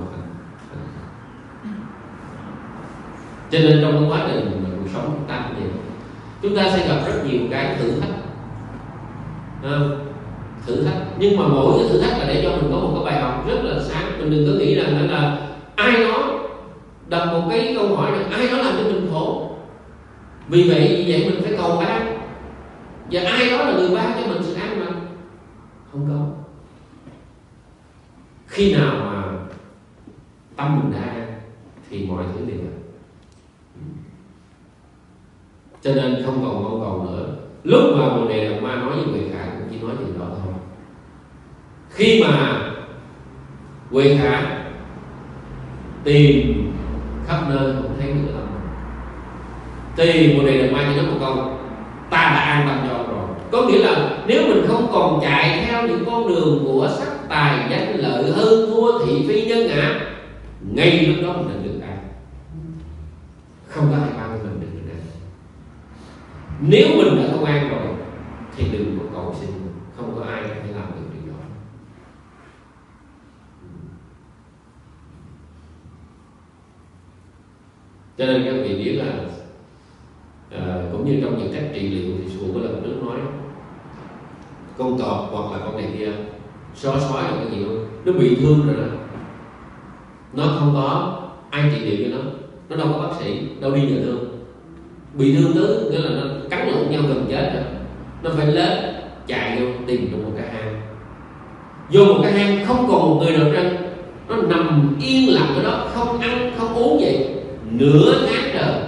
Cho nên trong cái quá trình cuộc sống chúng ta cũng vậy, chúng ta sẽ gặp rất nhiều cái thử thách, nhưng mà mỗi cái thử thách là để cho mình có một cái bài học rất là sáng. Mình đừng có nghĩ rằng là ai đó đặt một cái câu hỏi là ai đó làm cho mình khổ, vì vậy mình phải cầu an, và ai đó là người ban cho mình sự an lành. Không có. Khi nào mà tâm mình đã an thì mọi thứ đều an. Cho nên không còn mong cầu nữa. Lúc mà Bồ Đề Đạt Ma nói với Huệ Khả cũng chỉ nói chuyện đó thôi. Khi mà Huệ Khả tìm khắp nơi không thấy nữa tâm, thì Bồ Đề Đạt Ma chỉ nói một câu: ta đã an tâm cho ông rồi. Có nghĩa là nếu mình không còn chạy theo những con đường của sắc tài danh lợi, hơn thua thị phi nhân ngã, ngay lúc đó mình định được an. Không có ai ban mình định được an. Nếu mình đã không an rồi thì đừng có cầu xin, không có ai có thể làm được điều đó. Cho nên các vị biết là cũng như trong những cách trị liệu thì Sư Phụ có lần trước nói con cọp hoặc là con này kia sói là cái gì không, nó bị thương rồi đó, nó không có ai trị liệu cho nó đâu có bác sĩ đâu đi nhà thương, bị thương tới nghĩa là nó cắn lộn nhau gần chết rồi, nó phải lên chạy vô tìm trong một cái hang, vô một cái hang không còn một người nào trên, nó nằm yên lặng ở đó, không ăn không uống gì nửa tháng trời.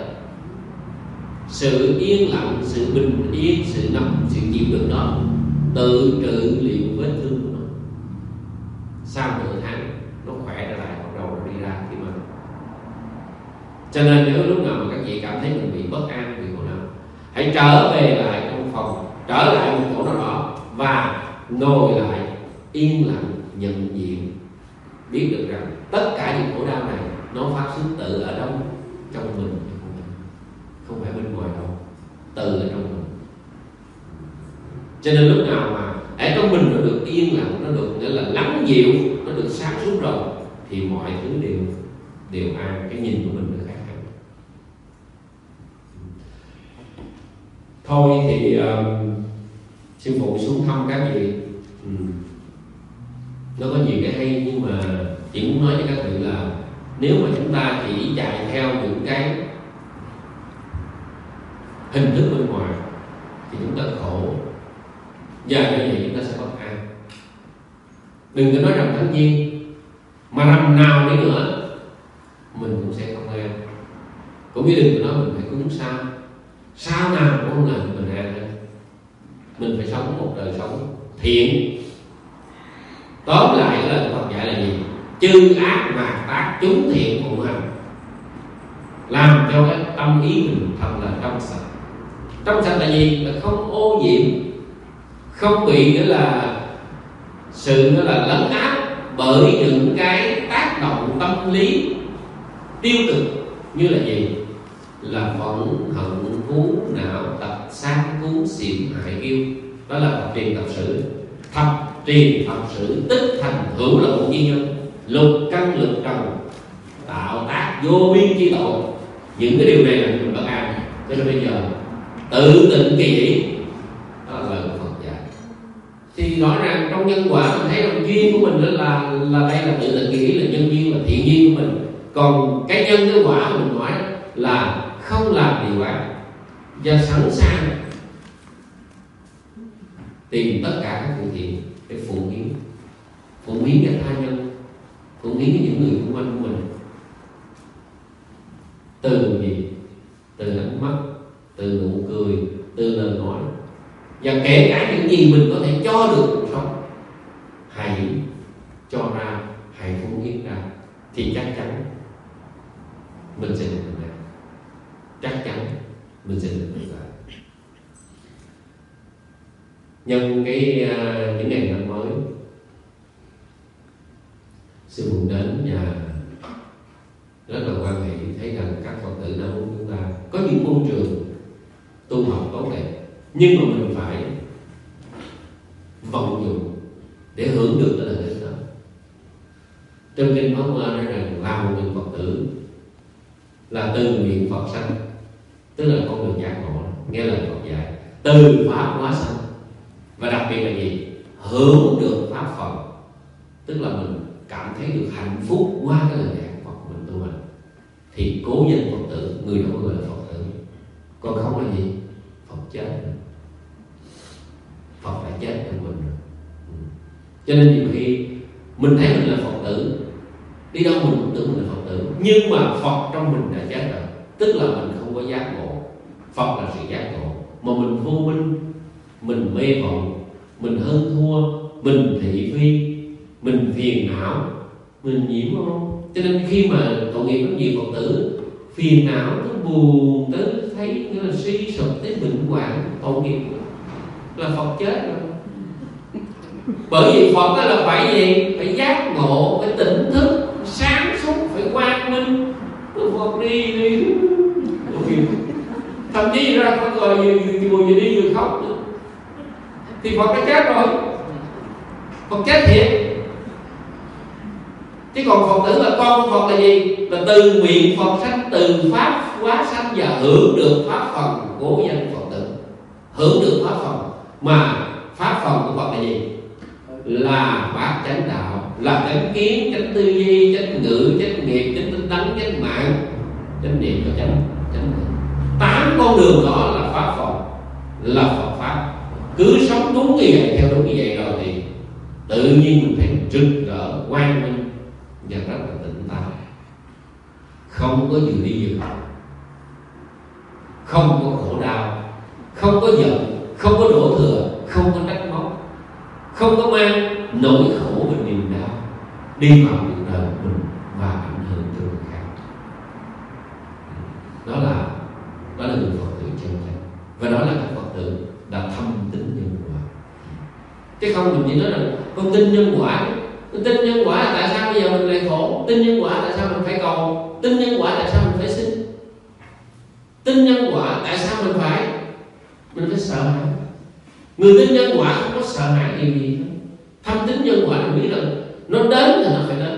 Sự yên lặng, sự bình yên, sự nằm, sự chịu đựng đó tự trị liệu vết thương của nó. Sau nửa tháng nó khỏe trở lại, bắt đầu nó đi ra khi mà. Cho nên nếu lúc nào mà các vị cảm thấy mình bị bất an, bị khổ não, hãy trở về lại trong phòng, trở lại một chỗ nào đó và ngồi lại yên lặng nhận diện, biết được rằng tất cả những khổ đau này nó phát xuất từ ở đâu? Trong mình, không phải bên ngoài đâu, từ ở trong mình. Cho nên lúc nào mà ở trong mình nó được yên lặng, nó được nghĩa là lắng dịu, nó được sáng suốt rồi thì mọi thứ đều an, cái nhìn của mình được khác hẳn. Thôi thì Sư Phụ xuống thăm các vị. Nó có nhiều cái hay, nhưng mà chỉ muốn nói cho các vị là nếu mà chúng ta chỉ chạy theo những cái hình thức bên ngoài thì chúng ta khổ, và như vậy chúng ta sẽ bất an. Đừng có nói rằng thánh nhiên, mà rằm nào đi nữa mình cũng sẽ không an. Cũng như đừng có nói mình phải cúng sao nào cũng không làm cho mình an hết. Mình phải sống một đời sống thiện. Tóm lại là Phật dạy là gì? Chư ác mạt tác, chúng thiện phụng hành, làm cho cái tâm ý mình thật là trong sạch. Trong sạch là gì? Là không ô nhiễm, không bị nữa là sự đó là lấn áp bởi những cái tác động tâm lý tiêu cực, như là gì? là phẫn hận thú não tập sát cú xỉm hại kiêu. Đó là thập truyền thập sử. Thập truyền thập sử tích thành hữu là một duy nhân, lục căn lục trần tạo tác vô biên chi tội. Những cái điều này là mình bất an. Cho nên bây giờ tự tịnh kỳ dĩ, đó là lời của Phật dạy. Thì rõ ràng trong nhân quả mình thấy là duyên của mình là đây là tự tịnh kỳ dĩ, là nhân duyên, là thiện duyên của mình. Còn cái nhân cái quả mình nói là không làm điều ác và sẵn sàng tìm tất cả các phương tiện để phụng hiến cho tha nhân, phụng hiến cho những người xung quanh của mình. Từ gì? Từ ánh mắt, từ nụ cười, từ lời nói, và kể cả những gì mình có thể cho được cuộc sống, hãy cho ra, hãy phụng hiến ra, thì chắc chắn mình sẽ được bình an, chắc chắn mình sẽ được bình an. Nhân cái những ngày năm mới, sư phụ đến và rất là quan hệ thấy rằng các Phật tử Nam Mô chúng ta có những môi trường tu học tốt đẹp, nhưng mà mình phải vận dụng để hưởng được cái lợi ích đó. Trong kinh Pháp Hoa nói rằng là một người Phật tử là từ miệng Phật sanh, tức là con đường giác ngộ, nghe lời Phật dạy, từ pháp hóa sanh, và đặc biệt là gì? Hưởng được pháp Phật, tức là mình cảm thấy được hạnh phúc qua cái lời dạy của Phật mình tu hành, thì cố danh Phật tử, người đó gọi là Phật tử. Còn không là gì? Phật chết, Phật đã chết trong mình. Cho nên nhiều khi mình thấy mình là Phật tử, đi đâu mình cũng tưởng mình là Phật tử, nhưng mà Phật trong mình đã chết rồi, tức là mình không có giác ngộ. Phật là sự giác ngộ, mà mình vô minh, mình mê vọng, mình hơn thua, mình thị phi, mình phiền não, mình nhiễm không. Cho nên khi mà tội nghiệp có nhiều Phật tử phiền não, tới buồn, tới thấy như là suy sụp, tới bệnh hoạn, tội nghiệp là Phật chết rồi. Bởi vì Phật đó là phải gì? Phải giác ngộ, phải tỉnh thức, sáng suốt, phải quang minh. Phật đi thậm chí ra khỏi rồi vừa đi vừa khóc nữa, thì Phật đã chết rồi. Phật chết thiệt. Chứ còn Phật tử là con của Phật là gì? Là từ miệng Phật sanh, từ pháp hóa sanh, và hưởng được pháp phần cố danh Phật tử. Hưởng được pháp phần, mà pháp phần của Phật là gì? Là bát chánh đạo, là chánh kiến, chánh tư duy, chánh ngữ, chánh nghiệp, chánh tinh tấn, chánh mạng, chánh niệm và chánh ngữ. 8 con đường đó là pháp Phật, là Phật pháp. Cứ sống đúng như vậy, theo đúng như vậy rồi thì tự nhiên mình thấy rực rỡ, quang minh và rất là tỉnh táo, không có vừa đi vừa học, không có khổ đau, không có giận, không có đổ thừa, không có trách móc, không có mang nỗi khổ và niềm đau đi vào cuộc đời của mình và ảnh hưởng cho người khác. Đó là người Phật tử chân chánh, và đó là các Phật tử đã thâm tín nhân quả. Chứ không mình chỉ nói là con tin nhân quả. Con tin nhân quả là tại sao bây giờ mình lại khổ? Tin nhân quả tại sao mình phải cầu? Tin nhân quả tại sao mình phải xin? Tin nhân quả tại sao mình phải sợ hãi? Người tin nhân quả không có sợ hãi điều gì hết. Thâm tín nhân quả là biết là nó đến thì nó phải đến.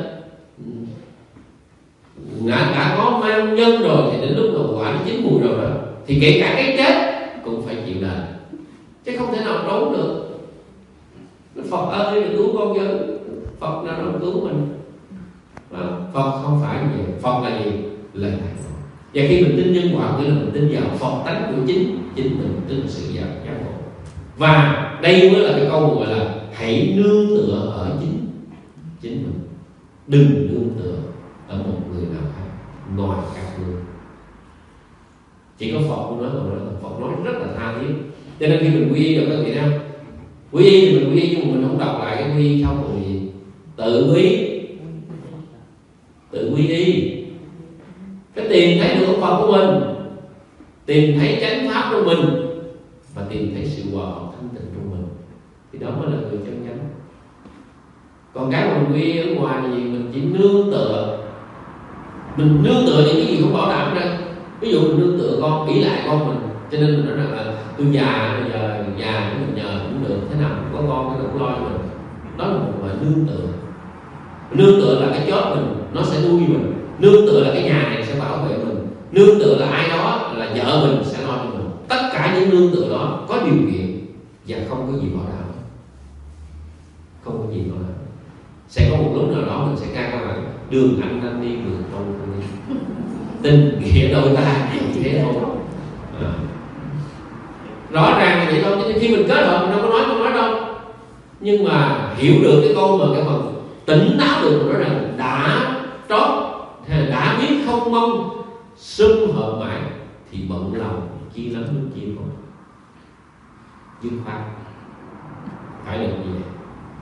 Đã có mang nhân rồi thì đến lúc mà quả nó chín mùi rồi đó, thì kể cả cái chết cũng phải chịu đền, chứ không thể nào trốn được. Phật ơi đừng cứu con với, Phật nào đâu cứu mình. Phật không phải như vậy. Phật là gì? Là đại Phật. Và khi mình tin nhân quả nghĩa là mình tin vào Phật tánh của chính mình, tức là sự giác ngộ. Và đây mới là cái câu gọi là hãy nương tựa ở chính mình, đừng nương tựa ở một người nào khác ngoài các ngươi. Chỉ có Phật nói, Phật nói rất là tha thiết. Cho nên khi mình quy y được các vị nào, quy y thì mình quy y, nhưng mà mình không đọc lại cái quy y xong rồi gì? Tự quy y, cái tìm thấy được Phật của mình, tìm thấy chánh pháp của mình, và tìm thấy sự hòa hợp thanh tịnh trong mình, thì đó mới là người chân chánh. Còn cái mà mình quy y ở ngoài thì mình chỉ nương tựa, những cái gì không bảo đảm ra. Ví dụ mình nương con, ỷ lại con mình. Cho nên mình nói rằng là tôi già, bây giờ già mình nhờ cũng được, thế nào có con cái nào cũng lo cho mình. Đó là một loại nương tựa. Nương tựa là cái job mình, nó sẽ nuôi mình. Nương tựa là cái nhà này sẽ bảo vệ mình. Nương tựa là ai đó, là vợ mình sẽ lo cho mình. Tất cả những nương tựa đó có điều kiện và không có gì bảo đảm. Không có gì bảo đảm. Sẽ có một lúc nào đó mình sẽ ca các bạn đường anh đi, đường không đi. Tình nghĩa đôi ta chỉ thế thôi. Rõ ràng là vậy thôi. Chứ khi mình kết hợp mình đâu có nói đâu. Nhưng mà hiểu được cái câu mà cái phần tỉnh táo được nói rằng đã trót, đã biết không mong sum hợp mãi thì bận lòng chi lắm nước chi thôi. Dứt khoát phải được như vậy.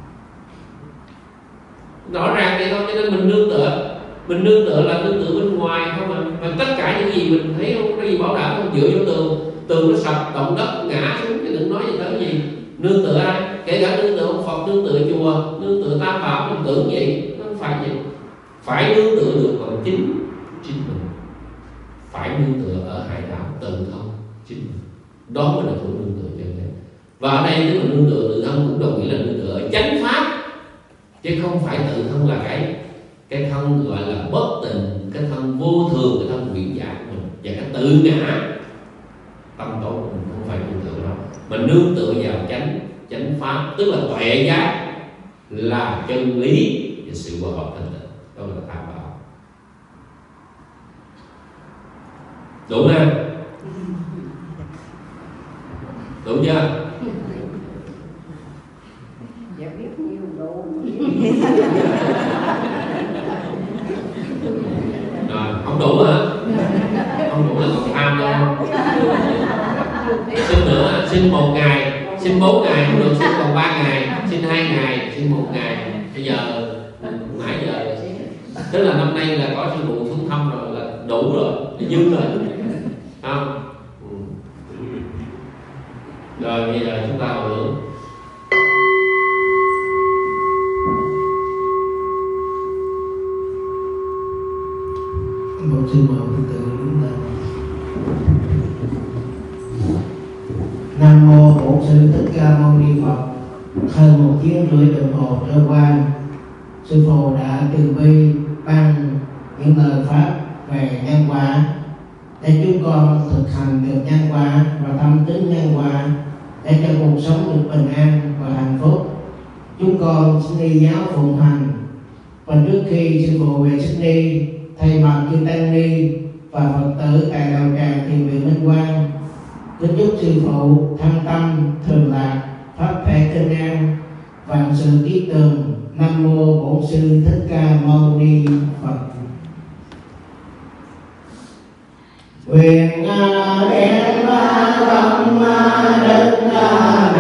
Rõ ràng vậy thôi. Cho nên mình nương tựa là nương tựa bên ngoài không mà tất cả những gì mình thấy không có gì bảo đảm, không dựa vô tường nó sập, động đất ngã xuống, chứ đừng nói gì tới gì. Nương tựa ai? Kể cả nương tựa ông Phật, nương tựa chùa, nương tựa Tam Bảo, nương tựa gì? Nó không phải vậy. Phải nương tựa được bằng chính mình. Phải nương tựa ở hải đảo tự thân chính mình. Đó mới là thủ nương tựa chân chánh. Và ở đây nếu mà nương tựa tự thân cũng đồng nghĩa là nương tựa ở chánh pháp, chứ không phải tự thân là cái thân gọi là bất tịnh, cái thân vô thường, cái thân quyển giả của mình, và cái tự ngã tâm tối của mình không phải nương tựa đó. Mình nương tựa vào chánh pháp, tức là tuệ giác, là chân lý và sự hòa hợp thanh tịnh. Đó là Tam Bảo. Đúng không? Đúng chưa? Dạ biết nhiều đủ. Rồi, không đủ hả? Không đủ là còn tham đâu. Xin nữa, xin 1 ngày, xin 4 ngày không được, xin còn 3 ngày, xin 2 ngày, xin 1 ngày. Bây giờ nãy giờ tức là năm nay là có sư phụ xuống thăm rồi, là đủ rồi, dư rồi, không? Rồi bây giờ chúng ta hồi hướng. Một sư mẫu tự đứng lên. Nam mô Bổn Sư Thích Ca Mâu Ni Phật. Hơn 1 tiếng rưỡi đồng hồ trôi qua, sư phụ đã từ bi ban những lời pháp về nhân quả để chúng con thực hành được nhân quả và tâm tính nhân quả để cho cuộc sống được bình an và hạnh phúc. Chúng con xin đi giáo phụng hành, và trước khi sư phụ về Sydney, thay mặt chư tăng ni và Phật tử tại đạo tràng Thiền viện Minh Quang, kính chúc sư phụ thăng tâm thường lạc, pháp thể kinh an, vạn sự kiết tường. Nam mô Bổn Sư Thích Ca Mâu Ni Phật. Quyền đem tâm đức